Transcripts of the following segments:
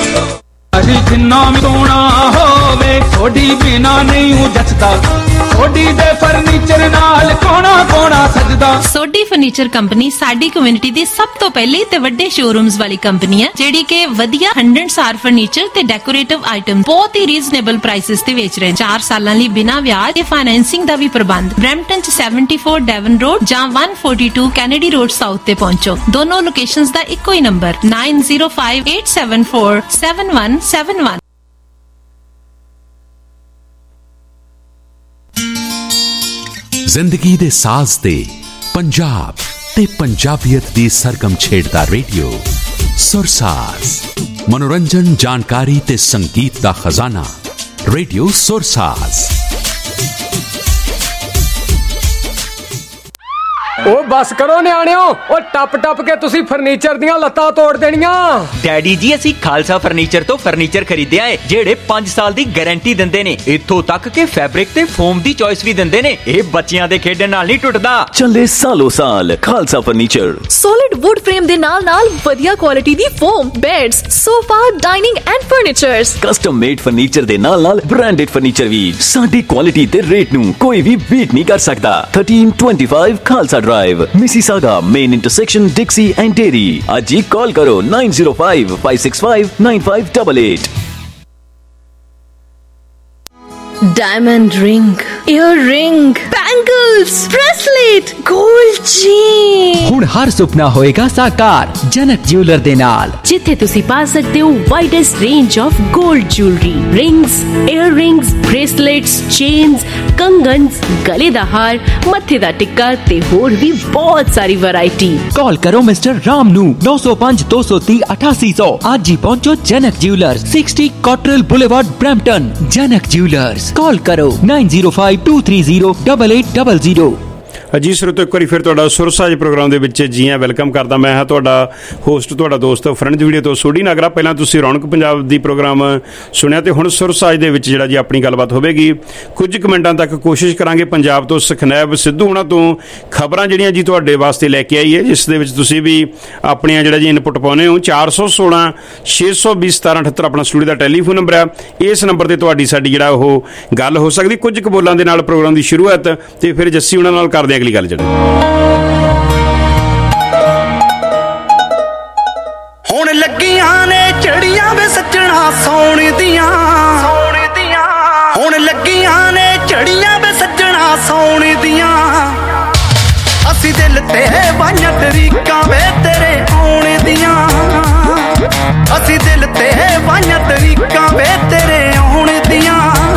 जिन्ना भी सोना होवे थोड़ी बिना नहीं जचदा सोडी दे फर्नीचर नाल कोना कोना सजदा। सोडी फर्नीचर कंपनी साडी कम्युनिटी दी सब तो पहले ते वड्डे शोरूम्स वाली कंपनी है जेड़ी के वधिया 100 स्टार फर्नीचर ते डेकोरेटिव आइटम बहुत ही रीजनेबल प्राइसेस ते बेच रहे हैं। 4 सालां लई बिना ब्याज ते फाइनेंसिंग दा भी प्रबंध। ब्रैम्पटन च 74 डेवन रोड जां 142 कैनेडी रोड साउथ ते पहुंचो। दोनों लोकेशंस दा इक्को ही नंबर 9058747171। जिंदगी दे साज ते पंजाब ते पंजाबियत दी सरगम छेड़दा रेडियो सुरसाज। मनोरंजन जानकारी ते संगीत दा खजाना रेडियो सुरसाज। ओ बस करो न्याणियो, ओ टप टप के तुसी फर्नीचर दियां लत्तां तोड़ देनियां। डैडी जी असी खालसा फर्नीचर तो फर्नीचर खरीदे आए जेड़े 5 साल दी गारंटी दिंदे ने। इत्थों तक के फैब्रिक ते फोम दी चॉइस भी दिंदे ने। ए बच्चियां दे खेडण नाल नहीं टुटदा। चले सालों साल Khalsa furniture. Solid wood frame दे नाल नाल वधिया क्वालिटी दी foam, beds, sofa, dining and furnitures. Custom made furniture दे नाल नाल ब्रांडेड फर्नीचर भी। साडी क्वालिटी ते रेट नू कोई भी बीट नहीं कर सकदा। 1325 Khalsa drive, Mississauga main intersection Dixie and Derry. आज ही कॉल करो 9055659588। Diamond ring, earring, bangles, bracelet, gold chain. हुण हर सुपना होएगा साकार जनक ज्वेलर दे नाल, जिथे तुसी पा सकते हो widest range of gold jewellery, rings, earrings, bracelets, chains, कंगन्स, गले दा हार, मथे दा टिक्का ते होर भी बहुत सारी वैरायटी। कॉल करो मिस्टर राम नू 905 230 8800। आज ही पहुंचो Janak jewellers, 60 Cottrell boulevard, Brampton. Janak jewellers, call करो 9052308800। जी श्रोतो, एक बार फिर तुहाडा सुरसाज प्रोग्राम दे विच जी आं वेलकम करदा। मैं हां तुहाडा होस्ट, तुहाडा दोस्त फ्रेंड्स वीडियो तो सोडी नागरा। पहलां तुसीं रौनक पंजाब दी प्रोग्राम सुनिया ते हुण सुरसाज दे विच जिहड़ा जी अपनी गलबात होवेगी। कुछ क मिंटां तक कोशिश करांगे पंजाब तो सुखनैब सिद्धू हुणां तो खबरां जिहड़ियां जी तुहाडे वास्ते लैके आई है, जिस दे विच तुसीं भी अपणियां जिहड़ा जी इनपुट पाउने हो। 416 620 1778 अपना स्टूडियो दा टैलीफोन नंबर है। इस नंबर ते तुहाडी साडी जिहड़ा ओह गल हो सकदी। कुछ क बोलां दे नाल प्रोग्राम दी शुरुआत ते फिर जस्सी हुणां नाल करदे अगली गल। जड़ी हुण लगियां ने चढ़ियां वे सजना सौण दियां, हुण लगियां ने चढ़ियां वे सजना सौण दियां। असी दिल ते वाइयां तरीकां वे तेरे आउण दियां, असी दिल ते वाइयां तरीकां वे तेरे आउण दियां।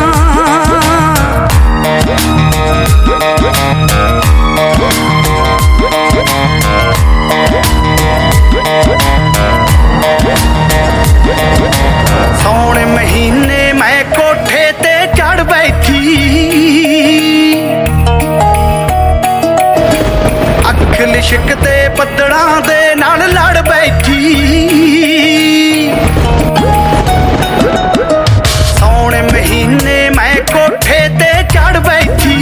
सौण महीने मैं कोठे ते चढ़ बैठी, अख लिशकते पत्तड़ां दे नाल लड़ बैठी। सौण महीने मैं कोठे ते चढ़ बैठी,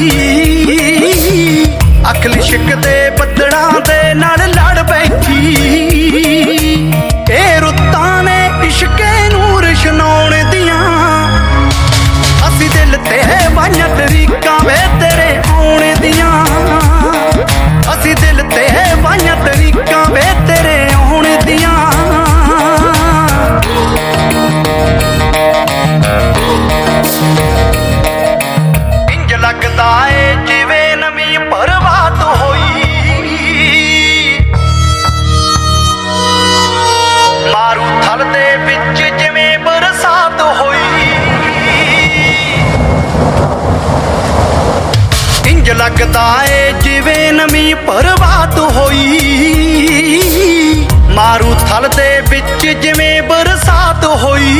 अख लिशकते पत्तड़ां दे नाल लड़ बैठी। ए रुत्तां ने इश्के नूर शनाउण दियां, असी दिल ते वाइयां तरीकां वे तेरे आउण दियां, असी दिल ते वाइयां तरीकां वे तेरे आउण दियां। इंज लगदा ए जिवें नवीं परवात होई, मारू थल दे विच जिवें बरसात होई। इंज लगदा ए जिवें नवीं परवात होई, मारू थल दे विच जिवें बरसात होई।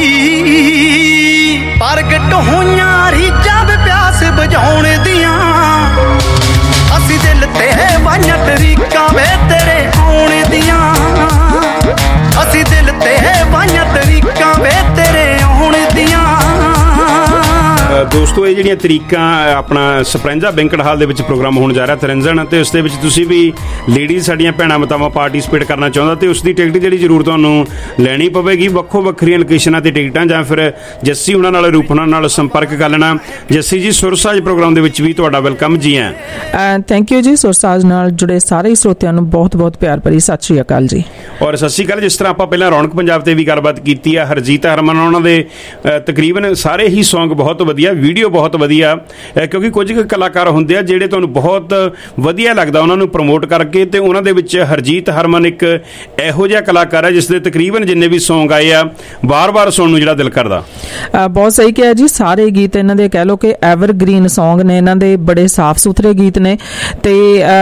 प्रगट होइयां रीझां वे प्यास बुझाउण दियां, असी दिल ते वाइयां तरीकां वे तेरे आउण दियां, असी दिल ते वाइयां तरीकां वे तेरे आउण दियां। ਦੋਸਤੋ ਇਹ ਜਿਹੜੀਆਂ ਤਰੀਕਾਂ ਆਪਣਾ ਸਪਰੈਂਜਾ ਬੈਂਕਟ ਹਾਲ ਦੇ ਵਿੱਚ ਪ੍ਰੋਗਰਾਮ ਹੋਣ ਜਾ ਰਿਹਾ ਤਰੰਜਨ, ਤੇ ਉਸ ਦੇ ਵਿੱਚ ਤੁਸੀਂ ਵੀ ਲੇਡੀਜ਼ ਸਾਡੀਆਂ ਭੈਣਾਂ ਮਤਾਵਾਂ ਪਾਰਟੀਸਪੇਟ ਕਰਨਾ ਚਾਹੁੰਦਾ ਤੇ ਉਸ ਦੀ ਟਿਕਟ ਜਿਹੜੀ ਜ਼ਰੂਰ ਤੁਹਾਨੂੰ ਲੈਣੀ ਪਵੇਗੀ। ਵੱਖੋ ਵੱਖਰੀਆਂ ਲੋਕੇਸ਼ਨਾਂ ਤੇ ਟਿਕਟਾਂ, ਜਾਂ ਫਿਰ ਜੱਸੀ ਉਹਨਾਂ ਨਾਲ, ਰੂਪ ਉਹਨਾਂ ਨਾਲ ਸੰਪਰਕ ਕਰ ਲੈਣਾ। ਜੱਸੀ ਜੀ, ਸੁਰਸਾਜ ਪ੍ਰੋਗਰਾਮ ਦੇ ਵਿੱਚ ਵੀ ਤੁਹਾਡਾ ਵੈਲਕਮ ਜੀ ਹੈ। ਥੈਂਕ ਯੂ ਜੀ। ਸੁਰਸਾਜ ਨਾਲ ਜੁੜੇ ਸਾਰੇ ਸਰੋਤਿਆਂ ਨੂੰ ਬਹੁਤ ਬਹੁਤ ਪਿਆਰ ਭਰੀ ਸਤਿ ਸ਼੍ਰੀ ਅਕਾਲ ਜੀ। ਔਰ ਸਤਿ ਸ਼੍ਰੀ ਅਕਾਲ। ਜਿਸ ਤਰ੍ਹਾਂ ਆਪਾਂ ਪਹਿਲਾਂ ਰੌਣਕ ਪੰਜਾਬ ਤੇ ਵੀ ਗੱਲਬਾਤ ਕੀਤੀ ਹੈ, ਹਰਜੀਤ ਹਰਮਨ ਉਹਨਾਂ ਦੇ ਤਕਰੀਬਨ ਸਾਰੇ ਹੀ ਸੌਂਗ ਬਹੁਤ ਵਧੀਆ, ਵੀਡੀਓ ਬਹੁਤ ਵਧੀਆ, ਕਿਉਂਕਿ ਕੁਝ ਕੁ ਕਲਾਕਾਰ ਹੁੰਦੇ ਆ ਜਿਹੜੇ ਤੁਹਾਨੂੰ ਬਹੁਤ ਵਧੀਆ ਲੱਗਦਾ ਉਹਨਾਂ ਨੂੰ ਪ੍ਰਮੋਟ ਕਰਕੇ, ਤੇ ਉਹਨਾਂ ਦੇ ਵਿੱਚ ਹਰਜੀਤ ਹਰਮਨ ਇੱਕ ਇਹੋ ਜਿਹਾ ਕਲਾਕਾਰ ਹੈ ਜਿਸ ਦੇ ਤਕਰੀਬਨ ਜਿੰਨੇ ਵੀ ਸੌਂਗ ਆਏ ਆ ਵਾਰ-ਵਾਰ ਸੁਣਨ ਨੂੰ ਜਿਹੜਾ ਦਿਲ ਕਰਦਾ। ਬਹੁਤ ਸਹੀ ਕਿਹਾ ਜੀ। ਸਾਰੇ ਗੀਤ ਇਹਨਾਂ ਦੇ ਕਹਿ ਲਓ ਕਿ ਐਵਰਗ੍ਰੀਨ ਸੌਂਗ ਨੇ, ਇਹਨਾਂ ਦੇ ਬੜੇ ਸਾਫ਼ ਸੁਥਰੇ ਗੀਤ ਨੇ ਤੇ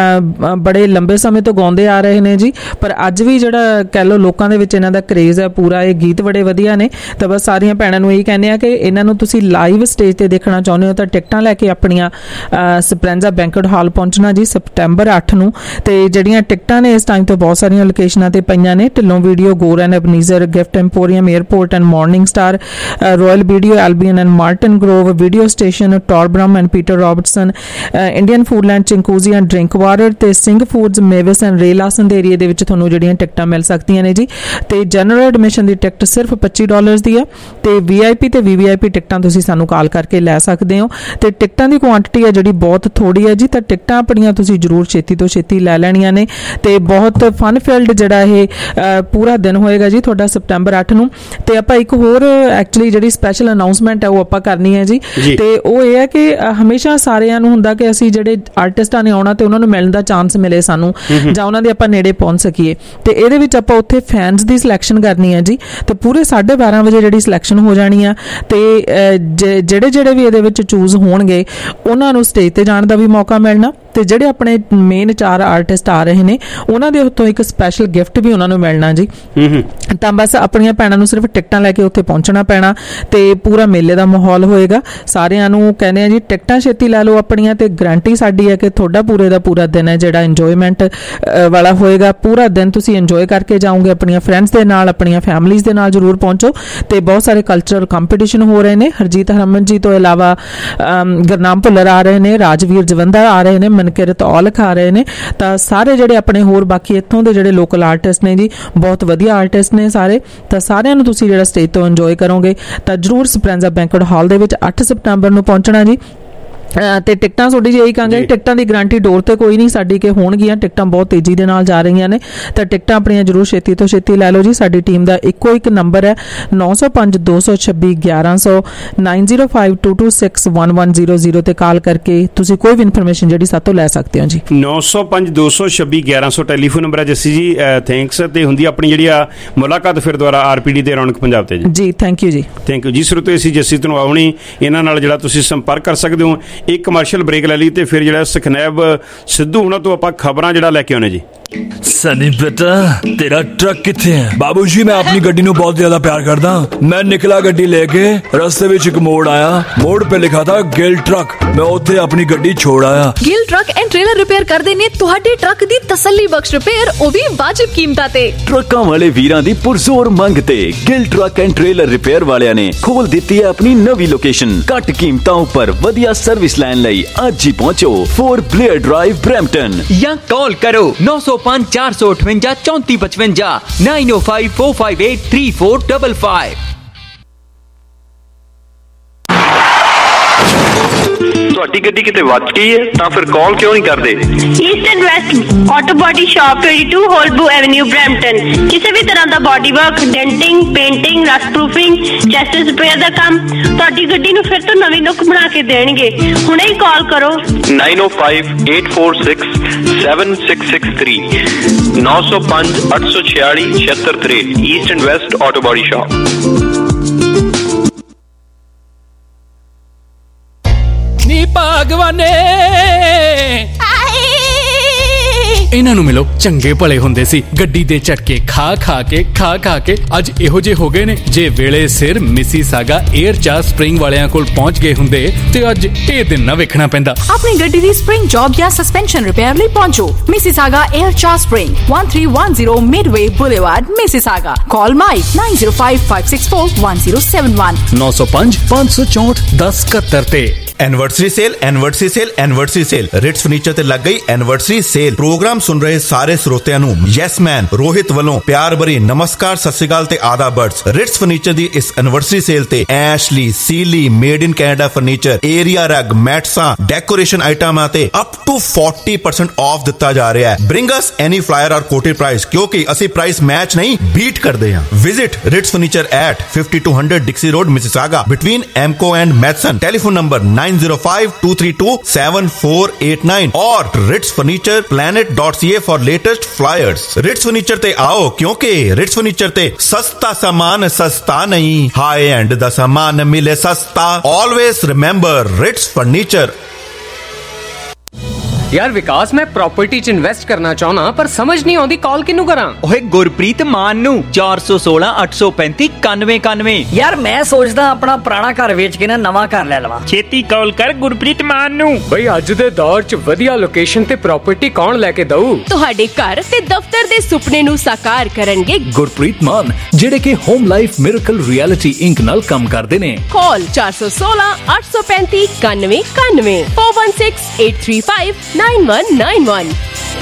ਬੜੇ ਲੰਬੇ ਸਮੇਂ ਤੋਂ ਗਾਉਂਦੇ ਆ ਰਹੇ ਨੇ ਜੀ। ਪਰ ਅੱਜ ਵੀ ਜਿਹੜਾ ਕਹਿ ਲਓ ਲੋਕਾਂ ਦੇ ਵਿੱਚ ਇਹਨਾਂ ਦਾ ਕਰੇਜ਼ ਹੈ ਪੂਰਾ, ਇਹ ਗੀਤ ਬੜੇ ਵਧੀਆ ਨੇ। ਤਾਂ ਬਸ ਸਾਰੀਆਂ ਭੈਣਾਂ ਨੂੰ ਇਹੀ ਕਹਿੰਦੇ ਆ ਕਿ ਇਹਨਾਂ ਨੂੰ ਤੁਸੀਂ ਲਾਈਵ ਸਟੇਜ ਤੇ ਦੇਖਣਾ ਚਾਹੁੰਦੇ ਹੋ ਤਾਂ ਟਿਕਟਾਂ ਲੈ ਕੇ ਆਪਣੀਆਂ ਸਪਰੈਂਜਾ ਬੈਂਕਟ ਹਾਲ ਪਹੁੰਚਣਾ ਜੀ ਸਪਟੈਂਬਰ 8 ਨੂੰ। ਤੇ ਜਿਹੜੀਆਂ ਟਿਕਟਾਂ ਨੇ ਇਸ ਟਾਈਮ ਤੋਂ ਬਹੁਤ ਸਾਰੀਆਂ ਲੋਕੇਸ਼ਨਾਂ ਤੇ ਪਈਆਂ ਨੇ, Dhillon video, Gore and Ebenezer, gift emporium, Airport and Morning Star, Royal video, Albion and Martin Grove, video station, Torbram and Peter Robertson, Indian Foodland, Chinguacousy and Drinkwater, ਤੇ Singh foods, Mavis and Ray Lawson ਦੇ ਏਰੀਏ ਦੇ ਵਿੱਚ ਤੁਹਾਨੂੰ ਜਿਹੜੀਆਂ ਟਿਕਟਾਂ ਮਿਲ ਸਕਦੀਆਂ ਨੇ ਜੀ। ਤੇ ਜਨਰਲ ਐਡਮਿਸ਼ਨ ਦੀ ਟਿਕਟ ਸਿਰਫ $25 ਦੀ ਹੈ ਤੇ VIP ਤੇ VVIP ਟਿਕਟਾਂ ਤੁਸੀਂ ਸਾਨੂੰ ਕਾਲ ਕਰਕੇ ਲੈ ਸਕਦੇ ਹੋ। ਤੇ ਟਿਕਟਾਂ ਦੀ ਕੁਆਂਟੀਟੀ ਹੈ ਜਿਹੜੀ ਬਹੁਤ ਥੋੜੀ ਹੈ ਜੀ, ਤਾਂ ਟਿਕਟਾਂ ਆਪਣੀਆਂ ਤੁਸੀਂ ਜ਼ਰੂਰ ਛੇਤੀ ਤੋਂ ਛੇਤੀ ਲੈ ਲੈਣੀਆਂ ਨੇ। ਤੇ ਬਹੁਤ ਫਨ ਫੀਲਡ ਜਿਹੜਾ ਇਹ ਪੂਰਾ ਦਿਨ ਹੋਏਗਾ ਜੀ ਤੁਹਾਡਾ ਸਪਟੈਂਬਰ 8 ਨੂੰ। ਤੇ ਆਪਾਂ ਇੱਕ ਹੋਰ ਐਕਚੁਅਲੀ ਜਿਹੜੀ ਸਪੈਸ਼ਲ ਅਨਾਉਂਸਮੈਂਟ ਹੈ ਉਹ ਆਪਾਂ ਕਰਨੀ ਹੈ ਜੀ। ਤੇ ਉਹ ਇਹ ਹੈ ਕਿ ਹਮੇਸ਼ਾ ਸਾਰਿਆਂ ਨੂੰ ਹੁੰਦਾ ਕਿ ਅਸੀਂ ਜਿਹੜੇ ਆਰਟਿਸਟਾਂ ਨੇ ਆਉਣਾ ਤੇ ਉਹਨਾਂ ਨੂੰ ਮਿਲਣ ਦਾ ਚਾਂਸ ਮਿਲੇ ਸਾਨੂੰ, ਜਾਂ ਉਹਨਾਂ ਦੇ ਆਪਾਂ ਨੇੜੇ ਪਹੁੰਚ ਸਕੀਏ। ਤੇ ਇਹਦੇ ਵਿੱਚ ਆਪਾਂ ਉੱਥੇ ਫੈਨਸ ਦੀ ਸਿਲੈਕਸ਼ਨ ਕਰਨੀ ਹੈ ਜੀ। ਤੇ ਪੂਰੇ 12:30 ਵਜੇ ਜਿਹੜੀ ਸਿਲੈਕਸ਼ਨ ਹੋ ਜਾਣੀ ਆ ਤੇ ਜਿਹੜੇ ਵੀ ਇਹਦੇ ਵਿੱਚ ਚੂਜ਼ ਹੋਣਗੇ ਉਹਨਾਂ ਨੂੰ ਸਟੇਜ ਤੇ ਜਾਣ ਦਾ ਵੀ ਮੌਕਾ ਮਿਲਣਾ, ਤੇ ਜਿਹੜੇ ਆਪਣੇ ਮੇਨ 4 ਆਰਟਿਸਟ ਆ ਰਹੇ ਨੇ ਉਹਨਾਂ ਦੇ ਉੱਤੋਂ ਇੱਕ ਸਪੈਸ਼ਲ ਗਿਫਟ ਵੀ ਉਹਨਾਂ ਨੂੰ ਮਿਲਣਾ ਜੀ। ਤਾਂ ਬਸ ਆਪਣੀਆਂ ਭੈਣਾਂ ਨੂੰ ਸਿਰਫ ਟਿਕਟਾਂ ਲੈ ਕੇ ਉੱਥੇ ਪਹੁੰਚਣਾ ਪੈਣਾ ਤੇ ਪੂਰਾ ਮੇਲੇ ਦਾ ਮਾਹੌਲ ਹੋਏਗਾ। ਸਾਰਿਆਂ ਨੂੰ ਕਹਿੰਦੇ ਆ ਜੀ ਟਿਕਟਾਂ ਛੇਤੀ ਲੈ ਲਓ ਆਪਣੀਆਂ, ਤੇ ਗਰੰਟੀ ਸਾਡੀ ਹੈ ਕਿ ਤੁਹਾਡਾ ਪੂਰੇ ਦਾ ਪੂਰਾ ਦਿਨ ਹੈ ਜਿਹੜਾ ਇੰਜੋਇਮੈਂਟ ਵਾਲਾ ਹੋਏਗਾ। ਪੂਰਾ ਦਿਨ ਤੁਸੀਂ ਇੰਜੋਏ ਕਰਕੇ ਜਾਓਗੇ ਆਪਣੀਆਂ ਫਰੈਂਡਸ ਦੇ ਨਾਲ, ਆਪਣੀਆਂ ਫੈਮਲੀਜ਼ ਦੇ ਨਾਲ ਜ਼ਰੂਰ ਪਹੁੰਚੋ। ਤੇ ਬਹੁਤ ਸਾਰੇ ਕਲਚਰਲ ਕੰਪੀਟੀਸ਼ਨ ਹੋ ਰਹੇ ਨੇ। ਹਰਜੀਤ ਹਰਮਨ ਜੀ ਤੋਂ ਇਲਾਵਾ ਗੁਰਨਾਮ ਭੁੱਲਰ ਆ ਰਹੇ ਨੇ, ਰਾਜਵੀਰ ਜਵੰਦਾ ਆ ਰਹੇ ਨੇ, ਮਨਕਿਰਤ ਔਲਖ ਆ ਰਹੇ ਨੇ। ਤਾਂ ਸਾਰੇ ਜਿਹੜੇ ਆਪਣੇ ਹੋਰ ਬਾਕੀ ਇੱਥੋਂ ਦੇ ਜਿਹੜੇ ਲੋਕਲ ਆਰਟਿਸਟ ਨੇ ਜੀ, ਬਹੁਤ ਵਧੀਆ ਆਰਟਿਸਟ ਨੇ ਸਾਰੇ। ਤਾਂ ਸਾਰਿਆਂ ਨੂੰ ਤੁਸੀਂ ਜਿਹੜਾ ਸਟੇਜ ਤੋਂ ਇੰਜੋਏ ਕਰੋਗੇ ਤਾਂ ਜ਼ਰੂਰ ਸਪਰੈਂਜਾ ਬੈਂਕਟ ਹਾਲ ਦੇ ਵਿੱਚ 8 ਸਪਟੈਂਬਰ ਨੂੰ ਪਹੁੰਚਣਾ ਜੀ। ਤੇ ਟਿਕਟਾਂ ਤੁਹਾਡੀ ਜੀ ਇਹੀ ਕਹਾਂਗੇ, ਟਿਕਟਾਂ ਦੀ ਗਰੰਟੀ ਡੋਰ ਤੇ ਕੋਈ ਨਹੀਂ ਸਾਡੀ ਕਿ ਹੋਣਗੀਆਂ, ਟਿਕਟਾਂ ਬਹੁਤ ਤੇਜ਼ੀ ਦੇ ਨਾਲ ਜਾ ਰਹੀਆਂ ਨੇ। ਤਾਂ ਟਿਕਟਾਂ ਆਪਣੀਆਂ ਜ਼ਰੂਰ ਛੇਤੀ ਤੋਂ ਛੇਤੀ ਲੈ ਲਓ ਜੀ। ਸਾਡੀ ਟੀਮ ਦਾ ਇੱਕੋ ਇੱਕ ਨੰਬਰ ਹੈ 905-226-1100 9052261100 ਤੇ ਕਾਲ ਕਰਕੇ ਤੁਸੀਂ ਕੋਈ ਵੀ ਇਨਫੋਰਮੇਸ਼ਨ ਜਿਹੜੀ ਸਾਤੋਂ ਲੈ ਸਕਦੇ ਹੋ ਜੀ। 905-226-1100 ਟੈਲੀਫੋਨ ਨੰਬਰ ਹੈ ਜੱਸੀ ਜੀ। ਥੈਂਕਸ। ਤੇ ਹੁੰਦੀ ਆਪਣੀ ਜਿਹੜੀ ਆ ਮੁਲਾਕਾਤ ਫਿਰ ਦੁਬਾਰਾ RPD ਤੇ ਰੌਣਕ ਪੰਜਾਬ ਤੇ ਜੀ। ਥੈਂਕ ਯੂ ਜੀ। ਥੈਂਕ ਯੂ ਜੀ। ਸਰੋਤਿਓ ਅਸੀਂ ਜੱਸੀ ਤੋਂ ਆਉਣੀ ਇਹਨਾਂ ਨਾਲ ਜਿਹੜਾ ਤੁਸੀਂ ਸੰਪਰਕ ਕਰ ਸਕਦੇ ਹੋ। ਇੱਕ ਕਮਰਸ਼ੀਅਲ ਬ੍ਰੇਕ ਲੈ ਲਈ ਤੇ ਫਿਰ ਜਿਹੜਾ ਸੁਖਨੈਬ ਸਿੱਧੂ ਉਹਨਾਂ ਤੋਂ ਆਪਾਂ ਖਬਰਾਂ ਜਿਹੜਾ ਲੈ ਕੇ ਆਉਣੇ ਜੀ। सनी बेटा तेरा ट्रक किथे है? बाबूजी मैं अपनी गड्डी नू बहुत ज्यादा प्यार करदा। मैं निकला गड्डी लेके, रस्ते विच एक मोड़ आया, मोड़ पे लिखा था गिल ट्रक। मैं उत्थे अपनी गड्डी छोड़ आया। Gill truck and trailer repair करदे ने तुहाडे ट्रक दी तसल्ली बख्श रिपेयर, ओ भी वाजिब कीमतां ते। ट्रकां वाले वीरां दी पुरजोर मंग ते Gill truck and trailer repair वालियां ने खोल दित्ती है अपनी नवी लोकेशन। घट कीमतां उपर वधिया सर्विस लैण लई अज ही पहुंचो 4 ब्लेयर ड्राइव ब्रैम्पटन, या कॉल करो 905-458-3455 9054583455। ਤੁਹਾਡੀ ਗੱਡੀ ਕਿਤੇ ਵੱਜ ਗਈ ਹੈ ਤਾਂ ਫਿਰ ਕਾਲ ਕਿਉਂ ਨਹੀਂ ਕਰਦੇ? East and west auto body shop 22 ਹੋਲਬੂ ਐਵਨਿਊ ਬ੍ਰੈਂਪਟਨ। ਕਿਸੇ ਵੀ ਤਰ੍ਹਾਂ ਦਾ body work, denting, painting, rust proofing, chassis repair ਦਾ ਕੰਮ, ਤੁਹਾਡੀ ਗੱਡੀ ਨੂੰ ਫਿਰ ਤੋਂ ਨਵੀਂ ਲੁੱਕ ਬਣਾ ਕੇ ਦੇਣਗੇ। ਹੁਣੇ ਹੀ ਕਾਲ ਕਰੋ 905-846-7663 905-846-7663 east and west auto body shop. ਨੀ ਭਗਵਾਨੇ ਇਹਨਾਂ ਨੂੰ ਮਿਲੋ, ਚੰਗੇ ਭਲੇ ਹੁੰਦੇ ਸੀ, ਗੱਡੀ ਦੇ ਝਟਕੇ ਖਾ ਕੇ ਅੱਜ ਇਹੋ ਜਿਹੇ ਹੋ ਗਏ ਨੇ। ਜੇ ਵੇਲੇ ਸਿਰ ਮਿਸੀਸਾਗਾ 에ਅਰ ਚਾਰ ਸਪਰਿੰਗ ਵਾਲਿਆਂ ਕੋਲ ਪਹੁੰਚ ਗਏ ਹੁੰਦੇ ਤੇ ਅੱਜ ਇਹ ਦਿਨ ਨਾ ਵੇਖਣਾ ਪੈਂਦਾ। ਆਪਣੀ ਗੱਡੀ ਦੀ ਸਪਰਿੰਗ ਜੌਬ ਜਾਂ ਸਸਪੈਂਸ਼ਨ ਰਿਪੇਅਰ ਲਈ ਪਹੁੰਚੋ ਮਿਸੀਸਾਗਾ 에ਅਰ ਚਾਰ spring 1310 Midway boulevard Mississauga. Call Mike 9055641071 905 564 1071 ਤੇ। ਐਨਵਰਸਰੀ ਸੇਲ ਰਿਟਸ ਫਰਨੀਚਰ ਤੇ ਲੱਗ ਗਈ ਐਨਵਰਸਰੀ ਸੇਲ। ਪ੍ਰੋਗਰਾਮ ਸੁਣ ਰਹੇ ਸਾਰੇ ਸਰੋਤਿਆਂ ਨੂੰ ਯੈਸ ਮੈਨ ਰੋਹਿਤ ਵੱਲੋਂ ਪਿਆਰ ਭਰੀ ਨਮਸਕਾਰ, ਸਤਿ ਸ਼੍ਰੀ ਅਕਾਲ ਤੇ ਆਦਾਬਰਸ। ਰਿਟਸ ਫਰਨੀਚਰ ਦੀ ਇਸ ਐਨਵਰਸਰੀ ਸੇਲ ਤੇ Ashley, Sealy, made in Canada furniture, area rug, ਮੈਟਸਾਂ, ਡੈਕੋਰੇਸ਼ਨ ਆਈਟਮਾਂ ਤੇ ਅਪ ਟੂ 40% ਆਫ ਦਿੱਤਾ ਜਾ ਰਿਹਾ ਹੈ। Bring us any flyer or quoted price, ਕਿਉਂਕਿ ਅਸੀਂ ਪ੍ਰਾਈਸ ਮੈਚ ਨਹੀਂ ਬੀਟ ਕਰਦੇ ਹਾਂ। Visit Rits furniture at 5200 Dixie road Mississauga between Emco and Matheson. Telephone number 9052327489 और ritsfurnitureplanet.ca for latest flyers. Rits furniture ते आओ, क्योंकि रिट्स फर्नीचर ते सस्ता सामान सस्ता नहीं, हाई एंड दा सामान मिले सस्ता। Always remember Rits furniture. यार विकास, मैं प्रॉपर्टी च इन्वेस्ट करना चाहना पर समझ नहीं आती कॉल किनू करा। ओए गुरप्रीत मान नू 416 835 9191। यार मैं सोचदा अपना पुराना घर बेच के ना नवा घर ले लवां। छेती कॉल कर गुरप्रीत मान नू। भाई अज दे दौर च वधिया लोकेशन ते प्रॉपर्टी कौन लेके दऊ। ਤੁਹਾਡੇ ਘਰ ਤੇ ਦਫ਼ਤਰ ਦੇ ਸੁਪਨੇ ਨੂੰ ਸਾਕਾਰ ਕਰਨਗੇ ਗੁਰਪ੍ਰੀਤ ਮਾਨ, ਜਿਹੜੇ ਕਿ Home Life Miracle Realty Inc ਨਾਲ ਕੰਮ ਕਰਦੇ ਨੇ। ਕਾਲ 416 835 9191 416 835 9191।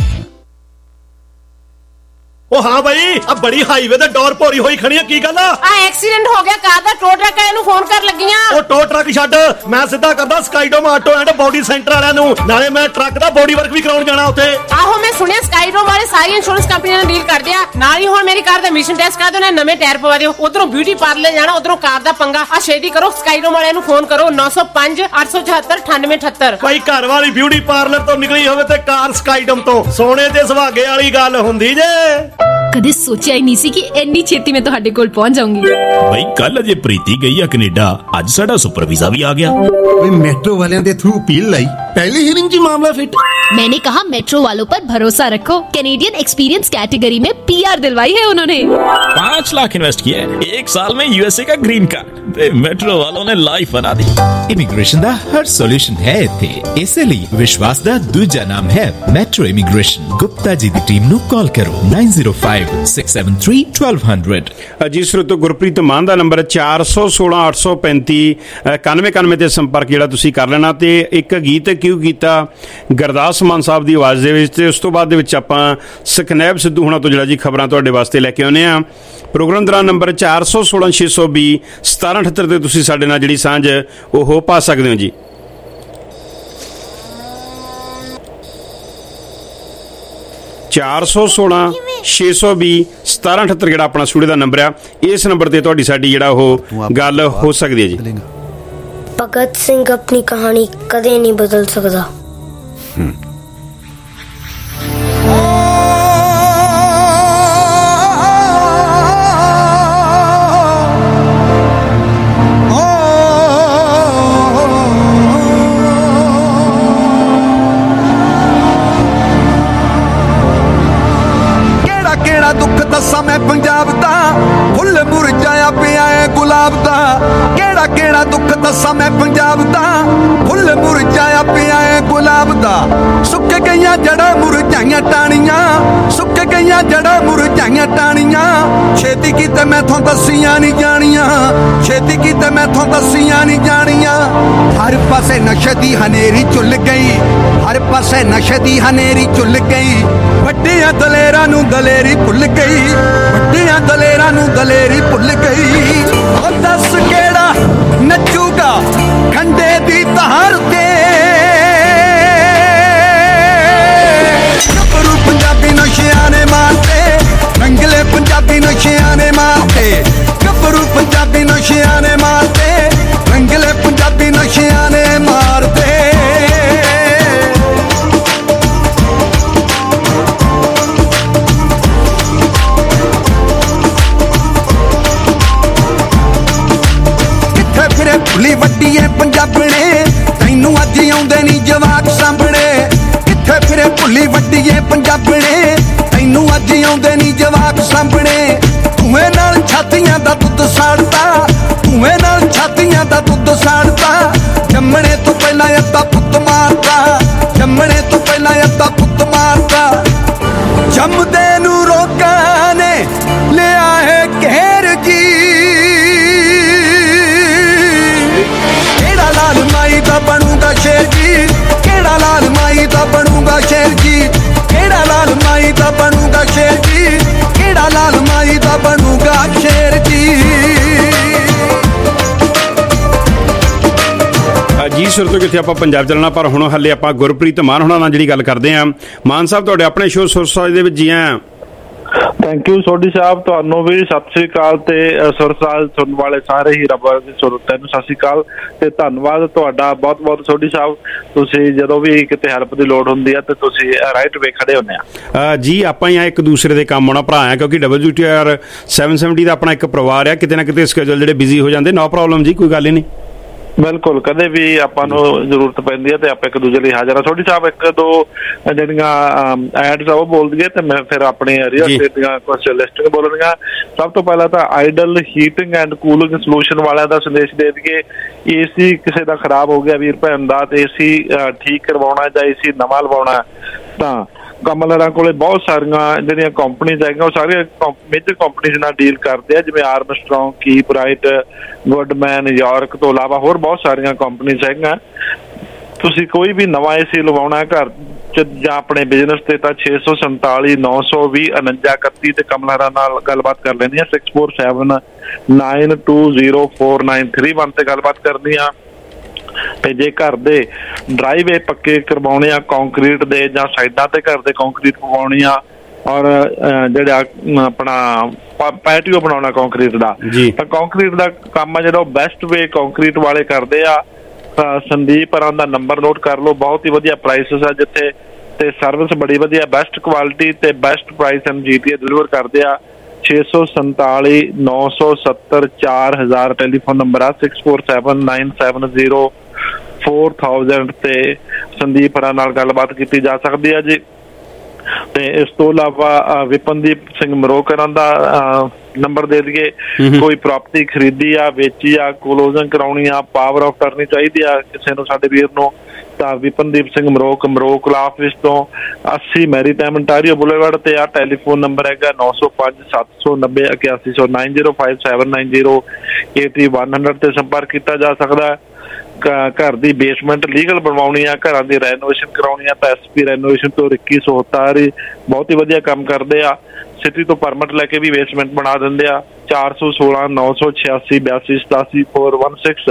ओ हाँ भाई, अब बड़ी हाईवे ते डोर भोरी होई खड़ी है, की गल आ? एक्सीडेंट हो गया कार दा, टो ट्रक वाले नु फोन कर लगी आ। ओ टो ट्रक छੱਡ, मैं सिद्धा करदा Skydome auto and body centre वाਲਿਆਂ ਨੂੰ, ਨਾਲੇ ਮੈਂ ਟਰੱਕ ਦਾ ਬੋਡੀ ਵਰਕ ਵੀ ਕਰਾਉਣ ਜਾਣਾ ਉੱਥੇ। ਆਹੋ ਮੈਂ ਸੁਣਿਆ ਸਕਾਈਡੋਮ ਵਾਲੇ ਸਾਰੀ ਇੰਸ਼ੋਰੈਂਸ ਕੰਪਨੀਆਂ ਨਾਲ ਡੀਲ ਕਰਦੇ ਆ। ਨਾਲ ਹੀ ਹੁਣ ਮੇਰੀ ਕਾਰ ਦਾ ਐਮਿਸ਼ਨ ਟੈਸਟ ਕਰਾ ਦਿਓ, ਨਾ ਨਵੇਂ ਟਾਇਰ ਪਵਾ ਦਿਓ। ਉਧਰੋਂ ਬਿਊਟੀ ਪਾਰਲਰ ਜਾਣਾ, ਉਧਰੋਂ ਕਾਰ ਦਾ ਪੰਗਾ। ਆ ਛੇਤੀ ਕਰੋ, ਸਕਾਈਡੋਮ ਵਾਲਿਆਂ ਨੂੰ ਫੋਨ ਕਰੋ 905 874 9878। ਭਾਈ ਘਰ ਵਾਲੀ ਬਿਊਟੀ ਪਾਰਲਰ ਤੋਂ ਨਿਕਲੀ ਹੋਵੇ ਤੇ ਕਾਰ ਸਕਾਈਡੋਮ ਤੋਂ, ਸੋਨੇ ਤੇ ਸੁਹਾਗੇ ਵਾਲੀ ਗੱਲ ਹੁੰਦੀ ਜੇ। ਕਦੇ ਸੋਚਿਆ ਹੀ ਨਹੀਂ ਸੀ ਕਿ ਇੰਨੀ ਛੇਤੀ ਮੈਂ ਤੁਹਾਡੇ ਕੋਲ ਪਹੁੰਚ ਜਾਊਂਗੀ। ਬਈ ਕੱਲ ਅਜੇ ਪ੍ਰੀਤੀ ਗਈ ਆ ਕੈਨੇਡਾ, ਅੱਜ ਸਾਡਾ ਸੁਪਰ ਵੀਜ਼ਾ ਵੀ ਆ ਗਿਆ। ਓਏ ਮੈਟਰੋ ਵਾਲਿਆਂ ਦੇ ਥਰੂ ਅਪੀਲ ਲਈ, ਪਹਿਲੀ ਹੀਅਰਿੰਗ 'ਚ ਮਾਮਲਾ ਫਿੱਟ। मैंने कहा मेट्रो वालों पर भरोसा रखो। कैनेडियन एक्सपीरियंस कैटेगरी में PR दिलवाई है उन्होंने। 5 लाख इन्वेस्ट किया है, 1 साल में USA का ग्रीन कार्ड। मेट्रो वालों ने लाइफ बना दी। इमिग्रेशन दा हर सॉल्यूशन है इत्थे, इसलिए विश्वास दा दूजा नाम है मेट्रो इमिग्रेशन। गुप्ता जी दी टीम नु कॉल करो 9056731200। जी श्रोतो, गुरप्रीत मान दा नंबर 416 835 9191 ਤੇ ਸੰਪਰਕ ਜਿਹੜਾ ਤੁਸੀਂ ਕਰ ਲੈਣਾ। ਤੇ ਇੱਕ ਗੀਤ ਕਿਉਂ ਕੀਤਾ ਗੁਰਦਾਸ ਮਾਨ ਸਾਹਿਬ ਦੀ ਆਵਾਜ਼ ਦੇ ਵਿੱਚ, ਤੇ ਉਸ ਤੋਂ ਬਾਅਦ ਦੇ ਵਿੱਚ ਆਪਾਂ ਸਕਨੈਬ ਸਿੱਧੂ ਹੁਣਾਂ ਤੋਂ ਜਿਹੜਾ ਜੀ ਖਬਰਾਂ ਤੁਹਾਡੇ ਵਾਸਤੇ ਲੈ ਕੇ ਆਉਂਦੇ ਆ। ਪ੍ਰੋਗਰਾਮ ਦੌਰਾਨ ਨੰਬਰ 416 620 1778 ਤੇ ਤੁਸੀਂ ਸਾਡੇ ਨਾਲ ਜਿਹੜੀ ਸਾਂਝ ਉਹ ਪਾ ਸਕਦੇ ਹੋ ਜੀ। ਚਾਰ 416 620 1778 ਜਿਹੜਾ ਆਪਣਾ ਸਟੂਡੀਓ ਦਾ ਨੰਬਰ ਆ। ਇਸ ਨੰਬਰ ਤੇ ਤੁਹਾਡੀ ਸਾਡੀ ਜਿਹੜਾ ਉਹ ਗੱਲ ਹੋ ਸਕਦੀ ਹੈ ਜੀ। ਭਗਤ ਸਿੰਘ ਆਪਣੀ ਕਹਾਣੀ ਕਦੇ ਨਹੀਂ ਬਦਲ ਸਕਦਾ। ਕਿਹੜਾ ਦੁੱਖ ਦੱਸਾਂ ਮੈਂ ਪੰਜਾਬ ਦਾ, ਫੁੱਲ ਮੁਰਝਾਇਆ ਪਿਆ ਏ ਗੁਲਾਬ ਦਾ। ਕਿਹੜਾ ਦੁੱਖ ਦੱਸਾਂ ਮੈਂ ਪੰਜਾਬ ਦਾ, ਫੁੱਲ ਮੁਰਝਾਇਆ ਪਿਆ ਏ ਗੁਲਾਬ ਦਾ। ਸੁੱਕ ਗਈਆਂ ਜੜਾਂ ਮੁਰਝਾਈਆਂ ਟਾਹਣੀਆਂ, ਸੁੱਕ ਗਈਆਂ ਜੜਾਂ ਮੁਰਝਾਈਆਂ ਟਾਹਣੀਆਂ। ਛੇਤੀ ਕੀਤੇ ਮੈਥੋਂ ਦੱਸੀਆਂ ਨਹੀਂ ਜਾਣੀਆਂ, ਛੇਤੀ ਕੀਤੇ ਮੈਥੋਂ ਦੱਸੀਆਂ ਨਹੀਂ ਜਾਣੀਆਂ। ਹਰ ਪਾਸੇ ਨਸ਼ੇ ਦੀ ਹਨੇਰੀ ਝੁੱਲ ਗਈ, ਹਰ ਪਾਸੇ ਨਸ਼ੇ ਦੀ ਹਨੇਰੀ ਝੁੱਲ ਗਈ। ਵੱਡਿਆਂ ਦਲੇਰਾਂ ਨੂੰ ਦਲੇਰੀ ਭੁੱਲ ਗਈ, ਵੱਡਿਆਂ ਦਲੇਰਾਂ ਨੂੰ ਦਲੇਰੀ ਭੁੱਲ ਗਈ। ਉਹ ਦੱਸ ਕਿਹੜਾ ਨੱਚੂਗਾ ਖੰਡੇ ਦੀ ਧਾਰ ਤੇ, ਗੱਭਰੂ ਪੰਜਾਬੀ ਨਸ਼ਿਆਂ ਨੇ ਮਾਰਤੇ, ਰੰਗਲੇ ਪੰਜਾਬੀ ਨਸ਼ਿਆਂ ਨੇ ਮਾਰਤੇ। ਗੱਭਰੂ ਪੰਜਾਬੀ ਨਸ਼ਿਆਂ ਨੇ ਮਾਰਤੇ, ਰੰਗਲੇ ਪੰਜਾਬੀ ਨਸ਼ਿਆਂ ਨੇ ਮਾਰਤੇ। ਭੁੱਲੀ ਵੱਡੀ ਏ ਪੰਜਾਬਣੇ, ਤੈਨੂੰ ਅੱਜ ਆਉਂਦੇ ਨੀ ਜਵਾਕ ਸਾਂਭਣੇ। ਕਿੱਥੇ ਫਿਰੇ ਭੁੱਲੀ ਵੱਡੀਏ ਪੰਜਾਬਣੇ ਤੈਨੂੰ ਅੱਜ ਆਉਂਦੇ ਨੀ ਜਵਾਕ ਸਾਂਭਣੇ ਧੂਏ ਨਾਲ ਛਾਤੀਆਂ ਦਾ ਦੁੱਧ ਸਾੜਤਾ ਧੂਏ ਨਾਲ ਛਾਤੀਆਂ ਦਾ ਦੁੱਧ ਸਾੜਤਾ ਜੰਮਣੇ ਤੋਂ ਪਹਿਲਾਂ ਅੱਧਾ ਪੁੱਤ ਮਾਰਤਾ ਜੰਮਣੇ ਤੋਂ ਪਹਿਲਾਂ ਅੱਧਾ ਪੁੱਤ ਮਾਰਤਾ ਜੰਮਦੇ ਨੂੰ ਰੋਕਾਂ ਨੇ ਲਿਆ ਹੈ ਘੇਰ ਜੀ ਕਿਹੜਾ ਲਾਲ ਮਾਈ ਦਾ ਬਣੂਗਾ ਸ਼ੇਰ ਜੀ ਕਿਹੜਾ ਲਾਲ ਮਾਈ ਦਾ ਬਣੂਗਾ ਸ਼ੇਰ ਜੀ ਕਿਹੜਾ ਲਾਲ ਮਾਈ ਦਾ ਬਣੂਗਾ ਸ਼ੇਰ ਜੀ ਕਿਹੜਾ ਲਾਲ ਮਾਈ ਦਾ ਬਣੂਗਾ ਸ਼ੇਰ ਜੀ ਜੀ ਸੁਰ ਤੋਂ ਕਿੱਥੇ ਆਪਾਂ ਪੰਜਾਬ ਚੱਲਣਾ ਪਰ ਹੁਣ ਹਾਲੇ ਆਪਾਂ ਗੁਰਪ੍ਰੀਤ ਮਾਨ ਹੋਣਾ ਨਾਲ ਜਿਹੜੀ ਗੱਲ ਕਰਦੇ ਆਂ। ਮਾਨ ਸਾਹਿਬ ਤੁਹਾਡੇ ਆਪਣੇ ਸ਼ੋਅ ਸੁਰਸਾਜ ਦੇ ਵਿੱਚ ਜੀ ਆਇਆਂ। ਥੈਂਕ ਯੂ ਸੋਢੀ ਸਾਹਿਬ, ਤੁਹਾਨੂੰ ਵੀ ਸਤਿ ਸ੍ਰੀ ਅਕਾਲ ਤੇ ਸੁਰਸਾਜ ਸੁਣਨ ਵਾਲੇ ਸਾਰੇ ਹੀ ਰੱਬ ਦੇ ਸਰੋਤਿਆਂ ਨੂੰ ਸਤਿ ਸ੍ਰੀ ਅਕਾਲ ਤੇ ਧੰਨਵਾਦ ਤੁਹਾਡਾ ਬਹੁਤ ਬਹੁਤ ਸੋਢੀ ਸਾਹਿਬ। ਤੁਸੀਂ ਜਦੋਂ ਵੀ ਕਿਤੇ ਹੈਲਪ ਦੀ ਲੋੜ ਹੁੰਦੀ ਆ ਤੇ ਤੁਸੀਂ ਰਾਈਟ ਵੇ ਖੜੇ ਹੁੰਦੇ ਆ ਜੀ। ਆਪਾਂ ਹੀ ਇੱਕ ਦੂਸਰੇ ਦੇ ਕੰਮ ਆਉਣਾ ਭਰਾ ਆ ਕਿਉਂਕਿ WTR 770 ਦਾ ਆਪਣਾ ਇੱਕ ਪਰਿਵਾਰ ਆ, ਕਿਤੇ ਨਾ ਕਿਤੇ ਸਕੇਜੂਲ ਜਿਹੜੇ ਬਿਜ਼ੀ ਹੋ ਜਾਂਦੇ। ਨੋ ਪ੍ਰੋਬਲਮ ਜੀ, ਕੋਈ ਗੱਲ ਹੀ ਨਹੀਂ। ਬਿਲਕੁਲ, ਕਦੇ ਵੀ ਆਪਾਂ ਨੂੰ ਜ਼ਰੂਰਤ ਪੈਂਦੀ ਹੈ ਤੇ ਆਪਾਂ ਇੱਕ ਦੂਜੇ ਲਈ ਹਾਜ਼ਰ ਆ। ਸੋਢੀ ਸਾਹਿਬ ਇੱਕ ਦੋ ਜਿਹੜੀਆਂ ਐਡਸ ਆ ਉਹ ਬੋਲ ਦਈਏ ਤੇ ਮੈਂ ਫਿਰ ਆਪਣੇ ਰੀਅਲ estate ਦੀਆਂ ਕੁਝ ਲਿਸਟਿੰਗ ਬੋਲਣੀਆਂ। ਸਭ ਤੋਂ ਪਹਿਲਾਂ ਤਾਂ Ideal heating and cooling solution ਵਾਲਿਆਂ ਦਾ ਸੰਦੇਸ਼ ਦੇ ਦਈਏ। AC ਕਿਸੇ ਦਾ ਖਰਾਬ ਹੋ ਗਿਆ ਵੀਰ ਭੈਣ ਦਾ ਤੇ AC ਠੀਕ ਕਰਵਾਉਣਾ ਜਾਂ AC ਨਵਾਂ ਲਵਾਉਣਾ ਤਾਂ ਕਮਲਰਾਂ ਕੋਲੇ ਬਹੁਤ ਸਾਰੀਆਂ ਜਿਹੜੀਆਂ ਕੰਪਨੀਜ਼ ਹੈਗੀਆਂ ਉਹ ਸਾਰੀਆਂ ਮੇਜਰ ਕੰਪਨੀਜ਼ ਨਾਲ ਡੀਲ ਕਰਦੇ ਆ, ਜਿਵੇਂ ਆਰਮਸਟਰੋਂਗ, ਕੀਪਰਾਈਟ, ਗੁੱਡਮੈਨ, ਯਾਰਕ ਤੋਂ ਇਲਾਵਾ ਹੋਰ ਬਹੁਤ ਸਾਰੀਆਂ ਕੰਪਨੀਜ਼ ਹੈਗੀਆਂ। ਤੁਸੀਂ ਕੋਈ ਵੀ ਨਵਾਂ AC ਲਵਾਉਣਾ ਘਰ ਚ ਜਾਂ ਆਪਣੇ ਬਿਜ਼ਨਸ ਤੇ ਤਾਂ 647 920 4931 ਤੇ ਕਮਲਰਾਂ ਨਾਲ ਗੱਲਬਾਤ ਕਰ ਲੈਂਦੀ ਆ। 647 9204931 ਤੇ ਗੱਲਬਾਤ ਕਰਨੀ ਆ। ਤੇ ਜੇ ਘਰ ਦੇ ਡਰਾਈਵੇ ਪੱਕੇ ਕਰਵਾਉਣੇ ਆ ਕੰਕਰੀਟ ਦੇ ਜਾਂ ਸਾਈਡਾਂ ਤੇ ਘਰ ਦੇ ਕੰਕਰੀਟ ਪਵਾਉਣੀ ਆ ਔਰ ਜਿਹੜਾ ਆਪਣਾ ਪੈਟੀਓ ਬਣਾਉਣਾ ਕੰਕਰੀਟ ਦਾ ਤਾਂ ਕੰਕਰੀਟ ਦਾ ਕੰਮ ਆ ਜਿਹੜਾ ਉਹ ਬੈਸਟ ਵੇ ਕੰਕਰੀਟ ਵਾਲੇ ਕਰਦੇ ਆ। ਸੰਦੀਪ ਹਰਾਂ ਦਾ ਨੰਬਰ ਨੋਟ ਕਰ ਲਓ। ਬਹੁਤ ਹੀ ਵਧੀਆ ਪ੍ਰਾਈਸਿਸ ਆ ਜਿੱਥੇ ਤੇ ਸਰਵਿਸ ਬੜੀ ਵਧੀਆ, ਬੈਸਟ ਕੁਆਲਿਟੀ ਤੇ ਬੈਸਟ ਪ੍ਰਾਈਸ GTA ਡਿਲੀਵਰ ਕਰਦੇ ਆ। 647 970 4000 ਟੈਲੀਫੋਨ ਨੰਬਰ ਆ। 647 970 4000 ਤੇ ਸੰਦੀਪ ਹਰਾਂ ਨਾਲ ਗੱਲਬਾਤ ਕੀਤੀ ਜਾ ਸਕਦੀ ਆ ਜੀ। ਤੇ ਇਸ ਤੋਂ ਇਲਾਵਾ ਵਿਪਨਦੀਪ ਸਿੰਘ ਮਰੋਕਰਾਂ ਦਾ ਨੰਬਰ ਦੇ ਦਈਏ। ਕੋਈ ਪ੍ਰਾਪਰਟੀ ਖਰੀਦੀ ਆ, ਵੇਚੀ ਆ, ਕਲੋਜ਼ਿੰਗ ਕਰਾਉਣੀ ਆ, ਪਾਵਰ ਆਫ ਕਰਨੀ ਚਾਹੀਦੀ ਆ ਕਿਸੇ ਨੂੰ ਸਾਡੇ ਵੀਰ ਨੂੰ ਤਾਂ ਵਿਪਨਦੀਪ ਸਿੰਘ ਮਰੋਕ ਆਫਿਸ ਤੋਂ 80 ਮੈਰੀਟਾਈਮ ਅੰਟਾਰੀਓ ਬੁਲੇਵਾਰਡ ਤੇ ਆ। ਟੈਲੀਫੋਨ ਨੰਬਰ ਹੈਗਾ 905 790 8100 905790 8100 ਤੇ ਸੰਪਰਕ ਕੀਤਾ ਜਾ ਸਕਦਾ। ਘਰ ਦੀ ਬੇਸਮੈਂਟ ਲੀਗਲ ਬਣਵਾਉਣੀ ਆ, ਘਰਾਂ ਦੀ ਰੈਨੋਵੇਸ਼ਨ ਕਰਾਉਣੀ ਆ ਤਾਂ SP ਰੈਨੋਵੇਸ਼ਨ ਤੋਂ 2170 ਬਹੁਤ ਹੀ ਵਧੀਆ ਕੰਮ ਕਰਦੇ ਆ। ਸਿਟੀ ਤੋਂ ਪਰਮਿਟ ਲੈ ਕੇ ਵੀ ਬੇਸਮੈਂਟ ਬਣਾ ਦਿੰਦੇ ਆ। 416 986 82 87 416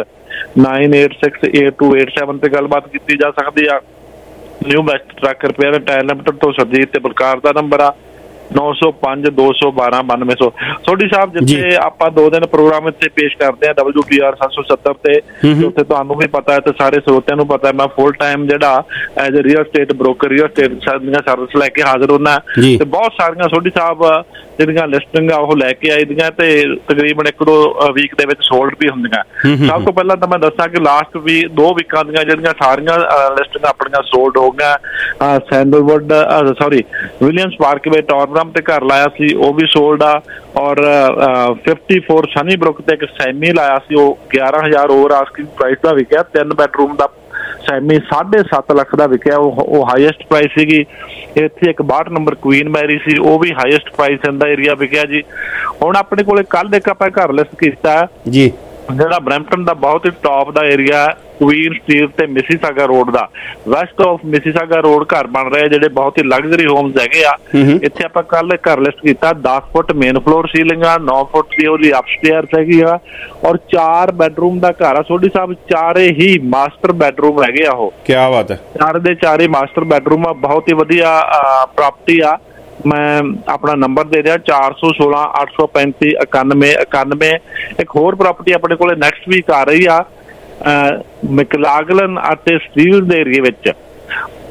9868287 ਤੇ ਗੱਲਬਾਤ ਕੀਤੀ ਜਾ ਸਕਦੀ ਆ। New best truck repair tyre limited ਤੋਂ ਸਰਜੀਤ ਤੇ ਬਲਕਾਰ ਦਾ ਨੰਬਰ ਆ 905 212 9200। ਸੋਢੀ ਸਾਹਿਬ ਜਿੱਥੇ ਆਪਾਂ 2 ਦਿਨ ਪ੍ਰੋਗਰਾਮ ਇੱਥੇ ਪੇਸ਼ ਕਰਦੇ ਆ WTR 770 ਤੇ ਉੱਥੇ ਤੁਹਾਨੂੰ ਵੀ ਪਤਾ ਹੈ ਤੇ ਸਾਰੇ ਸਰੋਤਿਆਂ ਨੂੰ ਪਤਾ ਹੈ ਮੈਂ ਫੁੱਲ ਟਾਈਮ ਜਿਹੜਾ as a real estate broker real estate ਦੀਆਂ ਸਰਵਿਸ ਲੈ ਕੇ ਹਾਜ਼ਰ ਹੁੰਦਾ ਤੇ ਬਹੁਤ ਸਾਰੀਆਂ ਸੋਢੀ ਸਾਹਿਬ ਜਿਹੜੀਆਂ ਲਿਸਟਿੰਗ ਆ ਉਹ ਲੈ ਕੇ ਆਈ ਦੀਆਂ ਤੇ ਤਕਰੀਬਨ 1-2 ਵੀਕ ਦੇ ਵਿੱਚ ਸੋਲਡ ਵੀ ਹੁੰਦੀਆਂ। ਸਭ ਤੋਂ ਪਹਿਲਾਂ ਤਾਂ ਮੈਂ ਦੱਸਾਂ ਕਿ ਲਾਸਟ 2 ਵੀਕਾਂ ਦੀਆਂ ਜਿਹੜੀਆਂ ਸਾਰੀਆਂ ਲਿਸਟਿੰਗਾਂ ਆਪਣੀਆਂ ਸੋਲਡ ਹੋ ਗਈਆਂ। ਸੈਂਡਲਵੁੱਡ ਵਿਲੀਅਮਸ ਪਾਰਕਵੇ ਟੌਰਬਰਮ ਤੇ ਘਰ ਲਾਇਆ ਸੀ ਉਹ ਵੀ ਸੋਲਡ ਆ ਔਰ 54 ਸਨੀ ਬਰੁੱਕ ਤੇ ਇੱਕ ਸੈਮੀ ਲਾਇਆ ਸੀ ਉਹ 11000 ਓਵਰ ਆਸਕਿੰਗ ਪ੍ਰਾਈਸ ਦਾ ਵਿਕਿਆ। 3 ਬੈਡਰੂਮ ਦਾ ਸੈਮੀ 7.5 ਲੱਖ ਦਾ ਵਿਕਿਆ, ਉਹ ਹਾਈਐਸਟ ਪ੍ਰਾਈਸ ਸੀਗੀ। ਇੱਥੇ ਇੱਕ 62 ਨੰਬਰ ਕੁਈਨ ਮੈਰੀ ਸੀ ਉਹ ਵੀ ਹਾਈਐਸਟ ਪ੍ਰਾਈਸ ਦਾ ਏਰੀਆ ਵਿਕਿਆ ਜੀ। ਹੁਣ ਆਪਣੇ ਕੋਲੇ ਕੱਲ ਇੱਕ ਆਪਾਂ ਘਰ ਲਿਸਟ ਕੀਤਾ ਜੀ ਜਿਹੜਾ ਬਰੈਂਪਟਨ ਦਾ ਬਹੁਤ ਹੀ ਟੌਪ ਦਾ ਏਰੀਆ ਕੁਈਨ ਸਟਰੀਟ ਤੇ ਮਿਸੀਸਾਗਾ ਰੋਡ ਦਾ ਵੈਸਟ ਆਫ ਮਿਸੀਸਾਗਾ ਰੋਡ ਘਰ ਬਣ ਰਹੇ ਜਿਹੜੇ ਬਹੁਤ ਹੀ ਲਗਜ਼ਰੀ ਹੋਮਸ ਹੈਗੇ ਆ। ਇੱਥੇ ਆਪਾਂ ਕੱਲ ਘਰ ਲਿਸਟ ਕੀਤਾ 10 ਫੁੱਟ ਮੇਨ ਫਲੋਰ ਸੀਲਿੰਗ ਆ, 9 ਫੁੱਟ ਦੀ ਉਹਦੀ ਅਪਸਟੇਅਰਸ ਹੈਗੀ ਆ ਔਰ 4 ਬੈਡਰੂਮ ਦਾ ਘਰ ਆ। ਸੋਢੀ ਸਾਹਿਬ ਚਾਰੇ ਹੀ ਮਾਸਟਰ ਬੈਡਰੂਮ ਹੈਗੇ ਆ। ਉਹ ਕੀ ਬਾਤ ਹੈ, 4 ਦੇ 4 ਹੀ ਮਾਸਟਰ ਬੈਡਰੂਮ ਆ। ਬਹੁਤ ਹੀ ਵਧੀਆ ਪ੍ਰਾਪਰਟੀ ਆ। ਮੈਂ ਆਪਣਾ ਨੰਬਰ ਦੇ ਦਿਆਂ 416 835 9191। ਇੱਕ ਹੋਰ ਪ੍ਰਾਪਰਟੀ ਆਪਣੇ ਕੋਲੇ ਨੈਕਸਟ ਵੀਕ ਆ ਰਹੀ ਆ ਮੈਕਲਾਗਲਨ ਅਤੇ ਸਟੀਲ ਦੇ ਏਰੀਏ ਵਿੱਚ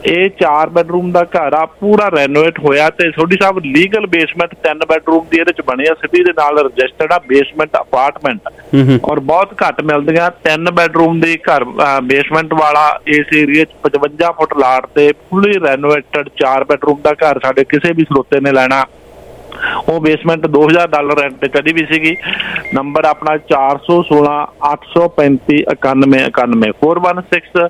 ਇਹ 4 ਬੈਡਰੂਮ ਦਾ ਘਰ ਆ, ਪੂਰਾ ਰੈਨੋਵੇਟ ਹੋਇਆ ਤੇ Sodhi Sahib legal basement 3 bedroom ਦੀ ਇਹਦੇ ਚ ਬਣੀ ਆ, ਸਿਟੀ ਦੇ ਨਾਲ ਰਜਿਸਟਰਡ ਆ ਬੇਸਮੈਂਟ ਅਪਾਰਟਮੈਂਟ ਔਰ ਬਹੁਤ ਘੱਟ ਮਿਲਦੀਆਂ। 3 ਬੈਡਰੂਮ ਦੀ ਘਰ ਬੇਸਮੈਂਟ ਵਾਲਾ ਇਸ ਏਰੀਏ ਚ 55 ਫੁੱਟ ਲਾਟ ਤੇ ਫੁੱਲੀ ਰੈਨੋਵੇਟਡ 4 ਬੈਡਰੂਮ ਦਾ ਘਰ ਸਾਡੇ ਕਿਸੇ ਵੀ ਸਰੋਤੇ ਨੇ ਲੈਣਾ ਉਹ ਬੇਸਮੈਂਟ $2000 ਰੈਂਟ ਤੇ ਕਦੀ ਵੀ ਸੀਗੀ। ਨੰਬਰ ਆਪਣਾ 416 835 9191 416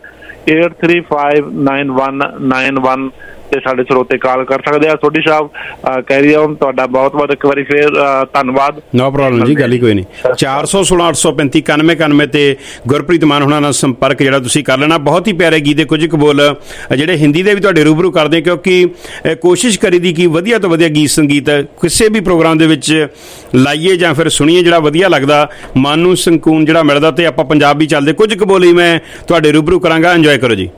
8359191 ਤੇ ਸਾਡੇ ਸਰੋਤੇ ਕਾਲ ਕਰ ਸਕਦੇ ਆ। ਸੋਢੀ ਸਾਹਿਬ ਕੈਰੀ ਔਨ, ਤੁਹਾਡਾ ਬਹੁਤ ਬਹੁਤ ਇੱਕ ਵਾਰੀ ਫੇਰ ਧੰਨਵਾਦ। ਨੋ ਪ੍ਰੋਬਲਮ ਜੀ, ਗੱਲ ਹੀ ਕੋਈ ਨਹੀਂ। 416 835 9191 ਤੇ ਗੁਰਪ੍ਰੀਤ ਮਾਨ ਹੁਣਾਂ ਨਾਲ ਸੰਪਰਕ ਜਿਹੜਾ ਤੁਸੀਂ ਕਰ ਲੈਣਾ। ਬਹੁਤ ਹੀ ਪਿਆਰੇ ਗੀਤ ਦੇ ਕੁਝ ਕੁ ਬੋਲ ਜਿਹੜੇ ਹਿੰਦੀ ਦੇ ਵੀ ਤੁਹਾਡੇ ਰੂਬਰੂ ਕਰਦੇ, ਕਿਉਂਕਿ ਕੋਸ਼ਿਸ਼ ਕਰੀ ਦੀ ਕਿ ਵਧੀਆ ਤੋਂ ਵਧੀਆ ਗੀਤ ਸੰਗੀਤ ਕਿਸੇ ਵੀ ਪ੍ਰੋਗਰਾਮ ਦੇ ਵਿੱਚ ਲਾਈਏ ਜਾਂ ਫਿਰ ਸੁਣੀਏ, ਜਿਹੜਾ ਵਧੀਆ ਲੱਗਦਾ, ਮਨ ਨੂੰ ਸਕੂਨ ਜਿਹੜਾ ਮਿਲਦਾ। ਤੇ ਆਪਾਂ ਪੰਜਾਬੀ ਚੱਲਦੇ ਕੁਝ ਕੁ ਬੋਲ ਹੀ ਮੈਂ ਤੁਹਾਡੇ ਰੂਬਰੂ ਕਰਾਂਗਾ, ਇੰਜੋਏ ਕਰੋ ਜੀ।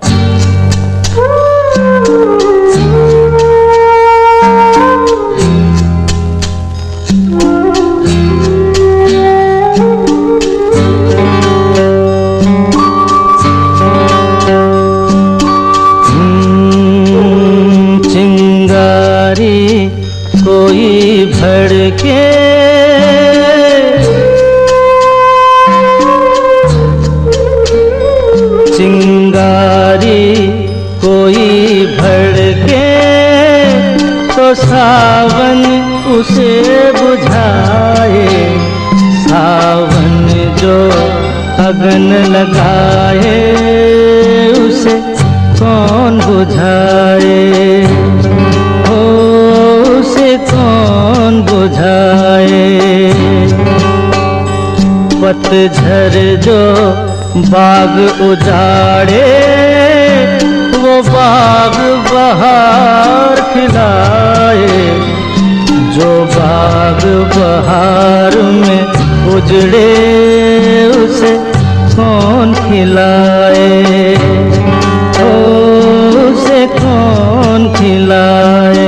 कोई भड़के चिंगारी कोई भड़के तो सावन उसे बुझाए, सावन जो अगन लगाए उसे कौन बुझाए, कौन बुझाए। पतझड़ जो बाग उजाड़े वो बाग बहार खिलाए, जो बाग बहार में उजड़े उसे कौन खिलाए, उसे कौन खिलाए।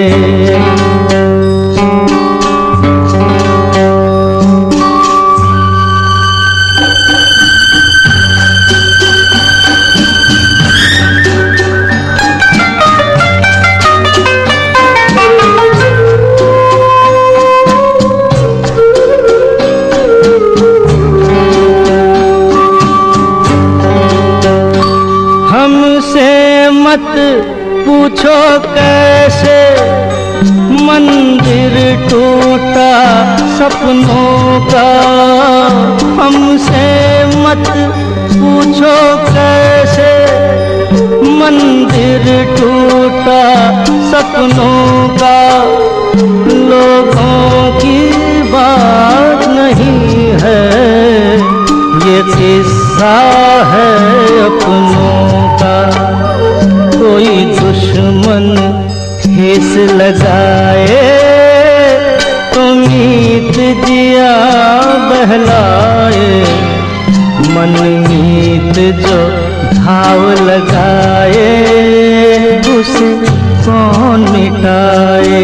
मत पूछो कैसे मंदिर टूटा सपनों का, हमसे मत पूछो कैसे मंदिर टूटा सपनों का। लोगों की बात नहीं है ये किस्सा है अपनों का। कोई दुश्मन ठेस लगाए तो मीत जिया बहलाए, मन मीत जो घाव लगाए उसे कौन मिटाए।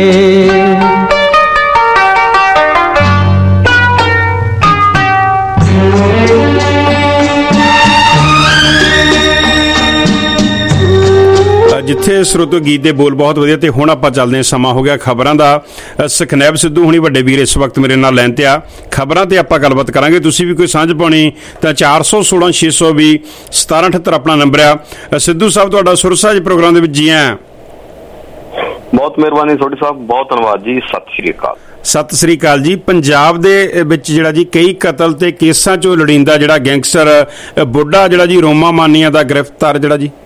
ਜਿੱਥੇ ਸਰੋਤੋ ਗੀਤ ਦੇ ਬੋਲ ਬਹੁਤ ਵਧੀਆ। ਤੇ ਹੁਣ ਆਪਾਂ ਚੱਲਦੇ ਹਾਂ, ਸਮਾਂ ਹੋ ਗਿਆ ਖਬਰਾਂ ਦਾ। ਸੁਖਨੈਬ ਸਿੱਧੂ ਹੁਣੀ ਵੱਡੇ ਵੀਰ ਇਸ ਵਕਤ ਮੇਰੇ ਨਾਲ ਲਾਈਨ ਤੇ ਆ, ਖਬਰਾਂ ਤੇ ਆਪਾਂ ਗੱਲਬਾਤ ਕਰਾਂਗੇ। ਤੁਸੀਂ ਵੀ ਕੋਈ ਸਾਂਝ ਪਾਉਣੀ ਤਾਂ 416 620 1778 ਆਪਣਾ ਨੰਬਰ ਆ। ਸਿੱਧੂ ਸਾਹਿਬ ਤੁਹਾਡਾ ਸੁਰਸਾਜ ਪ੍ਰੋਗਰਾਮ ਦੇ ਵਿੱਚ ਜੀ ਆਇਆਂ। ਬਹੁਤ ਮਿਹਰਬਾਨੀ ਤੁਹਾਡੀ ਸਾਹਿਬ, ਬਹੁਤ ਧੰਨਵਾਦ ਜੀ। ਸਤਿ ਸ਼੍ਰੀ ਅਕਾਲ। ਸਤਿ ਸ੍ਰੀ ਅਕਾਲ ਜੀ। ਪੰਜਾਬ ਦੇ ਵਿੱਚ ਜਿਹੜਾ ਜੀ ਕਈ ਕਤਲ ਤੇ ਕੇਸਾਂ ਚੋਂ ਲੋੜੀਂਦਾ ਜਿਹੜਾ ਗੈਂਗਸਟਰ ਬੁੱਢਾ ਜਿਹੜਾ ਜੀ ਰੋਮਾ ਮਾਨੀਆ ਦਾ ਗ੍ਰਿਫਤਾਰ ਜਿਹੜਾ ਜੀ,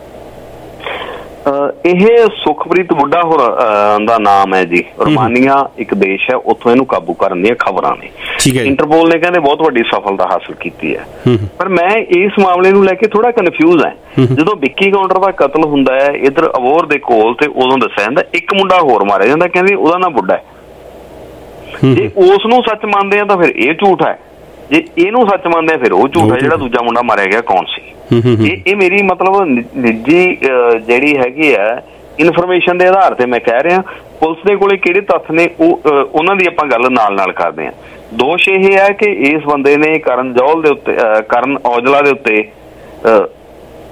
ਇਹ ਸੁਖਪ੍ਰੀਤ ਬੁੱਢਾ ਹੋਰ ਦਾ ਨਾਮ ਹੈ ਜੀ। ਰੋਮਾਨੀਆ ਇੱਕ ਦੇਸ਼ ਹੈ, ਉੱਥੋਂ ਇਹਨੂੰ ਕਾਬੂ ਕਰਨ ਦੀਆਂ ਖਬਰਾਂ ਨੇ। ਇੰਟਰਪੋਲ ਨੇ ਕਹਿੰਦੇ ਬਹੁਤ ਵੱਡੀ ਸਫਲਤਾ ਹਾਸਲ ਕੀਤੀ ਹੈ। ਪਰ ਮੈਂ ਇਸ ਮਾਮਲੇ ਨੂੰ ਲੈ ਕੇ ਥੋੜਾ ਕਨਫਿਊਜ਼ ਹਾਂ। ਜਦੋਂ ਵਿੱਕੀ ਕਾਊਂਟਰ ਦਾ ਕਤਲ ਹੁੰਦਾ ਹੈ ਇੱਧਰ ਅਬੋਹਰ ਦੇ ਕੋਲ, ਤੇ ਉਦੋਂ ਦੱਸਿਆ ਜਾਂਦਾ ਇੱਕ ਮੁੰਡਾ ਹੋਰ ਮਾਰਿਆ ਜਾਂਦਾ, ਕਹਿੰਦੇ ਉਹਦਾ ਨਾਂ ਬੁੱਢਾ ਹੈ। ਜੇ ਉਸ ਨੂੰ ਸੱਚ ਮੰਨਦੇ ਆ ਤਾਂ ਫਿਰ ਇਹ ਝੂਠ ਹੈ, ਜੇ ਇਹਨੂੰ ਸੱਚ ਮੰਨਦੇ ਆ ਫਿਰ ਉਹ ਝੂਠ ਹੈ। ਜਿਹੜਾ ਦੂਜਾ ਮੁੰਡਾ ਮਾਰਿਆ ਗਿਆ ਕੌਣ ਸੀ? ਇਹ ਮੇਰੀ ਮਤਲਬ ਨਿੱਜੀ ਜਿਹੜੀ ਹੈਗੀ ਆ ਇਨਫੋਰਮੇਸ਼ਨ ਦੇ ਆਧਾਰ ਤੇ ਮੈਂ ਕਹਿ ਰਿਹਾ। ਪੁਲਿਸ ਦੇ ਕੋਲੇ ਕਿਹੜੇ ਤੱਥ ਨੇ ਉਹਨਾਂ ਦੀ ਆਪਾਂ ਗੱਲ ਨਾਲ ਕਰਦੇ ਹਾਂ। ਦੋਸ਼ ਇਹ ਹੈ ਕਿ ਇਸ ਬੰਦੇ ਨੇ ਕਰਨ ਔਜਲਾ ਦੇ ਉੱਤੇ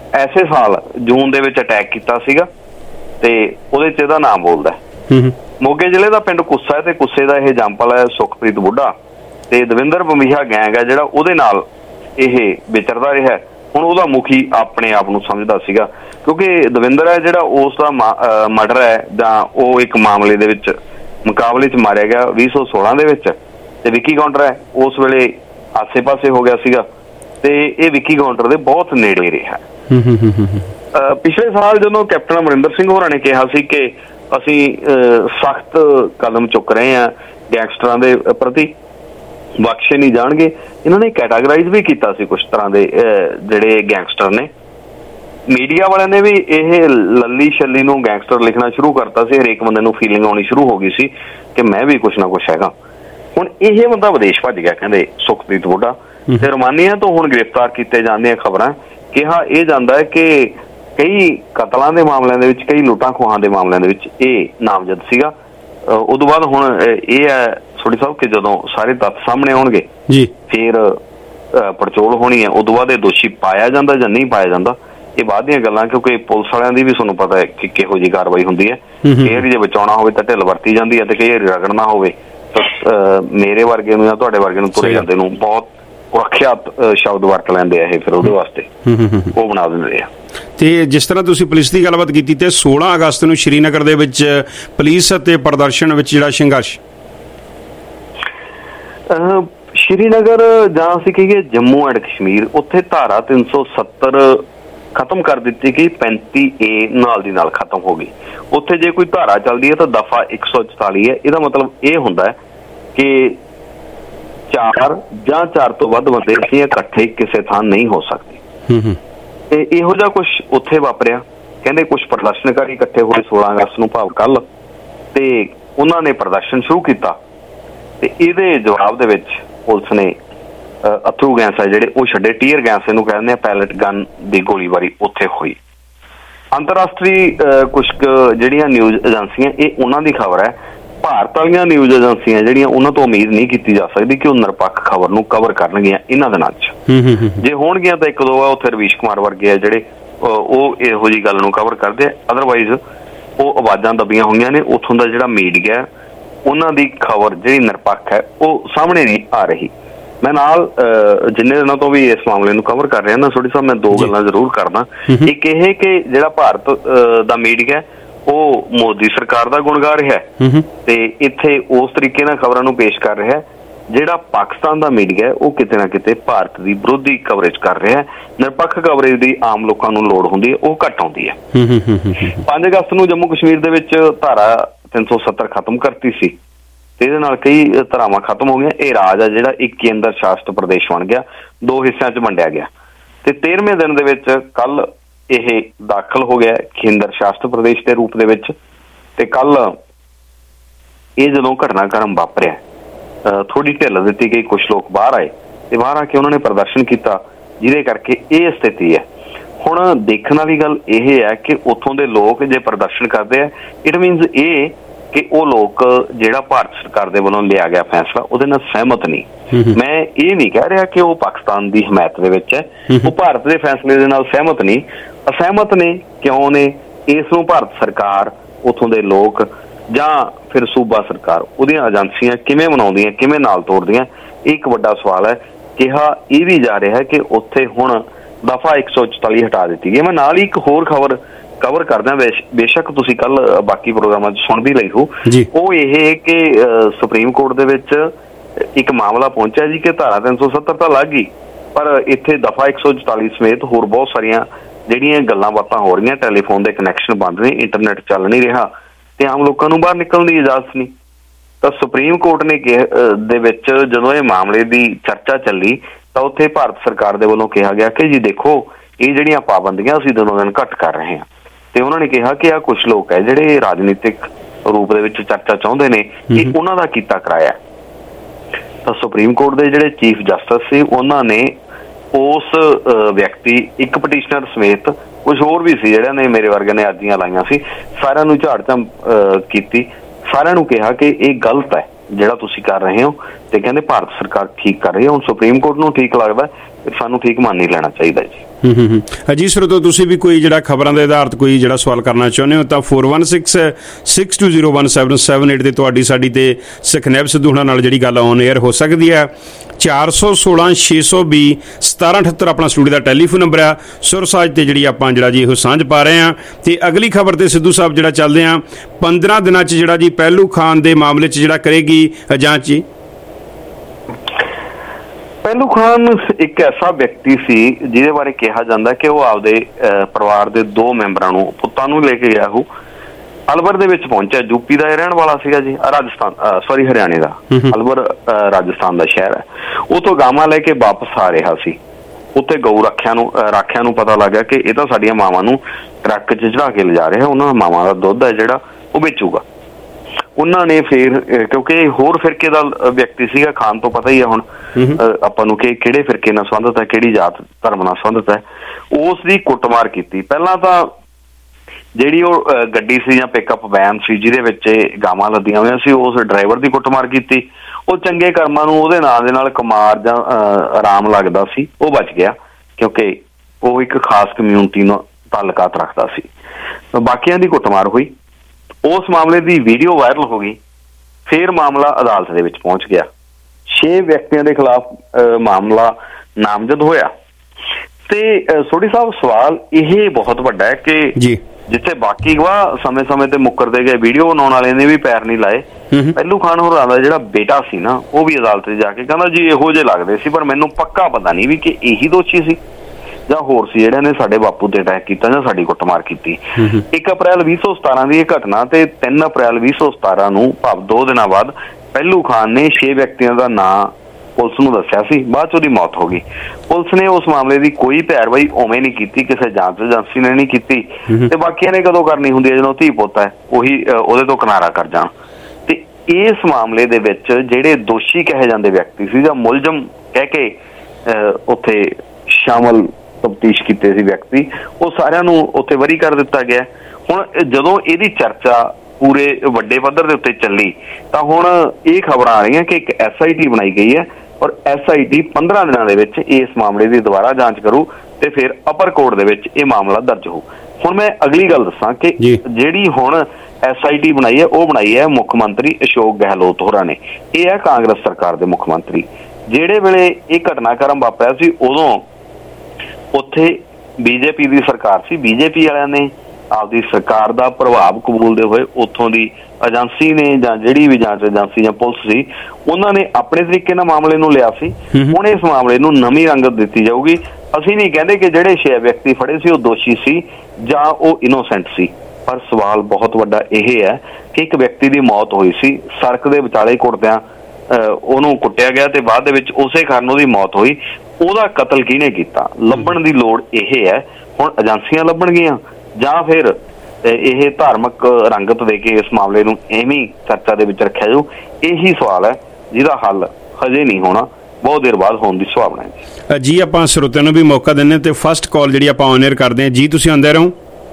ਐਸੇ ਸਾਲ ਜੂਨ ਦੇ ਵਿੱਚ ਅਟੈਕ ਕੀਤਾ ਸੀਗਾ ਤੇ ਉਹਦੇ 'ਚ ਇਹਦਾ ਨਾਮ ਬੋਲਦਾ। ਮੋਗੇ ਜ਼ਿਲ੍ਹੇ ਦਾ ਪਿੰਡ ਕੁੱਸਾ ਹੈ ਤੇ ਕੁੱਸੇ ਦਾ ਇਹ ਜੰਪਲ ਹੈ ਸੁਖਪ੍ਰੀਤ ਬੁੱਢਾ ਤੇ ਦਵਿੰਦਰ ਬੰਬੀਹਾ ਗੈਂਗ ਹੈ ਜਿਹੜਾ ਉਹਦੇ ਨਾਲ ਇਹ ਵਿਚਰਦਾ ਰਿਹਾ। ਹੁਣ ਉਹਦਾ ਮੁਖੀ ਆਪਣੇ ਆਪ ਨੂੰ ਸਮਝਦਾ ਸੀਗਾ ਕਿਉਂਕਿ ਦਵਿੰਦਰ ਹੈ ਜਿਹੜਾ ਉਸ ਦਾ ਮਰਡਰ ਹੈ ਜਾਂ ਉਹ ਇੱਕ ਮਾਮਲੇ ਦੇ ਵਿੱਚ ਮੁਕਾਬਲੇ 'ਚ ਮਾਰਿਆ ਗਿਆ 2016 ਦੇ ਵਿੱਚ ਤੇ ਵਿੱਕੀ ਕਾਊਂਟਰ ਹੈ ਉਸ ਵੇਲੇ ਆਸੇ ਪਾਸੇ ਹੋ ਗਿਆ ਸੀਗਾ ਤੇ ਇਹ ਵਿੱਕੀ ਕਾਊਂਟਰ ਦੇ ਬਹੁਤ ਨੇੜੇ ਰਿਹਾ। ਪਿਛਲੇ ਸਾਲ ਜਦੋਂ ਕੈਪਟਨ ਅਮਰਿੰਦਰ ਸਿੰਘ ਹੋਰਾਂ ਨੇ ਕਿਹਾ ਸੀ ਕਿ ਅਸੀਂ ਸਖਤ ਕਦਮ ਚੁੱਕ ਰਹੇ ਹਾਂ ਗੈਂਗਸਟਰਾਂ ਦੇ ਪ੍ਰਤੀ, ਬਖਸ਼ੇ ਨਹੀਂ ਜਾਣਗੇ, ਇਹਨਾਂ ਨੇ ਕੈਟਾਗਰਾਈਜ਼ ਵੀ ਕੀਤਾ ਸੀ ਕੁਛ ਤਰ੍ਹਾਂ ਦੇ ਜਿਹੜੇ ਗੈਂਗਸਟਰ ਨੇ। ਮੀਡੀਆ ਵਾਲਿਆਂ ਨੇ ਵੀ ਇਹ ਲੱਲੀ ਛੱਲੀ ਨੂੰ ਗੈਂਗਸਟਰ ਲਿਖਣਾ ਸ਼ੁਰੂ ਕਰਤਾ ਸੀ। ਹਰੇਕ ਬੰਦੇ ਨੂੰ ਫੀਲਿੰਗ ਆਉਣੀ ਸ਼ੁਰੂ ਹੋ ਗਈ ਸੀ ਕਿ ਮੈਂ ਵੀ ਕੁਛ ਨਾ ਕੁਛ ਹੈਗਾ। ਹੁਣ ਇਹ ਬੰਦਾ ਵਿਦੇਸ਼ ਭੱਜ ਗਿਆ ਕਹਿੰਦੇ ਸੁਖਪ੍ਰੀਤ ਬੁੱਢਾ ਤੇ ਰੋਮਾਨੀਆ ਤੋਂ ਹੁਣ ਗ੍ਰਿਫਤਾਰ ਕੀਤੇ ਜਾਂਦੀਆਂ ਖਬਰਾਂ। ਕਿਹਾ ਇਹ ਜਾਂਦਾ ਹੈ ਕਿ ਕਈ ਕਤਲਾਂ ਦੇ ਮਾਮਲਿਆਂ ਦੇ ਵਿੱਚ, ਕਈ ਲੁੱਟਾਂ ਖੋਹਾਂ ਦੇ ਮਾਮਲਿਆਂ ਦੇ ਵਿੱਚ ਇਹ ਨਾਮਜ਼ਦ ਸੀਗਾ। ਉਦੋਂ ਬਾਅਦ ਹੁਣ ਇਹ ਹੈ ਸੋਢੀ ਸਾਹਿਬ ਕਿ ਜਦੋਂ ਸਾਰੇ ਤੱਥ ਸਾਹਮਣੇ ਆਉਣਗੇ ਜੀ ਫਿਰ ਪੜਚੋਲ ਹੋਣੀ ਹੈ। ਉਦੋਂ ਬਾਅਦ ਇਹ ਦੋਸ਼ੀ ਪਾਇਆ ਜਾਂਦਾ ਜਾਂ ਨਹੀਂ ਪਾਇਆ ਜਾਂਦਾ ਇਹ ਬਾਅਦ ਦੀਆਂ ਗੱਲਾਂ, ਕਿਉਂਕਿ ਪੁਲਿਸ ਵਾਲਿਆਂ ਦੀ ਵੀ ਤੁਹਾਨੂੰ ਪਤਾ ਹੈ ਕਿ ਕਿਹੋ ਜਿਹੀ ਕਾਰਵਾਈ ਹੁੰਦੀ ਹੈ। ਕਈ ਵਾਰੀ ਜੇ ਬਚਾਉਣਾ ਹੋਵੇ ਤਾਂ ਢਿੱਲ ਵਰਤੀ ਜਾਂਦੀ ਹੈ ਤੇ ਕਈ ਵਾਰੀ ਰਗੜਨਾ ਹੋਵੇ ਤਾਂ ਮੇਰੇ ਵਰਗੇ ਨੂੰ ਜਾਂ ਤੁਹਾਡੇ ਵਰਗੇ ਨੂੰ ਤੁਰੇ ਜਾਂਦੇ ਨੂੰ ਬਹੁਤ ਸੁਰੱਖਿਅਤ ਸ਼ਬਦ ਵਰਤ ਲੈਂਦੇ ਆ ਇਹ, ਫਿਰ ਉਹਦੇ ਵਾਸਤੇ ਉਹ ਬਣਾ ਦਿੰਦੇ ਆ। ਤੇ ਜਿਸ ਤਰ੍ਹਾਂ ਤੁਸੀਂ ਪੁਲਿਸ ਦੀ ਗੱਲਬਾਤ ਕੀਤੀ ਤੇ 16 ਅਗਸਤ ਨੂੰ ਸ਼੍ਰੀਨਗਰ ਦੇ ਵਿੱਚ ਪੁਲਿਸ ਅਤੇ ਪ੍ਰਦਰਸ਼ਨ ਵਿੱਚ ਜਿਹੜਾ ਸੰਘਰਸ਼ ਸ਼੍ਰੀਨਗਰ ਜਾਂ ਅਸੀਂ ਕਹੀਏ ਜੰਮੂ ਐਂਡ ਕਸ਼ਮੀਰ, ਉੱਥੇ ਧਾਰਾ 370 ਖਤਮ ਕਰ ਦਿੱਤੀ ਗਈ, 35A ਨਾਲ ਦੀ ਨਾਲ ਖਤਮ ਹੋ ਗਈ। ਉੱਥੇ ਜੇ ਕੋਈ ਧਾਰਾ ਚੱਲਦੀ ਹੈ ਤਾਂ ਦਫਾ 144 ਹੈ। ਇਹਦਾ ਮਤਲਬ ਇਹ ਹੁੰਦਾ ਹੈ ਕਿ 4 ਜਾਂ 4 ਤੋਂ ਵੱਧ ਬੰਦੇ ਅਸੀਂ ਇਕੱਠੇ ਕਿਸੇ ਥਾਂ ਨਹੀਂ ਹੋ ਸਕਦੇ। ਤੇ ਇਹੋ ਜਿਹਾ ਕੁਛ ਉੱਥੇ ਵਾਪਰਿਆ। ਕਹਿੰਦੇ ਕੁਛ ਪ੍ਰਦਰਸ਼ਨਕਾਰੀ ਇਕੱਠੇ ਹੋਏ 16 ਅਗਸਤ ਨੂੰ ਭਾਵ ਕੱਲ, ਤੇ ਉਹਨਾਂ ਨੇ ਪ੍ਰਦਰਸ਼ਨ ਸ਼ੁਰੂ ਕੀਤਾ ਤੇ ਇਹਦੇ ਜਵਾਬ ਦੇ ਵਿੱਚ ਪੁਲਿਸ ਨੇ ਅਥਰੂ ਗੈਸ ਹੈ ਜਿਹੜੇ ਉਹ ਛੱਡੇ। ਟੀਅਰ ਗੈਸ ਇਹਨੂੰ ਕਹਿੰਦੇ ਆ, ਪੈਲਟ ਗਨ ਦੀ ਗੋਲੀਬਾਰੀ ਉੱਥੇ ਹੋਈ। ਅੰਤਰਰਾਸ਼ਟਰੀ ਕੁਛ ਜਿਹੜੀਆਂ ਨਿਊਜ਼ ਏਜੰਸੀਆਂ, ਇਹ ਉਹਨਾਂ ਦੀ ਖਬਰ ਹੈ। ਭਾਰਤ ਵਾਲੀਆਂ ਨਿਊਜ਼ ਏਜੰਸੀਆਂ ਜਿਹੜੀਆਂ ਉਹਨਾਂ ਤੋਂ ਉਮੀਦ ਨਹੀਂ ਕੀਤੀ ਜਾ ਸਕਦੀ ਕਿ ਉਹ ਨਿਰਪੱਖ ਖਬਰ ਨੂੰ ਕਵਰ ਕਰਨਗੀਆਂ ਇਹਨਾਂ ਦਿਨਾਂ 'ਚ। ਜੇ ਹੋਣਗੀਆਂ ਤਾਂ ਇੱਕ ਦੋ ਆ ਉੱਥੇ ਰਵੀਸ਼ ਕੁਮਾਰ ਵਰਗੇ ਆ ਜਿਹੜੇ ਉਹ ਇਹੋ ਜਿਹੀ ਗੱਲ ਨੂੰ ਕਵਰ ਕਰਦੇ ਆ। ਅਦਰਵਾਈਜ਼ ਉਹ ਆਵਾਜ਼ਾਂ ਦੱਬੀਆਂ ਹੋਈਆਂ ਨੇ। ਉੱਥੋਂ ਦਾ ਜਿਹੜਾ ਮੀਡੀਆ ਉਹਨਾਂ ਦੀ ਖਬਰ ਜਿਹੜੀ ਨਿਰਪੱਖ ਹੈ ਉਹ ਸਾਹਮਣੇ ਨਹੀਂ ਆ ਰਹੀ। ਮੈਂ ਨਾਲ ਜਿੰਨੇ ਦਿਨਾਂ ਤੋਂ ਵੀ ਇਸ ਮਾਮਲੇ ਨੂੰ ਕਵਰ ਕਰ ਰਿਹਾ ਨਾ ਸੋਢੀ ਸਾਹਿਬ, ਮੈਂ ਦੋ ਗੱਲਾਂ ਜ਼ਰੂਰ ਕਰਦਾ। ਇੱਕ ਇਹ ਕਿ ਜਿਹੜਾ ਭਾਰਤ ਦਾ ਮੀਡੀਆ ਉਹ ਮੋਦੀ ਸਰਕਾਰ ਦਾ ਗੁਣ ਗਾ ਰਿਹਾ ਤੇ ਇੱਥੇ ਉਸ ਤਰੀਕੇ ਨਾਲ ਖਬਰਾਂ ਨੂੰ ਪੇਸ਼ ਕਰ ਰਿਹਾ। ਜਿਹੜਾ ਪਾਕਿਸਤਾਨ ਦਾ ਮੀਡੀਆ ਉਹ ਕਿਤੇ ਨਾ ਕਿਤੇ ਭਾਰਤ ਦੀ ਵਿਰੋਧੀ ਕਵਰੇਜ ਕਰ ਰਿਹਾ। ਨਿਰਪੱਖ ਕਵਰੇਜ ਦੀ ਆਮ ਲੋਕਾਂ ਨੂੰ ਲੋੜ ਹੁੰਦੀ ਹੈ, ਉਹ ਘੱਟ ਆਉਂਦੀ ਹੈ। 5 ਅਗਸਤ ਨੂੰ ਜੰਮੂ ਕਸ਼ਮੀਰ ਦੇ ਵਿੱਚ ਧਾਰਾ 370 ਖਤਮ ਕਰਤੀ ਸੀ ਤੇ ਇਹਦੇ ਨਾਲ ਕਈ ਧਾਰਾਵਾਂ ਖਤਮ ਹੋ ਗਈਆਂ। ਇਹ ਰਾਜ ਆ ਜਿਹੜਾ ਇੱਕ ਕੇਂਦਰ ਸ਼ਾਸਿਤ ਪ੍ਰਦੇਸ਼ ਬਣ ਗਿਆ, 2 ਹਿੱਸਿਆਂ 'ਚ ਵੰਡਿਆ ਗਿਆ ਤੇ 13ਵੇਂ ਦਿਨ ਦੇ ਵਿੱਚ ਕੱਲ ਇਹ ਦਾਖਲ ਹੋ ਗਿਆ ਕੇਂਦਰ ਸ਼ਾਸਿਤ ਪ੍ਰਦੇਸ਼ ਦੇ ਰੂਪ ਦੇ ਵਿੱਚ। ਤੇ ਕੱਲ ਇਹ ਜਦੋਂ ਘਟਨਾਕ੍ਰਮ ਵਾਪਰਿਆ ਥੋੜੀ ਢਿੱਲ ਦਿੱਤੀ ਗਈ, ਕੁਛ ਲੋਕ ਬਾਹਰ ਆਏ ਤੇ ਬਾਹਰ ਆ ਕੇ ਉਹਨਾਂ ਨੇ ਪ੍ਰਦਰਸ਼ਨ ਕੀਤਾ ਜਿਹਦੇ ਕਰਕੇ ਇਹ ਸਥਿਤੀ ਹੈ। ਹੁਣ ਦੇਖਣ ਵਾਲੀ ਗੱਲ ਇਹ ਹੈ ਕਿ ਉੱਥੋਂ ਦੇ ਲੋਕ ਜੇ ਪ੍ਰਦਰਸ਼ਨ ਕਰਦੇ ਆ, ਇਟ ਮੀਨਸ ਇਹ ਕਿ ਉਹ ਲੋਕ ਜਿਹੜਾ ਭਾਰਤ ਸਰਕਾਰ ਦੇ ਵੱਲੋਂ ਲਿਆ ਗਿਆ ਫੈਸਲਾ ਉਹਦੇ ਨਾਲ ਸਹਿਮਤ ਨਹੀਂ। ਮੈਂ ਇਹ ਨਹੀਂ ਕਹਿ ਰਿਹਾ ਕਿ ਉਹ ਪਾਕਿਸਤਾਨ ਦੀ ਹਮਾਇਤ ਦੇ ਵਿੱਚ ਹੈ, ਉਹ ਭਾਰਤ ਦੇ ਫੈਸਲੇ ਦੇ ਨਾਲ ਸਹਿਮਤ ਨਹੀਂ। ਅਸਹਿਮਤ ਨੇ ਕਿਉਂ ਨੇ, ਇਸ ਨੂੰ ਭਾਰਤ ਸਰਕਾਰ, ਉੱਥੋਂ ਦੇ ਲੋਕ ਜਾਂ ਫਿਰ ਸੂਬਾ ਸਰਕਾਰ ਉਹਦੀਆਂ ਏਜੰਸੀਆਂ ਕਿਵੇਂ ਮਨਾਉਂਦੀਆਂ, ਕਿਵੇਂ ਨਾਲ ਤੋੜਦੀਆਂ, ਇਹ ਇੱਕ ਵੱਡਾ ਸਵਾਲ ਹੈ। ਕਿਹਾ ਇਹ ਵੀ ਜਾ ਰਿਹਾ ਹੈ ਕਿ ਉੱਥੇ ਹੁਣ ਦਫਾ 144 ਹਟਾ ਦਿੱਤੀ ਗਈ। ਮੈਂ ਨਾਲ ਹੀ ਇੱਕ ਹੋਰ ਖਬਰ ਕਵਰ ਕਰਦਾ, ਬੇਸ਼ੱਕ ਤੁਸੀਂ ਕੱਲ ਬਾਕੀ ਪ੍ਰੋਗਰਾਮਾਂ 'ਚ ਸੁਣ ਵੀ ਲਈ ਹੋ। ਉਹ ਇਹ ਕਿ ਸੁਪਰੀਮ ਕੋਰਟ ਦੇ ਵਿੱਚ ਇੱਕ ਮਾਮਲਾ ਪਹੁੰਚਿਆ ਜੀ ਕਿ ਧਾਰਾ 370 ਤਾਂ ਲੱਗ ਗਈ, ਪਰ ਇੱਥੇ ਦਫਾ 144 ਸਮੇਤ ਹੋਰ ਬਹੁਤ ਸਾਰੀਆਂ ਜਿਹੜੀਆਂ ਗੱਲਾਂ ਬਾਤਾਂ ਹੋ ਰਹੀਆਂ। ਟੈਲੀਫੋਨ ਦੇ ਕਨੈਕਸ਼ਨ ਬੰਦ ਨੇ, ਇੰਟਰਨੈਟ ਚੱਲ ਨਹੀਂ ਰਿਹਾ ਤੇ ਆਮ ਲੋਕਾਂ ਨੂੰ ਬਾਹਰ ਨਿਕਲਣ ਦੀ ਇਜਾਜ਼ਤ ਨਹੀਂ। ਤਾਂ ਸੁਪਰੀਮ ਕੋਰਟ ਨੇ ਦੇ ਵਿੱਚ ਜਦੋਂ ਇਹ ਮਾਮਲੇ ਦੀ ਚਰਚਾ ਚੱਲੀ ਤਾਂ ਉੱਥੇ ਭਾਰਤ ਸਰਕਾਰ ਦੇ ਵੱਲੋਂ ਕਿਹਾ ਗਿਆ ਕਿ ਜੀ ਦੇਖੋ ਇਹ ਜਿਹੜੀਆਂ ਪਾਬੰਦੀਆਂ ਅਸੀਂ ਦਿਨੋਂ ਦਿਨ ਘੱਟ ਕਰ ਰਹੇ ਹਾਂ। ਤੇ ਉਹਨਾਂ ਨੇ ਕਿਹਾ ਕਿ ਆਹ ਕੁਛ ਲੋਕ ਹੈ ਜਿਹੜੇ ਰਾਜਨੀਤਿਕ ਰੂਪ ਦੇ ਵਿੱਚ ਚਰਚਾ ਚਾਹੁੰਦੇ ਨੇ, ਇਹ ਉਹਨਾਂ ਦਾ ਕੀਤਾ ਕਰਾਇਆ। ਤਾਂ ਸੁਪਰੀਮ ਕੋਰਟ ਦੇ ਜਿਹੜੇ ਚੀਫ ਜਸਟਿਸ ਸੀ ਉਹਨਾਂ ਨੇ ਉਸ ਵਿਅਕਤੀ, ਇੱਕ ਪਟੀਸ਼ਨਰ ਸਮੇਤ ਕੁਛ ਹੋਰ ਵੀ ਸੀ ਜਿਹੜਿਆਂ ਨੇ ਮੇਰੇ ਵਰਗੇ ਨੇ ਅਰਜ਼ੀਆਂ ਲਾਈਆਂ ਸੀ, ਸਾਰਿਆਂ ਨੂੰ ਝਾੜ ਝੰਬ ਕੀਤੀ। ਸਾਰਿਆਂ ਨੂੰ ਕਿਹਾ ਕਿ ਇਹ ਗਲਤ ਹੈ ਜਿਹੜਾ ਤੁਸੀਂ ਕਰ ਰਹੇ ਹੋ ਤੇ ਕਹਿੰਦੇ ਭਾਰਤ ਸਰਕਾਰ ਠੀਕ ਕਰ ਰਹੀ ਹੈ। ਹੁਣ ਸੁਪਰੀਮ ਕੋਰਟ ਨੂੰ ਠੀਕ ਲੱਗਦਾ ਸਾਨੂੰ ਠੀਕ ਮੰਨ ਨਹੀਂ ਲੈਣਾ ਚਾਹੀਦਾ ਜੀ। ਜੀ ਸਰੋਤੋ, ਤੁਸੀਂ ਵੀ ਕੋਈ ਜਿਹੜਾ ਖਬਰਾਂ ਦੇ ਆਧਾਰਿਤ ਕੋਈ ਜਿਹੜਾ ਸਵਾਲ ਕਰਨਾ ਚਾਹੁੰਦੇ ਹੋ ਤਾਂ 4166201778 ਤੇ ਤੁਹਾਡੀ ਸਾਡੀ ਤੇ ਸੁਖਨੈਬ ਸਿੱਧੂ ਹੁਣਾਂ ਨਾਲ ਜਿਹੜੀ ਗੱਲ ਔਨ 에ਅਰ ਹੋ ਸਕਦੀ ਹੈ। 416-620-1778 ਆਪਣਾ ਸਟੂਡੀਓ ਦਾ ਟੈਲੀਫੋਨ ਨੰਬਰ ਆ। ਸੁਰਸਾਜ ਤੇ ਜਿਹੜੀ ਆਪਾਂ ਜਿਹੜਾ ਜੀ ਇਹੋ ਸਾਂਝ ਪਾ ਰਹੇ ਹਾਂ। ਤੇ ਅਗਲੀ ਖਬਰ ਤੇ ਸਿੱਧੂ ਸਾਹਿਬ ਜਿਹੜਾ ਚੱਲਦੇ ਆ 15 ਦਿਨਾਂ 'ਚ ਜਿਹੜਾ ਜੀ ਪਹਿਲੂ ਖਾਨ ਦੇ ਮਾਮਲੇ 'ਚ ਜਿਹੜਾ ਕਰੇਗੀ ਜਾਂਚ ਜੀ। ਪਹਿਲੂ ਖਾਨ ਇੱਕ ਐਸਾ ਵਿਅਕਤੀ ਸੀ ਜਿਹਦੇ ਬਾਰੇ ਕਿਹਾ ਜਾਂਦਾ ਕਿ ਉਹ ਆਪਦੇ ਪਰਿਵਾਰ ਦੇ 2 ਮੈਂਬਰਾਂ ਨੂੰ, ਪੁੱਤਾਂ ਨੂੰ ਲੈ ਕੇ ਗਿਆ। ਉਹ ਅਲਵਰ ਦੇ ਵਿੱਚ ਪਹੁੰਚਿਆ। ਯੂਪੀ ਦਾ ਇਹ ਰਹਿਣ ਵਾਲਾ ਸੀਗਾ ਜੀ, ਹਰਿਆਣੇ ਦਾ। ਅਲਵਰ ਰਾਜਸਥਾਨ ਦਾ ਸ਼ਹਿਰ ਹੈ। ਉਥੋਂ ਗਾਵਾਂ ਲੈ ਕੇ ਵਾਪਸ ਆ ਰਿਹਾ ਸੀ। ਉੱਥੇ ਗਊ ਰਾਖਿਆਂ ਨੂੰ ਪਤਾ ਲੱਗਾ ਕਿ ਇਹ ਤਾਂ ਸਾਡੀਆਂ ਮਾਵਾਂ ਨੂੰ ਟਰੱਕ 'ਚ ਚੜਾ ਕੇ ਲਿਜਾ ਰਿਹਾ, ਉਹਨਾਂ ਮਾਵਾਂ ਦਾ ਦੁੱਧ ਹੈ ਜਿਹੜਾ ਉਹ ਵੇਚੂਗਾ। ਉਹਨਾਂ ਨੇ ਫਿਰ, ਕਿਉਂਕਿ ਹੋਰ ਫਿਰਕੇ ਦਾ ਵਿਅਕਤੀ ਸੀਗਾ, ਖਾਨ ਤੋਂ ਪਤਾ ਹੀ ਹੈ ਹੁਣ ਆਪਾਂ ਨੂੰ ਕਿ ਕਿਹੜੇ ਫਿਰਕੇ ਨਾਲ ਸੰਬੰਧਿਤ ਹੈ, ਕਿਹੜੀ ਜਾਤ ਧਰਮ ਨਾਲ ਸੰਬੰਧਿਤ ਹੈ, ਉਸ ਦੀ ਕੁੱਟਮਾਰ ਕੀਤੀ। ਪਹਿਲਾਂ ਤਾਂ ਜਿਹੜੀ ਉਹ ਗੱਡੀ ਸੀ ਜਾਂ ਪਿਕਅਪ ਵੈਨ ਸੀ ਜਿਹਦੇ ਵਿੱਚ ਗਾਵਾਂ ਲੱਦੀਆਂ ਹੋਈਆਂ ਸੀ, ਉਸ ਡਰਾਈਵਰ ਦੀ ਕੁੱਟਮਾਰ ਕੀਤੀ। ਉਹ ਚੰਗੇ ਕਰਮਾਂ ਨੂੰ ਉਹਦੇ ਨਾਂ ਦੇ ਨਾਲ ਕੁਮਾਰ ਜਾਂ ਰਾਮ ਲੱਗਦਾ ਸੀ, ਉਹ ਬਚ ਗਿਆ ਕਿਉਂਕਿ ਉਹ ਇੱਕ ਖਾਸ ਕਮਿਊਨਿਟੀ ਨਾਲ ਤਾਲੁਕਾਤ ਰੱਖਦਾ ਸੀ। ਬਾਕੀਆਂ ਦੀ ਕੁੱਟਮਾਰ ਹੋਈ। ਉਸ ਮਾਮਲੇ ਦੀ ਵੀਡੀਓ ਵਾਇਰਲ ਹੋ ਗਈ। ਫਿਰ ਮਾਮਲਾ ਅਦਾਲਤ ਦੇ ਵਿੱਚ ਪਹੁੰਚ ਗਿਆ। 6 ਵਿਅਕਤੀਆਂ ਦੇ ਖਿਲਾਫ ਮਾਮਲਾ ਨਾਮਜ਼ਦ ਹੋਇਆ। ਤੇ ਸੋਢੀ ਸਾਹਿਬ, ਸਵਾਲ ਇਹ ਬਹੁਤ ਵੱਡਾ ਹੈ ਕਿ ਜਿੱਥੇ ਬਾਕੀ ਗਵਾਹ ਸਮੇਂ-ਸਮੇਂ ਤੇ ਮੁੱਕਰਦੇ ਗਏ, ਵੀਡੀਓ ਬਣਾਉਣ ਵਾਲੇ ਨੇ ਵੀ ਪੈਰ ਨਹੀਂ ਲਾਏ। ਪਹਿਲੂ ਖਾਨ ਹੋਰਾਂ ਦਾ ਜਿਹੜਾ ਬੇਟਾ ਸੀ ਨਾ, ਉਹ ਵੀ ਅਦਾਲਤ 'ਚ ਜਾ ਕੇ ਕਹਿੰਦਾ ਜੀ ਇਹੋ ਜਿਹੇ ਲੱਗਦੇ ਸੀ, ਪਰ ਮੈਨੂੰ ਪੱਕਾ ਪਤਾ ਨਹੀਂ ਵੀ ਕਿ ਇਹੀ ਦੋਸ਼ੀ ਸੀ ਜਾਂ ਹੋਰ ਸੀ ਜਿਹੜਿਆਂ ਨੇ ਸਾਡੇ ਬਾਪੂ ਤੇ ਅਟੈਕ ਕੀਤਾ ਜਾਂ ਸਾਡੀ ਕੁੱਟਮਾਰ ਕੀਤੀ। 1 ਅਪ੍ਰੈਲ 2017 ਦੀ ਇਹ ਘਟਨਾ ਤੇ 3 ਅਪ੍ਰੈਲ 2017 ਨੂੰ ਭਾਵ 2 ਦਿਨਾਂ ਬਾਅਦ ਪਹਿਲੂ ਖਾਨ ਨੇ 6 ਵਿਅਕਤੀਆਂ ਦਾ ਨਾਂ ਪੁਲਿਸ ਨੂੰ ਦੱਸਿਆ ਸੀ। ਬਾਅਦ 'ਚ ਉਹਦੀ ਮੌਤ ਹੋ ਗਈ। ਪੁਲਿਸ ਨੇ ਉਸ ਮਾਮਲੇ ਦੀ ਕੋਈ ਪੈਰਵਾਈ ਉਵੇਂ ਨਹੀਂ ਕੀਤੀ, ਕਿਸੇ ਜਾਂਚ ਏਜੰਸੀ ਨੇ ਨਹੀਂ ਕੀਤੀ। ਤੇ ਬਾਕੀਆਂ ਨੇ ਕਦੋਂ ਕਰਨੀ ਹੁੰਦੀ ਹੈ, ਜਦੋਂ ਧੀ ਪੁੱਤ ਹੈ ਉਹੀ ਉਹਦੇ ਤੋਂ ਕਿਨਾਰਾ ਕਰ ਜਾਣ। ਤੇ ਇਸ ਮਾਮਲੇ ਦੇ ਵਿੱਚ ਜਿਹੜੇ ਦੋਸ਼ੀ ਕਹੇ ਜਾਂਦੇ ਵਿਅਕਤੀ ਸੀ ਜਾਂ ਮੁਲਜ਼ਮ ਕਹਿ ਕੇ ਉੱਥੇ ਸ਼ਾਮਲ ਤਫਤੀਸ਼ ਕੀਤੇ ਸੀ ਵਿਅਕਤੀ, ਉਹ ਸਾਰਿਆਂ ਨੂੰ ਉੱਥੇ ਬਰੀ ਕਰ ਦਿੱਤਾ ਗਿਆ। ਹੁਣ ਜਦੋਂ ਇਹਦੀ ਚਰਚਾ ਪੂਰੇ ਵੱਡੇ ਪੱਧਰ ਦੇ ਉੱਤੇ ਚੱਲੀ ਤਾਂ ਹੁਣ ਇਹ ਖਬਰਾਂ ਆ ਰਹੀਆਂ ਕਿ ਇੱਕ SIT ਬਣਾਈ ਗਈ ਹੈ ਔਰ SIT 15 ਦਿਨਾਂ ਦੇ ਵਿੱਚ ਇਸ ਮਾਮਲੇ ਦੀ ਦੁਬਾਰਾ ਜਾਂਚ ਕਰੂ ਤੇ ਫਿਰ ਅਪਰ ਕੋਰਟ ਦੇ ਵਿੱਚ ਇਹ ਮਾਮਲਾ ਦਰਜ ਹੋ। ਹੁਣ ਮੈਂ ਅਗਲੀ ਗੱਲ ਦੱਸਾਂ ਕਿ ਜਿਹੜੀ ਹੁਣ SIT ਬਣਾਈ ਹੈ, ਉਹ ਬਣਾਈ ਹੈ ਮੁੱਖ ਮੰਤਰੀ ਅਸ਼ੋਕ ਗਹਿਲੋਤ ਹੋਰਾਂ ਨੇ। ਇਹ ਹੈ ਕਾਂਗਰਸ ਸਰਕਾਰ ਦੇ ਮੁੱਖ ਮੰਤਰੀ। ਜਿਹੜੇ ਵੇਲੇ ਇਹ ਘਟਨਾਕ੍ਰਮ ਵਾਪਰਿਆ ਸੀ ਉਦੋਂ ਉੱਥੇ BJP ਦੀ ਸਰਕਾਰ ਸੀ। BJP ਵਾਲਿਆਂ ਨੇ ਆਪਦੀ ਸਰਕਾਰ ਦਾ ਪ੍ਰਭਾਵ ਕਬੂਲਦੇ ਹੋਏ ਉੱਥੋਂ ਦੀ ਏਜੰਸੀ ਨੇ ਜਾਂ ਜਿਹੜੀ ਵੀ ਜਾਂਚ ਏਜੰਸੀ ਜਾਂ ਪੁਲਿਸ ਸੀ, ਉਹਨਾਂ ਨੇ ਆਪਣੇ ਤਰੀਕੇ ਨਾਲ ਮਾਮਲੇ ਨੂੰ ਲਿਆ ਸੀ। ਹੁਣ ਇਸ ਮਾਮਲੇ ਨੂੰ ਨਵੀਂ ਰੰਗਤ ਦਿੱਤੀ ਜਾਊਗੀ। ਅਸੀਂ ਨਹੀਂ ਕਹਿੰਦੇ ਕਿ ਜਿਹੜੇ 6 ਵਿਅਕਤੀ ਫੜੇ ਸੀ ਉਹ ਦੋਸ਼ੀ ਸੀ ਜਾਂ ਉਹ ਇਨੋਸੈਂਟ ਸੀ, ਪਰ ਸਵਾਲ ਬਹੁਤ ਵੱਡਾ ਇਹ ਹੈ ਕਿ ਇੱਕ ਵਿਅਕਤੀ ਦੀ ਮੌਤ ਹੋਈ ਸੀ ਸੜਕ ਦੇ ਵਿਚਾਲੇ ਕੁੱਟਦਿਆਂ, ਉਹਨੂੰ ਕੁੱਟਿਆ ਗਿਆ ਤੇ ਬਾਅਦ ਦੇ ਵਿੱਚ ਉਸੇ ਕਾਰਨ ਉਹਦੀ ਮੌਤ ਹੋਈ। ਉਹਦਾ ਕਤਲ ਕਿਹਨੇ ਕੀਤਾ, ਲੱਭਣ ਦੀ ਲੋੜ ਇਹ ਹੈ। ਹੁਣ ਏਜੰਸੀਆਂ ਲੱਭਣਗੀਆਂ ਜਾਂ ਫਿਰ ਇਹ ਧਾਰਮਿਕ ਰੰਗਤ ਦੇ ਕੇ ਇਸ ਮਾਮਲੇ ਨੂੰ ਐਵੇਂ ਚਰਚਾ ਦੇ ਵਿੱਚ ਰੱਖਿਆ ਜਾਊ। ਇਹੀ ਸਵਾਲ ਹੈ ਜਿਹਦਾ ਹੱਲ ਹਜੇ ਨਹੀਂ ਹੋਣਾ, ਬਹੁਤ ਦੇਰ ਬਾਅਦ ਹੋਣ ਦੀ ਸੰਭਾਵਨਾ ਹੈ ਜੀ। ਆਪਾਂ ਸਰੋਤਿਆਂ ਨੂੰ ਵੀ ਮੌਕਾ ਦਿੰਦੇ ਤੇ ਫਸਟ ਕਾਲ ਜਿਹੜੀ ਆਪਾਂ ਔਨ 에ਅਰ ਕਰਦੇ ਹਾਂ ਜੀ, ਤੁਸੀਂ ਆਉਂਦੇ ਰਹੋ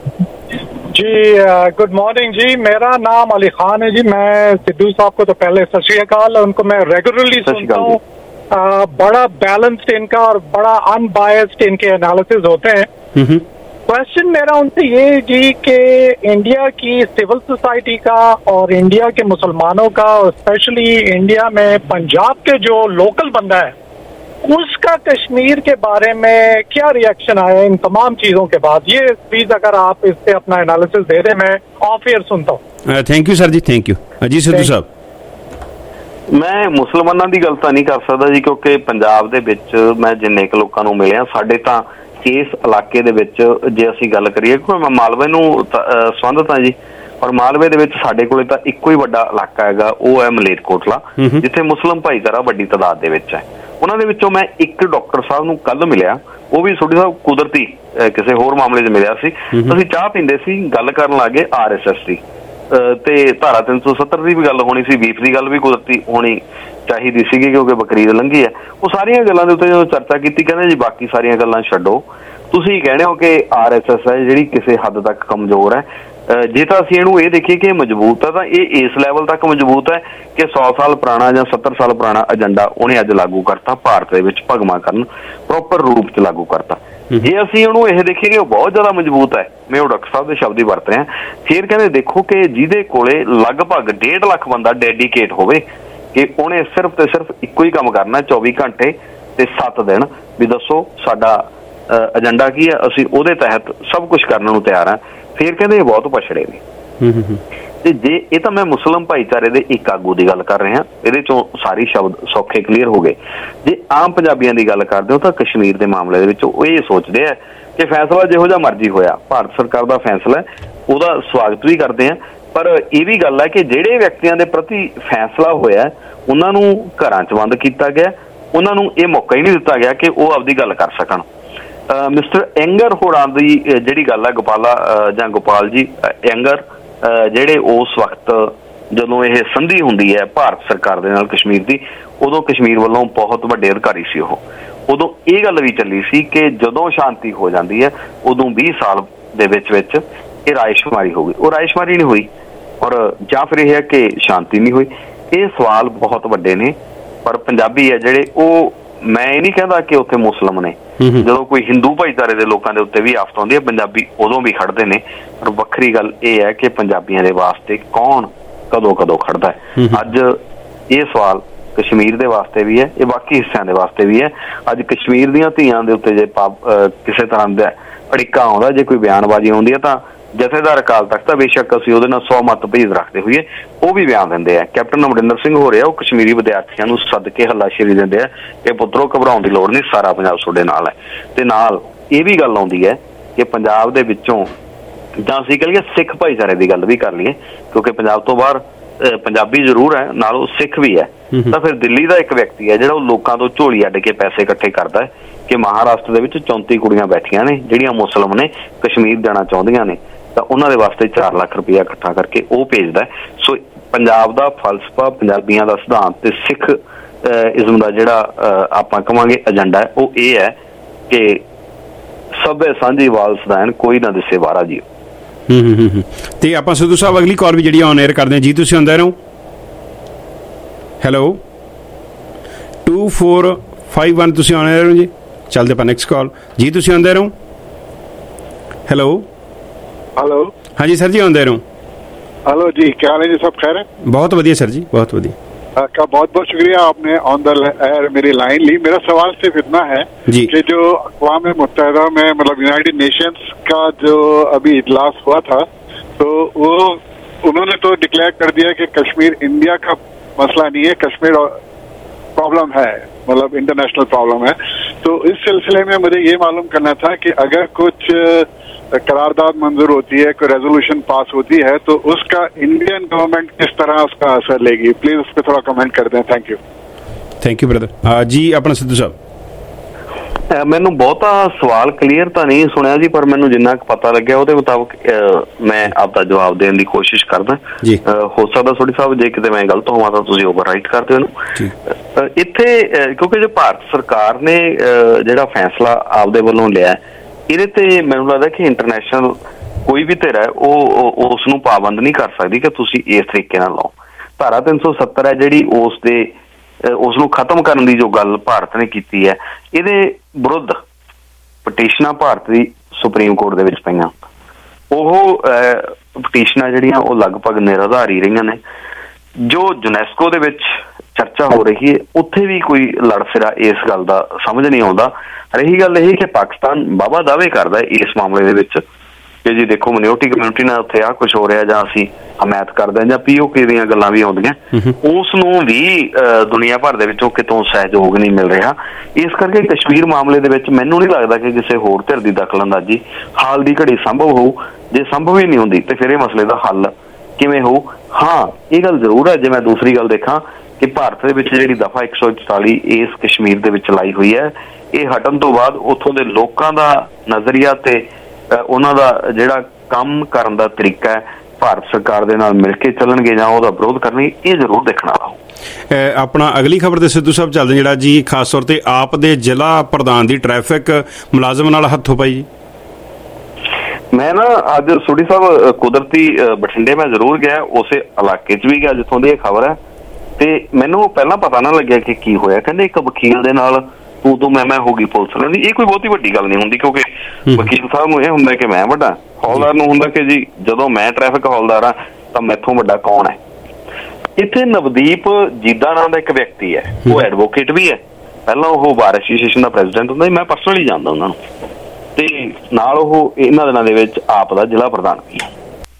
जी। गुड मॉर्निंग जी, मेरा नाम अली खान है जी। मैं सिद्धू साहब को तो पहले सत श्री अकाल, उनको मैं रेगुलरली सुनता हूँ। बड़ा बैलेंस्ड इनका और बड़ा अनबायस्ड इनके एनालिसिस होते हैं। क्वेश्चन मेरा उनसे ये जी कि इंडिया की सिविल सोसाइटी का और इंडिया के मुसलमानों का, स्पेशली इंडिया में पंजाब के जो लोकल बंदा है उसका कश्मीर के बारे में क्या रिएक्शन आया इन तमाम चीजों के बाद? ये प्लीज अगर आप इस पे अपना एनालिसिस दे दें, मैं ऑफ एयर सुनता हूँ। थैंक यू सर जी, थैंक यू जी। सिद्धू साहब, मैं मुसलमाਨਾਂ ਦੀ ਗੱਲ ਤਾਂ ਨਹੀਂ ਕਰ ਸਕਦਾ ਜੀ, ਕਿਉਂਕਿ ਪੰਜਾਬ ਦੇ ਵਿੱਚ ਮੈਂ ਜਿੰਨੇ ਕੁ ਲੋਕਾਂ ਨੂੰ ਮਿਲਿਆ, ਸਾਡੇ ਤਾਂ ਇਸ ਇਲਾਕੇ ਦੇ ਵਿੱਚ ਜੇ ਅਸੀਂ ਗੱਲ ਕਰੀਏ, ਕਿਉਂਕਿ ਮੈਂ ਮਾਲਵੇ ਨੂੰ ਸੰਬੰਧਿਤ ਹਾਂ ਜੀ, ਔਰ ਮਾਲਵੇ ਦੇ ਵਿੱਚ ਸਾਡੇ ਕੋਲੇ ਤਾਂ ਇੱਕੋ ਹੀ ਵੱਡਾ ਇਲਾਕਾ ਹੈਗਾ, ਉਹ ਹੈ ਮਲੇਰਕੋਟਲਾ, ਜਿੱਥੇ ਮੁਸਲਿਮ ਭਾਈਚਾਰਾ ਵੱਡੀ ਤਾਦਾਦ ਦੇ ਵਿੱਚ ਹੈ। ਉਹਨਾਂ ਦੇ ਵਿੱਚੋਂ ਮੈਂ ਇੱਕ ਡਾਕਟਰ ਸਾਹਿਬ ਨੂੰ ਕੱਲ ਮਿਲਿਆ, ਉਹ ਵੀ ਸੋਢੀ ਸਾਹਿਬ ਕੁਦਰਤੀ ਕਿਸੇ ਹੋਰ ਮਾਮਲੇ 'ਚ ਮਿਲਿਆ ਸੀ। ਅਸੀਂ ਚਾਹ ਪੀਂਦੇ ਸੀ, ਗੱਲ ਕਰਨ ਲੱਗ ਗਏ RSS ਦੀ ਤੇ ਧਾਰਾ 370 ਦੀ ਵੀ ਗੱਲ ਹੋਣੀ ਸੀ, ਬੀਫ ਦੀ ਗੱਲ ਵੀ ਕੁਦਰਤੀ ਹੋਣੀ ਚਾਹੀਦੀ ਸੀਗੀ ਕਿਉਂਕਿ ਬਕਰੀਦ ਲੰਘੀ ਹੈ। ਉਹ ਸਾਰੀਆਂ ਗੱਲਾਂ ਦੇ ਉੱਤੇ ਜਦੋਂ ਚਰਚਾ ਕੀਤੀ, ਕਹਿੰਦੇ ਜੀ ਬਾਕੀ ਸਾਰੀਆਂ ਗੱਲਾਂ ਛੱਡੋ, ਤੁਸੀਂ ਕਹਿੰਦੇ ਹੋ ਕਿ RSS ਹੈ ਜਿਹੜੀ ਕਿਸੇ ਹੱਦ ਤੱਕ ਕਮਜ਼ੋਰ ਹੈ, ਜੇ ਤਾਂ ਅਸੀਂ ਇਹਨੂੰ ਇਹ ਦੇਖੀਏ ਕਿ ਮਜ਼ਬੂਤ ਹੈ ਤਾਂ ਇਹ ਇਸ ਲੈਵਲ ਤੱਕ ਮਜ਼ਬੂਤ ਹੈ ਕਿ 100 ਸਾਲ ਪੁਰਾਣਾ ਜਾਂ 70 ਸਾਲ ਪੁਰਾਣਾ ਏਜੰਡਾ ਉਹਨੇ ਅੱਜ ਲਾਗੂ ਕਰਤਾ, ਭਾਰਤ ਦੇ ਵਿੱਚ ਭਗਵਾਂਕਰਨ ਪ੍ਰੋਪਰ ਰੂਪ 'ਚ ਲਾਗੂ ਕਰਤਾ। ਜੇ ਅਸੀਂ ਉਹਨੂੰ ਇਹ ਦੇਖੀਏ ਕਿ ਉਹ ਬਹੁਤ ਜ਼ਿਆਦਾ ਮਜ਼ਬੂਤ ਹੈ, ਮੈਂ ਉਹ ਡਾਕਟਰ ਸਾਹਿਬ ਦੇ ਸ਼ਬਦ ਹੀ ਵਰਤ ਰਿਹਾ, ਫਿਰ ਕਹਿੰਦੇ ਦੇਖੋ ਕਿ ਜਿਹਦੇ ਕੋਲੇ ਲਗਭਗ 1.5 ਲੱਖ ਬੰਦਾ ਡੈਡੀਕੇਟ ਹੋਵੇ ਕਿ ਉਹਨੇ ਸਿਰਫ ਤੇ ਸਿਰਫ ਇੱਕੋ ਹੀ ਕੰਮ ਕਰਨਾ 24 ਘੰਟੇ ਤੇ 7 ਦਿਨ, ਵੀ ਦੱਸੋ ਸਾਡਾ ਏਜੰਡਾ ਕੀ ਹੈ, ਅਸੀਂ ਉਹਦੇ ਤਹਿਤ ਸਭ ਕੁਝ ਕਰਨ ਨੂੰ ਤਿਆਰ ਹਾਂ, ਫਿਰ ਕਹਿੰਦੇ ਇਹ ਬਹੁਤ ਪਛੜੇ ਨੇ। ਤੇ ਜੇ ਇਹ ਤਾਂ ਮੈਂ ਮੁਸਲਿਮ ਭਾਈਚਾਰੇ ਦੇ ਇੱਕ ਆਗੂ ਦੀ ਗੱਲ ਕਰ ਰਿਹਾ, ਇਹਦੇ ਚੋਂ ਸਾਰੀ ਸ਼ਬਦ ਸੌਖੇ ਕਲੀਅਰ ਹੋ ਗਏ। ਜੇ ਆਮ ਪੰਜਾਬੀਆਂ ਦੀ ਗੱਲ ਕਰਦੇ ਹੋ ਤਾਂ ਕਸ਼ਮੀਰ ਦੇ ਮਾਮਲੇ ਦੇ ਵਿੱਚ ਉਹ ਇਹ ਸੋਚਦੇ ਆ ਕਿ ਫੈਸਲਾ ਜਿਹੋ ਜਿਹਾ ਮਰਜ਼ੀ ਹੋਇਆ, ਭਾਰਤ ਸਰਕਾਰ ਦਾ ਫੈਸਲਾ ਉਹਦਾ ਸਵਾਗਤ ਵੀ ਕਰਦੇ ਆ, ਪਰ ਇਹ ਵੀ ਗੱਲ ਹੈ ਕਿ ਜਿਹੜੇ ਵਿਅਕਤੀਆਂ ਦੇ ਪ੍ਰਤੀ ਫੈਸਲਾ ਹੋਇਆ ਉਹਨਾਂ ਨੂੰ ਘਰਾਂ 'ਚ ਬੰਦ ਕੀਤਾ ਗਿਆ, ਉਹਨਾਂ ਨੂੰ ਇਹ ਮੌਕਾ ਹੀ ਨਹੀਂ ਦਿੱਤਾ ਗਿਆ ਕਿ ਉਹ ਆਪਦੀ ਗੱਲ ਕਰ ਸਕਣ। ਮਿਸਟਰ ਐਂਗਰ ਹੋਰਾਂ ਦੀ ਜਿਹੜੀ ਗੱਲ ਹੈ, ਗੋਪਾਲ ਜੀ ਐਂਗਰ, ਜਿਹੜੇ ਉਸ ਵਕਤ ਜਦੋਂ ਇਹ ਸੰਧੀ ਹੁੰਦੀ ਹੈ ਭਾਰਤ ਸਰਕਾਰ ਦੇ ਨਾਲ ਕਸ਼ਮੀਰ ਦੀ, ਉਦੋਂ ਕਸ਼ਮੀਰ ਵੱਲੋਂ ਬਹੁਤ ਵੱਡੇ ਅਧਿਕਾਰੀ ਸੀ ਉਹ। ਉਦੋਂ ਇਹ ਗੱਲ ਵੀ ਚੱਲੀ ਸੀ ਕਿ ਜਦੋਂ ਸ਼ਾਂਤੀ ਹੋ ਜਾਂਦੀ ਹੈ ਉਦੋਂ 20 ਸਾਲ ਦੇ ਵਿੱਚ ਇਹ ਰਾਏਸ਼ੁਮਾਰੀ ਹੋ ਗਈ। ਉਹ ਰਾਏਸ਼ੁਮਾਰੀ ਨਹੀਂ ਹੋਈ, ਔਰ ਜਾਂ ਫਿਰ ਇਹ ਹੈ ਕਿ ਸ਼ਾਂਤੀ ਨਹੀਂ ਹੋਈ। ਇਹ ਸਵਾਲ ਬਹੁਤ ਵੱਡੇ ਨੇ, ਪਰ ਪੰਜਾਬੀ ਹੈ ਜਿਹੜੇ ਉਹ, ਮੈਂ ਇਹ ਨਹੀਂ ਕਹਿੰਦਾ ਕਿ ਉੱਥੇ ਮੁਸਲਿਮ ਨੇ, ਜਦੋਂ ਕੋਈ ਹਿੰਦੂ ਭਾਈਚਾਰੇ ਦੇ ਲੋਕਾਂ ਦੇ ਉੱਤੇ ਵੀ ਆਫਤ ਆਉਂਦੀ ਹੈ ਪੰਜਾਬੀ ਉਦੋਂ ਵੀ ਖੜਦੇ ਨੇ। ਪਰ ਵੱਖਰੀ ਗੱਲ ਇਹ ਹੈ ਕਿ ਪੰਜਾਬੀਆਂ ਦੇ ਵਾਸਤੇ ਕੌਣ ਕਦੋਂ ਖੜਦਾ ਹੈ। ਅੱਜ ਇਹ ਸਵਾਲ ਕਸ਼ਮੀਰ ਦੇ ਵਾਸਤੇ ਵੀ ਹੈ, ਇਹ ਬਾਕੀ ਹਿੱਸਿਆਂ ਦੇ ਵਾਸਤੇ ਵੀ ਹੈ। ਅੱਜ ਕਸ਼ਮੀਰ ਦੀਆਂ ਧੀਆਂ ਦੇ ਉੱਤੇ ਜੇ ਕਿਸੇ ਤਰ੍ਹਾਂ ਦਾ ਅੜਿੱਕਾ ਆਉਂਦਾ, ਜੇ ਕੋਈ ਬਿਆਨਬਾਜ਼ੀ ਆਉਂਦੀ ਹੈ ਤਾਂ ਜਥੇਦਾਰ ਅਕਾਲ ਤਖਤ ਤਾਂ ਬੇਸ਼ੱਕ ਅਸੀਂ ਉਹਦੇ ਨਾਲ 100 ਮਤ ਭੇਜ ਰੱਖਦੇ ਹੋਈਏ, ਉਹ ਵੀ ਬਿਆਨ ਦਿੰਦੇ ਆ। ਕੈਪਟਨ ਅਮਰਿੰਦਰ ਸਿੰਘ ਹੋ ਰਿਹਾ, ਉਹ ਕਸ਼ਮੀਰੀ ਵਿਦਿਆਰਥੀਆਂ ਨੂੰ ਸੱਦ ਕੇ ਹੱਲਾਸ਼ੇਰੀ ਦਿੰਦੇ ਆ ਕਿ ਪੁੱਤਰੋ ਘਬਰਾਉਣ ਦੀ ਲੋੜ ਨਹੀਂ, ਸਾਰਾ ਪੰਜਾਬ ਤੁਹਾਡੇ ਨਾਲ ਹੈ। ਤੇ ਨਾਲ ਇਹ ਵੀ ਗੱਲ ਆਉਂਦੀ ਹੈ ਕਿ ਪੰਜਾਬ ਦੇ ਵਿੱਚੋਂ, ਜਾਂ ਅਸੀਂ ਕਹੀਏ ਸਿੱਖ ਭਾਈਚਾਰੇ ਦੀ ਗੱਲ ਵੀ ਕਰ ਲਈਏ, ਕਿਉਂਕਿ ਪੰਜਾਬ ਤੋਂ ਬਾਹਰ ਪੰਜਾਬੀ ਜ਼ਰੂਰ ਹੈ, ਨਾਲ ਉਹ ਸਿੱਖ ਵੀ ਹੈ, ਤਾਂ ਫਿਰ ਦਿੱਲੀ ਦਾ ਇੱਕ ਵਿਅਕਤੀ ਹੈ ਜਿਹੜਾ ਉਹ ਲੋਕਾਂ ਤੋਂ ਝੋਲੀ ਅੱਡ ਕੇ ਪੈਸੇ ਇਕੱਠੇ ਕਰਦਾ ਹੈ ਕਿ ਮਹਾਰਾਸ਼ਟਰ ਦੇ ਵਿੱਚ 34 ਕੁੜੀਆਂ ਬੈਠੀਆਂ ਨੇ ਜਿਹੜੀਆਂ ਮੁਸਲਿਮ ਨੇ, ਕਸ਼ਮੀਰ ਜਾਣਾ ਚਾਹੁੰਦੀਆਂ ਨੇ, ਤਾਂ ਉਹਨਾਂ ਦੇ ਵਾਸਤੇ 4 ਲੱਖ ਰੁਪਇਆ ਇਕੱਠਾ ਕਰਕੇ ਉਹ ਭੇਜਦਾ। ਸੋ ਪੰਜਾਬ ਦਾ ਫਲਸਫਾ, ਪੰਜਾਬੀਆਂ ਦਾ ਸਿਧਾਂਤ ਤੇ ਸਿੱਖ ਇਜ਼ਮ ਦਾ ਜਿਹੜਾ ਆਪਾਂ ਕਹਾਂਗੇ ਏਜੰਡਾ ਹੈ, ਉਹ ਇਹ ਹੈ ਕਿ ਸਭੇ ਸਾਂਝੀ ਵਾਲ ਸਦਾਨ, ਕੋਈ ਨਾ ਦਿਸੇ ਵਾਰਾ ਜੀ। ਤੇ ਆਪਾਂ ਸਿੱਧੂ ਸਾਹਿਬ ਅਗਲੀ ਕਾਲ ਵੀ ਜਿਹੜੀ ਔਨ 에ਅਰ ਕਰਦੇ ਹਾਂ ਜੀ, ਤੁਸੀਂ ਆਉਂਦੇ ਰਹੋ। ਹੈਲੋ 2451 ਤੁਸੀਂ ਆਉਣੇ ਰਹੋ ਜੀ। ਚੱਲਦੇ ਆਪਾਂ ਨੈਕਸਟ ਕਾਲ ਜੀ, ਤੁਸੀਂ ਆਉਂਦੇ ਰਹੋ। ਹੈਲੋ हाँ जी सर जी आਉਂਦੇ ਰਹੋ। हेलो जी, क्या हाल है जी, सब खैर है? बहुत बढ़िया सर जी, बहुत बढ़िया। का बहुत बहुत शुक्रिया, आपने ऑन द एयर मेरी लाइन ली। मेरा सवाल सिर्फ इतना है कि जो अक़वाम मुत्तहिदा में मतलब यूनाइटेड नेशंस का जो अभी इजलास हुआ था, तो वो उन्होंने तो डिक्लेयर कर दिया कि कश्मीर इंडिया का मसला नहीं है, कश्मीर प्रॉब्लम है, मतलब इंटरनेशनल प्रॉब्लम है। तो इस सिलसिले में मुझे ये मालूम करना था कि अगर कुछ करारदाद मंजूर होती है, कोई रेजोल्यूशन पास होती है, तो उसका इंडियन गवर्नमेंट किस तरह उसका असर लेगी, प्लीज उस पर थोड़ा कमेंट कर दें। थैंक यू ब्रदर जी। अपना सिद्धू साहब, ਮੈਨੂੰ ਬਹੁਤਾ ਸਵਾਲ ਕਲੀਅਰ ਤਾਂ ਨਹੀਂ ਸੁਣਿਆ ਜੀ, ਪਰ ਮੈਨੂੰ ਜਿੰਨਾ ਕੁ ਪਤਾ ਲੱਗਿਆ ਉਹਦੇ ਮੁਤਾਬਕ ਮੈਂ ਆਪਦਾ ਜਵਾਬ ਦੇਣ ਦੀ ਕੋਸ਼ਿਸ਼ ਕਰਦਾ। ਹੋ ਸਕਦਾ ਸੋਢੀ ਸਾਹਿਬ ਜੇ ਕਿਤੇ ਮੈਂ ਗਲਤ ਹੋਵਾਂ ਤਾਂ ਤੁਸੀਂ ਓਵਰਰਾਈਟ ਕਰ ਦਿਓ ਇਹਨੂੰ। ਇੱਥੇ ਕਿਉਂਕਿ ਜੇ ਭਾਰਤ ਸਰਕਾਰ ਨੇ ਜਿਹੜਾ ਫੈਸਲਾ ਆਪਦੇ ਵੱਲੋਂ ਲਿਆ, ਇਹਦੇ ਤੇ ਮੈਨੂੰ ਲੱਗਦਾ ਕਿ ਇੰਟਰਨੈਸ਼ਨਲ ਕੋਈ ਵੀ ਧਿਰ ਹੈ ਉਹ ਉਸ ਨੂੰ ਪਾਬੰਦ ਨਹੀਂ ਕਰ ਸਕਦੀ ਕਿ ਤੁਸੀਂ ਇਸ ਤਰੀਕੇ ਨਾਲ ਲਾਓ। ਧਾਰਾ 370 ਹੈ ਜਿਹੜੀ ਉਸ ਨੂੰ ਖਤਮ ਕਰਨ ਦੀ ਜੋ ਗੱਲ ਭਾਰਤ ਨੇ ਕੀਤੀ ਹੈ, ਇਹਦੇ ਵਿਰੁੱਧ ਪਟੀਸ਼ਨਾਂ ਭਾਰਤ ਦੀ ਸੁਪਰੀਮ ਕੋਰਟ ਦੇ ਵਿੱਚ ਪਈਆਂ। ਉਹ ਪਟੀਸ਼ਨਾਂ ਜਿਹੜੀਆਂ ਉਹ ਲਗਭਗ ਨਿਰਾਧਾਰ ਹੀ ਰਹੀਆਂ ਨੇ। ਜੋ ਯੂਨੈਸਕੋ ਦੇ ਵਿੱਚ ਚਰਚਾ ਹੋ ਰਹੀ ਹੈ ਉੱਥੇ ਵੀ ਕੋਈ ਲੜ ਫਿਰਾ ਇਸ ਗੱਲ ਦਾ ਸਮਝ ਨਹੀਂ ਆਉਂਦਾ। ਰਹੀ ਗੱਲ ਇਹ ਕਿ ਪਾਕਿਸਤਾਨ ਵਾਹਵਾ ਦਾਅਵੇ ਕਰਦਾ ਇਸ ਮਾਮਲੇ ਦੇ ਵਿੱਚ ਕਿ ਜੀ ਦੇਖੋ ਮਿਨੋਰਟੀ ਕਮਿਊਨਿਟੀ ਨਾਲ ਉੱਥੇ ਆਹ ਕੁਛ ਹੋ ਰਿਹਾ, ਜਾਂ ਅਸੀਂ ਹਮਾਇਤ ਕਰਦੇ ਹਾਂ, ਜਾਂ POK ਦੀਆਂ ਗੱਲਾਂ ਵੀ ਆਉਂਦੀਆਂ, ਉਸ ਨੂੰ ਵੀ ਦੁਨੀਆ ਭਰ ਦੇ ਵਿੱਚੋਂ ਕਿਤੋਂ ਸਹਿਯੋਗ ਨਹੀਂ ਮਿਲ ਰਿਹਾ। ਇਸ ਕਰਕੇ ਕਸ਼ਮੀਰ ਮਾਮਲੇ ਦੇ ਵਿੱਚ ਮੈਨੂੰ ਨਹੀਂ ਲੱਗਦਾ ਕਿ ਕਿਸੇ ਹੋਰ ਧਿਰ ਦੀ ਦਖਲਅੰਦਾਜ਼ੀ ਹਾਲ ਦੀ ਘੜੀ ਸੰਭਵ ਹੋਊ। ਜੇ ਸੰਭਵ ਹੀ ਨਹੀਂ ਹੁੰਦੀ ਤੇ ਫਿਰ ਇਹ ਮਸਲੇ ਦਾ ਹੱਲ ਕਿਵੇਂ ਹੋਊ? ਹਾਂ, ਇਹ ਗੱਲ ਜ਼ਰੂਰ ਹੈ। ਜੇ ਮੈਂ ਦੂਸਰੀ ਗੱਲ ਦੇਖਾਂ ਕਿ ਭਾਰਤ ਦੇ ਵਿੱਚ ਜਿਹੜੀ ਦਫਾ 144 ਇਸ ਕਸ਼ਮੀਰ ਦੇ ਵਿੱਚ ਲਾਈ ਹੋਈ ਹੈ, ਇਹ ਹਟਣ ਤੋਂ ਬਾਅਦ ਉੱਥੋਂ ਦੇ ਲੋਕਾਂ ਦਾ ਨਜ਼ਰੀਆ ਤੇ ਉਹਨਾਂ ਦਾ ਜਿਹੜਾ ਕੰਮ ਕਰਨ ਦਾ ਤਰੀਕਾ ਹੈ, ਭਾਰਤ ਸਰਕਾਰ ਦੇ ਨਾਲ ਮਿਲ ਕੇ ਚੱਲਣਗੇ ਜਾਂ ਉਹਦਾ ਵਿਰੋਧ ਕਰਨਗੇ, ਇਹ ਜ਼ਰੂਰ ਦੇਖਣਾ ਵਾ। ਆਪਣਾ ਅਗਲੀ ਖਬਰ ਤੇ ਸਿੱਧੂ ਸਾਹਿਬ ਚੱਲਦੇ ਜਿਹੜਾ ਜੀ ਖਾਸ ਤੌਰ ਤੇ ਆਪ ਦੇ ਜ਼ਿਲ੍ਹਾ ਪ੍ਰਧਾਨ ਦੀ ਟ੍ਰੈਫਿਕ ਮੁਲਾਜ਼ਮ ਨਾਲ ਹੱਥੋਂ ਪਾਈ ਜੀ। ਮੈਂ ਨਾ ਅੱਜ ਸੋਢੀ ਸਾਹਿਬ ਕੁਦਰਤੀ ਬਠਿੰਡੇ ਮੈਂ ਜ਼ਰੂਰ ਗਿਆ, ਉਸੇ ਇਲਾਕੇ 'ਚ ਵੀ ਗਿਆ ਜਿੱਥੋਂ ਦੀ ਇਹ ਖਬਰ ਹੈ, ਤੇ ਮੈਨੂੰ ਪਹਿਲਾਂ ਪਤਾ ਨਾ ਲੱਗਿਆ ਕਿ ਕੀ ਹੋਇਆ। ਕਹਿੰਦੇ ਇੱਕ ਵਕੀਲ ਦੇ ਨਾਲ ਤੂੰ ਮੈਂ ਹੋ ਗਈ ਪੁਲਿਸ ਵਾਲਿਆਂ ਦੀ। ਇਹ ਕੋਈ ਬਹੁਤੀ ਵੱਡੀ ਗੱਲ ਨਹੀਂ ਹੁੰਦੀ, ਕਿਉਂਕਿ ਵਕੀਲ ਸਾਹਿਬ ਨੂੰ ਇਹ ਹੁੰਦਾ ਕਿ ਮੈਂ ਵੱਡਾ, ਹੌਲਦਾਰ ਨੂੰ ਹੁੰਦਾ ਕਿ ਜੀ ਜਦੋਂ ਮੈਂ ਟ੍ਰੈਫਿਕ ਹੌਲਦਾਰ ਹਾਂ ਤਾਂ ਮੈਥੋਂ ਵੱਡਾ ਕੌਣ ਹੈ। ਇੱਥੇ ਨਵਦੀਪ ਜੀਦਾ ਨਾਮ ਦਾ ਇੱਕ ਵਿਅਕਤੀ ਹੈ, ਉਹ ਐਡਵੋਕੇਟ ਵੀ ਹੈ, ਪਹਿਲਾਂ ਉਹ ਬਾਰ ਐਸੋਸੀਏਸ਼ਨ ਦਾ ਪ੍ਰੈਜ਼ੀਡੈਂਟ ਹੁੰਦਾ, ਮੈਂ ਪਰਸਨਲੀ ਜਾਣਦਾ ਉਹਨਾਂ ਨੂੰ, ਤੇ ਨਾਲ ਉਹ ਇਹਨਾਂ ਦਿਨਾਂ ਦੇ ਵਿੱਚ ਆਪ ਦਾ ਜ਼ਿਲ੍ਹਾ ਪ੍ਰਧਾਨ ਵੀ ਹੈ।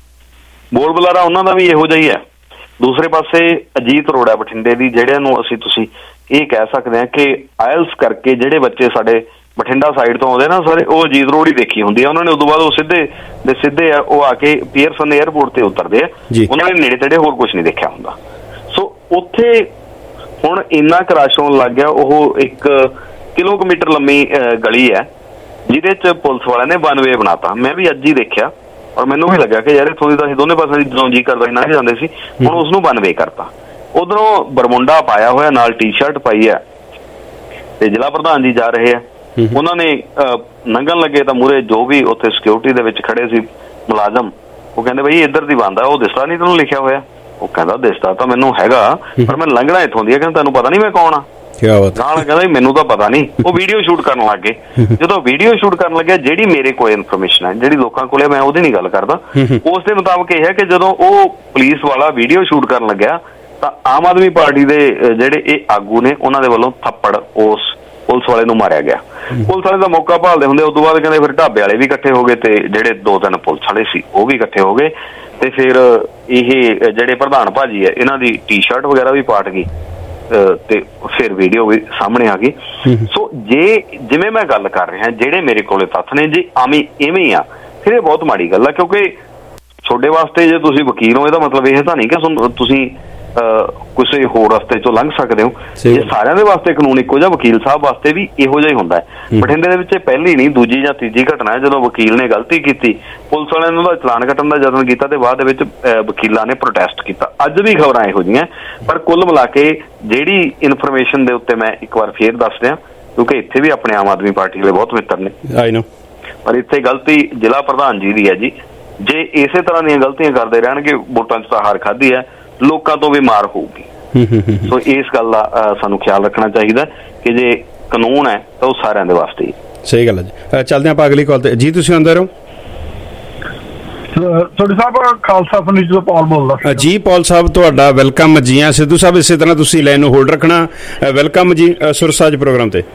ਬੋਲ ਬੁਲਾਰਾ ਉਹਨਾਂ ਦਾ ਵੀ ਇਹੋ ਜਿਹਾ ਹੀ ਹੈ। ਦੂਸਰੇ ਪਾਸੇ ਅਜੀਤ ਅਰੋੜਾ ਬਠਿੰਡੇ ਦੀ, ਜਿਹੜਿਆਂ ਨੂੰ ਤੁਸੀਂ ਇਹ ਕਹਿ ਸਕਦੇ ਹਾਂ ਕਿ ਆਇਲਸ ਕਰਕੇ ਜਿਹੜੇ ਬੱਚੇ ਸਾਡੇ ਬਠਿੰਡਾ ਸਾਈਡ ਤੋਂ ਆਉਂਦੇ ਨਾ ਸਾਰੇ, ਉਹ ਅਜੀਤ ਰੋਡ ਹੀ ਦੇਖੀ ਹੁੰਦੀ ਹੈ ਉਹਨਾਂ ਨੇ। ਉਦੋਂ ਬਾਅਦ ਉਹ ਸਿੱਧੇ ਉਹ ਆ ਕੇ ਪੀਅਰਸਨ ਏਅਰਪੋਰਟ ਤੇ ਉਤਰਦੇ ਆ, ਉਹਨਾਂ ਨੇ ਨੇੜੇ ਤੇੜੇ ਹੋਰ ਕੁਛ ਨਹੀਂ ਦੇਖਿਆ ਹੁੰਦਾ। ਸੋ ਉੱਥੇ ਹੁਣ ਇੰਨਾ ਕੁ ਰਸ਼ ਹੋਣ ਲੱਗ ਗਿਆ। ਉਹ 1 ਕਿਲੋਮੀਟਰ ਲੰਮੀ ਗਲੀ ਹੈ ਜਿਹਦੇ ਚ ਪੁਲਿਸ ਵਾਲਿਆਂ ਨੇ 1 ਵੇ ਬਣਾਤਾ। ਮੈਂ ਵੀ ਅੱਜ ਹੀ ਦੇਖਿਆ ਔਰ ਮੈਨੂੰ ਵੀ ਲੱਗਿਆ ਕਿ ਯਾਰ ਇੱਥੋਂ ਦੀ ਤਾਂ ਅਸੀਂ ਦੋਨੇ ਪਾਸੇ ਜਦੋਂ ਜੀ ਕਰਦਾ ਲੰਘ ਜਾਂਦੇ ਸੀ, ਹੁਣ ਉਸਨੂੰ 1 ਵੇ ਕਰਤਾ। ਉਧਰੋਂ ਬਰਮੁੰਡਾ ਪਾਇਆ ਹੋਇਆ, ਨਾਲ ਟੀ-ਸ਼ਰਟ ਪਾਈ ਹੈ, ਤੇ ਜ਼ਿਲ੍ਹਾ ਪ੍ਰਧਾਨ ਜੀ ਜਾ ਰਹੇ ਆ। ਉਹਨਾਂ ਨੇ ਲੰਘਣ ਲੱਗੇ ਤਾਂ ਮੂਹਰੇ ਜੋ ਵੀ ਉੱਥੇ ਸਿਕਿਉਰਿਟੀ ਦੇ ਵਿੱਚ ਖੜੇ ਸੀ ਮੁਲਾਜ਼ਮ, ਉਹ ਕਹਿੰਦੇ ਬਈ ਇੱਧਰ ਦੀ ਬੰਦ ਆ, ਉਹ ਦਿਸਦਾ ਨਹੀਂ ਤੈਨੂੰ ਲਿਖਿਆ ਹੋਇਆ? ਉਹ ਕਹਿੰਦਾ ਦਿਸਦਾ ਤਾਂ ਮੈਨੂੰ ਹੈਗਾ, ਪਰ ਮੈਂ ਲੰਘਣਾ ਇੱਥੋਂ ਦੀ ਆ। ਕਹਿੰਦਾ ਤੈਨੂੰ ਪਤਾ ਨਹੀਂ ਮੈਂ ਕੌਣ ਆ? ਨਾਲ ਕਹਿੰਦਾ ਮੈਨੂੰ ਤਾਂ ਪਤਾ ਨਹੀਂ। ਉਹ ਵੀਡੀਓ ਸ਼ੂਟ ਕਰਨ ਲੱਗ ਗਏ। ਜਦੋਂ ਵੀਡੀਓ ਸ਼ੂਟ ਕਰਨ ਲੱਗਿਆ, ਜਿਹੜੀ ਮੇਰੇ ਕੋਲ ਇਨਫੋਰਮੇਸ਼ਨ ਹੈ, ਜਿਹੜੀ ਲੋਕਾਂ ਕੋਲੇ, ਮੈਂ ਉਹਦੀ ਨਹੀਂ ਗੱਲ ਕਰਦਾ, ਉਸ ਦੇ ਮੁਤਾਬਕ ਇਹ ਹੈ ਕਿ ਜਦੋਂ ਉਹ ਪੁਲਿਸ ਵਾਲਾ ਵੀਡੀਓ ਸ਼ੂਟ ਕਰਨ ਲੱਗਿਆ ਤਾਂ ਆਮ ਆਦਮੀ ਪਾਰਟੀ ਦੇ ਜਿਹੜੇ ਇਹ ਆਗੂ ਨੇ, ਉਹਨਾਂ ਦੇ ਵੱਲੋਂ ਥੱਪੜ ਉਸ ਪੁਲਿਸ ਵਾਲੇ ਨੂੰ ਮਾਰਿਆ ਗਿਆ। ਪੁਲਿਸ ਵਾਲੇ ਦਾ ਮੌਕਾ ਭਾਲਦੇ ਹੁੰਦੇ, ਉਦੋਂ ਬਾਅਦ ਕਹਿੰਦੇ ਫਿਰ ਢਾਬੇ ਵਾਲੇ ਵੀ ਇਕੱਠੇ ਹੋ ਗਏ ਤੇ ਜਿਹੜੇ 2-3 ਪੁਲਿਸ ਵਾਲੇ ਸੀ ਉਹ ਵੀ ਇਕੱਠੇ ਹੋ ਗਏ, ਤੇ ਫਿਰ ਇਹ ਜਿਹੜੇ ਪ੍ਰਧਾਨ ਭਾਜੀ ਹੈ ਇਹਨਾਂ ਦੀ ਟੀ-ਸ਼ਰਟ ਵਗੈਰਾ ਵੀ ਪਾਟ ਗਈ ਤੇ ਫਿਰ ਵੀਡੀਓ ਵੀ ਸਾਹਮਣੇ ਆ ਗਈ। ਸੋ ਜਿਵੇਂ ਮੈਂ ਗੱਲ ਕਰ ਰਿਹਾ, ਜਿਹੜੇ ਮੇਰੇ ਕੋਲੇ ਤੱਥ ਨੇ, ਜੇ ਇਵੇਂ ਆ ਫਿਰ ਇਹ ਬਹੁਤ ਮਾੜੀ ਗੱਲ ਆ, ਕਿਉਂਕਿ ਤੁਹਾਡੇ ਵਾਸਤੇ ਜੇ ਤੁਸੀਂ ਵਕੀਲ ਹੋ, ਇਹਦਾ ਮਤਲਬ ਇਹ ਤਾਂ ਨਹੀਂ ਕਿ ਤੁਸੀਂ ਕਿਸੇ ਹੋਰ ਰਸਤੇ ਚੋਂ ਲੰਘ ਸਕਦੇ ਹੋ। ਇਹ ਸਾਰਿਆਂ ਦੇ ਵਾਸਤੇ ਕਾਨੂੰਨ ਇੱਕੋ ਜਿਹਾ, ਵਕੀਲ ਸਾਹਿਬ ਵਾਸਤੇ ਵੀ ਇਹੋ ਜਿਹਾ ਹੀ ਹੁੰਦਾ ਹੈ। ਬਠਿੰਡੇ ਦੇ ਵਿੱਚ ਪਹਿਲੀ ਨਹੀਂ, ਦੂਜੀ ਜਾਂ ਤੀਜੀ ਘਟਨਾ ਹੈ ਜਦੋਂ ਵਕੀਲ ਨੇ ਗਲਤੀ ਕੀਤੀ, ਪੁਲਿਸ ਵਾਲਿਆਂ ਨੇ ਉਹਦਾ ਚਲਾਨ ਕੱਟਣ ਦਾ ਯਤਨ ਕੀਤਾ ਤੇ ਬਾਅਦ ਦੇ ਵਿੱਚ ਵਕੀਲਾਂ ਨੇ ਪ੍ਰੋਟੈਸਟ ਕੀਤਾ। ਅੱਜ ਵੀ ਖਬਰਾਂ ਇਹੋ ਜਿਹੀਆਂ, ਪਰ ਕੁੱਲ ਮਿਲਾ ਕੇ ਜਿਹੜੀ ਇਨਫੋਰਮੇਸ਼ਨ ਦੇ ਉੱਤੇ ਮੈਂ ਇੱਕ ਵਾਰ ਫੇਰ ਦੱਸ ਰਿਹਾ, ਕਿਉਂਕਿ ਇੱਥੇ ਵੀ ਆਪਣੇ ਆਮ ਆਦਮੀ ਪਾਰਟੀ ਦੇ ਬਹੁਤ ਮਿੱਤਰ ਨੇ, ਪਰ ਇੱਥੇ ਗਲਤੀ ਜ਼ਿਲ੍ਹਾ ਪ੍ਰਧਾਨ ਜੀ ਦੀ ਹੈ ਜੀ। ਜੇ ਇਸੇ ਤਰ੍ਹਾਂ ਦੀਆਂ ਗਲਤੀਆਂ ਕਰਦੇ ਰਹਿਣਗੇ, ਵੋਟਾਂ 'ਚ ਤਾਂ ਹਾਰ ਖਾਧੀ ਹੈ, ਲੋਕਾਂ ਤੋਂ ਵੀ ਮਾਰ ਹੋਊਗੀ। ਸੋ ਇਸ ਗੱਲ ਦਾ ਸਾਨੂੰ ਖਿਆਲ ਰੱਖਣਾ ਚਾਹੀਦਾ ਕਿ ਜੇ ਕਾਨੂੰਨ ਹੈ ਤਾਂ ਉਹ ਸਾਰਿਆਂ ਦੇ ਵਾਸਤੇ ਹੀ। ਸਹੀ ਗੱਲ ਹੈ ਜੀ। ਚੱਲਦੇ ਆਪਾਂ ਅਗਲੀ ਕਾਲ ਤੇ। ਜੀ ਤੁਸੀਂ ਅੰਦਰ ਹੋ? ਤੁਹਾਡੇ ਸਾਹਿਬ ਖਾਲਸਾ ਫਰਨੀਚਰ ਤੋਂ ਪੌਲ ਬੋਲਦਾ ਜੀ। ਪੌਲ ਸਾਹਿਬ ਤੁਹਾਡਾ ਵੈਲਕਮ ਜੀ। ਆ ਸਿੱਧੂ ਸਾਹਿਬ ਇਸੇ ਤਰ੍ਹਾਂ ਤੁਸੀਂ ਲਾਈਨ ਨੂੰ ਹੋਲਡ ਰੱਖਣਾ। ਵੈਲਕਮ ਜੀ ਸੁਰਸਾਜ ਪ੍ਰੋਗਰਾਮ ਤੇ।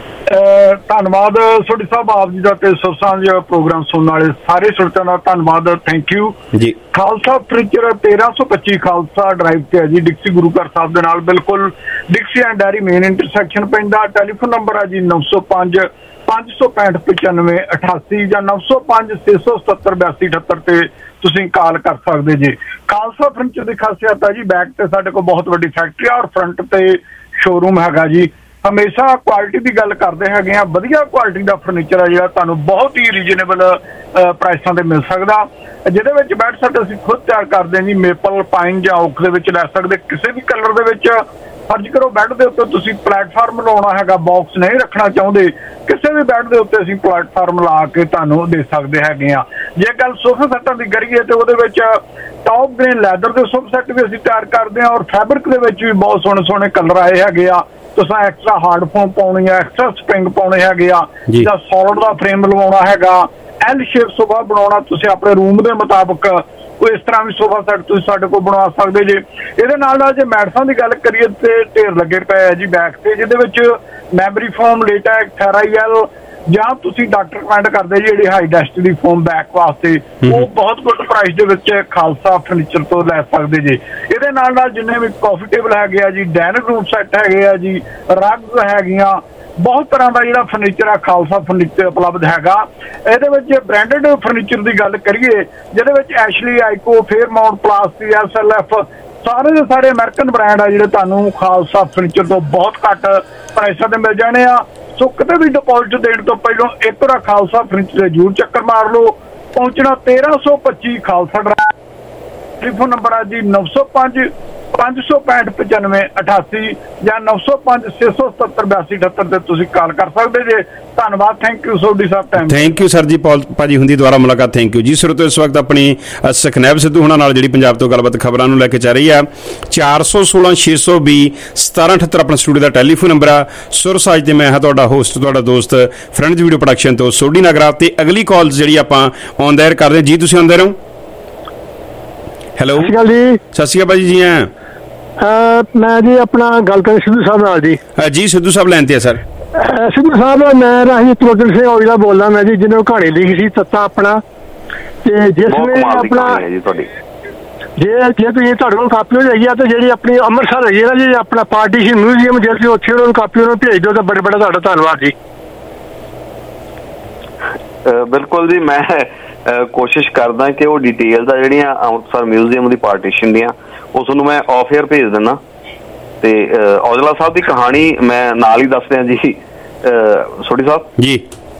ਧੰਨਵਾਦ ਸੋਢੀ ਸਾਹਿਬ ਆਪ ਜੀ ਦਾ, ਤੇ ਸੁਰਸਾਂਝ ਪ੍ਰੋਗਰਾਮ ਸੁਣਨ ਵਾਲੇ ਸਾਰੇ ਸਰੋਤਿਆਂ ਦਾ ਧੰਨਵਾਦ, ਥੈਂਕ ਯੂ ਜੀ। ਖਾਲਸਾ ਫਰਨੀਚਰ 1325 ਖਾਲਸਾ ਡਰਾਈਵ ਤੇ ਹੈ ਜੀ, ਡਿਕਸੀ ਗੁਰੂ ਘਰ ਸਾਹਿਬ ਦੇ ਨਾਲ, ਬਿਲਕੁਲ Dixie and Derry main intersection ਪੈਂਦਾ। ਟੈਲੀਫੋਨ ਨੰਬਰ ਹੈ ਜੀ 905 565 95 88 ਜਾਂ 905 677 82 78 ਤੇ ਤੁਸੀਂ ਕਾਲ ਕਰ ਸਕਦੇ ਜੀ। ਖਾਲਸਾ ਫਰਨੀਚਰ ਦੀ ਖਾਸੀਅਤ ਹੈ ਜੀ, ਬੈਕ ਤੇ ਸਾਡੇ ਕੋਲ ਬਹੁਤ ਵੱਡੀ ਫੈਕਟਰੀ ਔਰ ਫਰੰਟ ਤੇ ਸ਼ੋਰੂਮ ਹੈਗਾ ਜੀ। ਹਮੇਸ਼ਾ ਕੁਆਲਿਟੀ ਦੀ ਗੱਲ ਕਰਦੇ ਹੈਗੇ ਆ, ਵਧੀਆ ਕੁਆਲਿਟੀ ਦਾ ਫਰਨੀਚਰ ਹੈ ਜਿਹੜਾ ਤੁਹਾਨੂੰ ਬਹੁਤ ਹੀ ਰੀਜਨੇਬਲ ਪ੍ਰਾਈਸਾਂ ਤੇ ਮਿਲ ਸਕਦਾ, ਜਿਹਦੇ ਵਿੱਚ ਬੈੱਡ ਸੈੱਟ ਅਸੀਂ ਖੁਦ ਤਿਆਰ ਕਰਦੇ ਹਾਂ ਜੀ। ਮੇਪਲ, ਪਾਈਨ ਜਾਂ ਓਕ ਦੇ ਵਿੱਚ ਲੈ ਸਕਦੇ, ਕਿਸੇ ਵੀ ਕਲਰ ਦੇ ਵਿੱਚ। ਫਰਜ਼ ਕਰੋ ਬੈੱਡ ਦੇ ਉੱਤੇ ਤੁਸੀਂ ਪਲੇਟਫਾਰਮ ਲਾਉਣਾ ਹੈਗਾ, ਬਾਕਸ ਨਹੀਂ ਰੱਖਣਾ ਚਾਹੁੰਦੇ, ਕਿਸੇ ਵੀ ਬੈੱਡ ਦੇ ਉੱਤੇ ਅਸੀਂ ਪਲੇਟਫਾਰਮ ਲਾ ਕੇ ਤੁਹਾਨੂੰ ਦੇ ਸਕਦੇ ਹੈਗੇ ਆ। ਜੇ ਗੱਲ ਸੋਫਾ ਸੈੱਟਾਂ ਦੀ ਕਰੀਏ ਤੇ ਉਹਦੇ ਵਿੱਚ ਟੌਪ ਗ੍ਰੇਨ ਲੈਦਰ ਦੇ ਸੋਫਾ ਸੈੱਟ ਵੀ ਅਸੀਂ ਤਿਆਰ ਕਰਦੇ ਹਾਂ, ਔਰ ਫੈਬਰਿਕ ਦੇ ਵਿੱਚ ਵੀ ਬਹੁਤ ਸੋਹਣੇ ਸੋਹਣੇ ਕਲਰ ਆਏ ਹੈਗੇ ਆ। ਤੁਸੀਂ ਐਕਸਟਰਾ ਹਾਰਡ ਫੋਮ ਪਾਉਣੀ ਆ, ਐਕਸਟਰਾ ਸਪਰਿੰਗ ਪਾਉਣੇ ਹੈਗੇ ਆ, ਜਾਂ ਸੋਲਿਡ ਦਾ ਫਰੇਮ ਲਵਾਉਣਾ ਹੈਗਾ, ਐਲ ਸ਼ੇਪ ਸੋਫਾ ਬਣਾਉਣਾ ਤੁਸੀਂ ਆਪਣੇ ਰੂਮ ਦੇ ਮੁਤਾਬਕ, ਕੋਈ ਇਸ ਤਰ੍ਹਾਂ ਵੀ ਸੋਫਾ ਸੈੱਟ ਤੁਸੀਂ ਸਾਡੇ ਕੋਲ ਬਣਵਾ ਸਕਦੇ ਜੇ। ਇਹਦੇ ਨਾਲ ਨਾਲ ਜੇ ਮੈਟਸਾਂ ਦੀ ਗੱਲ ਕਰੀਏ ਤੇ ਢੇਰ ਲੱਗੇ ਪਏ ਆ ਜੀ ਬੈਕ ਤੇ, ਜਿਹਦੇ ਵਿੱਚ ਮੈਮਰੀ ਫੋਮ, ਲੇਟੈਕਸ, ਥੈਰਾਈਐਲ, ਜਾਂ ਤੁਸੀਂ ਡਾਕਟਰ ਕਮੈਂਡ ਕਰਦੇ ਜਿਹੜੀ ਹਾਈ ਡੈਂਸਿਟੀ ਫੋਮ ਬੈਕ ਵਾਸਤੇ, ਉਹ ਬਹੁਤ ਘੱਟ ਪ੍ਰਾਈਸ ਦੇ ਵਿੱਚ ਖਾਲਸਾ ਫਰਨੀਚਰ ਤੋਂ ਲੈ ਸਕਦੇ ਜੀ। ਇਹਦੇ ਨਾਲ ਨਾਲ ਜਿੰਨੇ ਵੀ ਕਾਫੀ ਟੇਬਲ ਹੈਗੇ ਆ ਜੀ, ਡਾਈਨਿੰਗ ਰੂਮ ਸੈੱਟ ਹੈਗੇ ਆ ਜੀ, ਰਗ ਹੈਗੀਆਂ, ਬਹੁਤ ਤਰ੍ਹਾਂ ਦਾ ਜਿਹੜਾ ਫਰਨੀਚਰ ਆ ਖਾਲਸਾ ਫਰਨੀਚਰ ਉਪਲਬਧ ਹੈਗਾ। ਇਹਦੇ ਵਿੱਚ ਬ੍ਰਾਂਡਡ ਫਰਨੀਚਰ ਦੀ ਗੱਲ ਕਰੀਏ, ਜਿਹਦੇ ਵਿੱਚ ਐਸ਼ਲੀ, ਆਈਕੋ, ਫੇਅਰਮਾਊਂਟ, ਪਲਾਸਟੀ, SLF, ਸਾਰੇ ਦੇ ਸਾਰੇ ਅਮਰੀਕਨ ਬ੍ਰਾਂਡ ਆ ਜਿਹੜੇ ਤੁਹਾਨੂੰ ਖਾਲਸਾ ਫਰਨੀਚਰ ਤੋਂ ਬਹੁਤ ਘੱਟ ਪ੍ਰਾਈਸਾਂ ਤੇ ਮਿਲ ਜਾਣੇ ਆ। ਸੋ ਕਿਤੇ ਵੀ ਡਿਪੋਜ਼ਿਟ ਦੇਣ ਤੋਂ ਪਹਿਲਾਂ ਇੱਕ ਵਾਰ ਖਾਲਸਾ ਫਰਨੀਚਰ ਦੇ ਜ਼ਰੂਰ ਚੱਕਰ ਮਾਰ ਲਓ। ਪਹੁੰਚਣਾ 1325 ਖਾਲਸਾ ਡਰਾਈਵ। ਟੈਲੀਫੋਨ ਨੰਬਰ ਆ ਜੀ 905 5659588 ਜਾਂ 9056778278 ਤੇ ਤੁਸੀਂ ਕਾਲ ਕਰ ਸਕਦੇ ਜੇ। ਧੰਨਵਾਦ, thank you Sodhi Sahib. Time thank you sir ਜੀ। ਭਾਜੀ ਹੁੰਦੀ ਦੁਆਰਾ ਮੁਲਾਕਾਤ, ਥੈਂਕ ਯੂ ਜੀ। ਸਰੋਤੋ ਇਸ ਵਕਤ ਆਪਣੀ ਸੁਖਨੈਬ ਸਿੱਧੂ ਹੁਣਾਂ ਨਾਲ ਜਿਹੜੀ ਪੰਜਾਬ ਤੋਂ ਗੱਲਬਾਤ ਖਬਰਾਂ ਨੂੰ ਲੈ ਕੇ ਚੱਲ ਰਹੀ ਆ। 416 620 1778 ਆਪਣਾ ਸਟੂਡੀਓ ਦਾ ਟੈਲੀਫੋਨ ਨੰਬਰ ਆ। ਸੁਰਸਾਜ ਤੇ ਮੈਂ ਹਾਂ ਤੁਹਾਡਾ ਹੋਸਟ, ਤੁਹਾਡਾ ਦੋਸਤ ਫਰੈਂਡਸ ਵੀਡੀਓ ਪ੍ਰੋਡਕਸ਼ਨ ਤੋਂ ਸੋਢੀ ਨਗਰਾ। ਤੇ ਅਗਲੀ ਕਾਲ ਜਿਹੜੀ ਆਪਾਂ ਔਨ ਦ ਏਅਰ ਕਰਦੇ ਹਾਂ ਜੀ। ਤੁਸੀਂ ਆਉਂਦੇ ਰਹੋ। ਹੈਲੋ, ਸਤਿ ਸ਼੍ਰੀ ਅਕਾਲ ਜੀ। ਸਤਿ ਸ਼੍ਰੀ ਅਕਾਲ ਜੀ। ਮੈਂ ਜੀ ਆਪਣਾ ਗੱਲ ਕਰਾਂ ਸਿੱਧੂ ਸਾਹਿਬ ਨਾਲ ਜੀ। ਜੀ ਸਿੱਧੂ ਸਾਹਿਬ ਲੈਣ ਤੇ ਆ ਸਰ। ਸਿੱਧੂ ਸਾਹਿਬ, ਮੈਂ ਰਾਹੀਂ ਤਰਲੋਚਨ ਸਿੰਘ ਔਜਲਾ ਬੋਲਦਾ ਮੈਂ ਜੀ, ਜਿਹਨੇ ਕਹਾਣੀ ਲਿਖੀ ਸੀ ਤੱਤਾ ਆਪਣਾ। ਤੇ ਜਿਸ ਨੇ ਆਪਣਾ ਜੇ ਤੁਸੀਂ ਤੁਹਾਡੇ ਕੋਲ ਕਾਪੀ ਹੋ ਜਾਏਗੀ ਤੇ ਜਿਹੜੀ ਆਪਣੀ ਅੰਮ੍ਰਿਤਸਰ ਹੈਗੀ ਨਾ ਜੀ ਆਪਣਾ ਪਾਰਟੀਸ਼ਨ ਮਿਊਜ਼ੀਅਮ, ਜੇ ਤੁਸੀਂ ਉੱਥੇ ਉਹਨਾਂ ਨੂੰ ਕਾਪੀ ਉਹਨਾਂ ਨੂੰ ਭੇਜ ਦਿਓ ਤਾਂ ਬੜਾ ਬੜਾ ਤੁਹਾਡਾ ਧੰਨਵਾਦ ਜੀ। ਬਿਲਕੁਲ ਜੀ, ਮੈਂ ਕੋਸ਼ਿਸ਼ ਕਰਦਾ ਕਿ ਉਹ ਡਿਟੇਲ ਦਾ ਜਿਹੜੀਆਂ ਅੰਮ੍ਰਿਤਸਰ ਮਿਊਜ਼ੀਅਮ ਦੀ ਪਾਰਟੀਸ਼ਨ ਦੀਆਂ ਉਹ ਤੁਹਾਨੂੰ ਮੈਂ ਆਫ ਏਅਰ ਭੇਜ ਦਿੰਦਾ। ਤੇ ਔਜਲਾ ਸਾਹਿਬ ਦੀ ਕਹਾਣੀ ਮੈਂ ਨਾਲ ਹੀ ਦੱਸ ਰਿਹਾ ਜੀ। ਸੋਢੀ ਸਾਹਿਬ ਜੀ,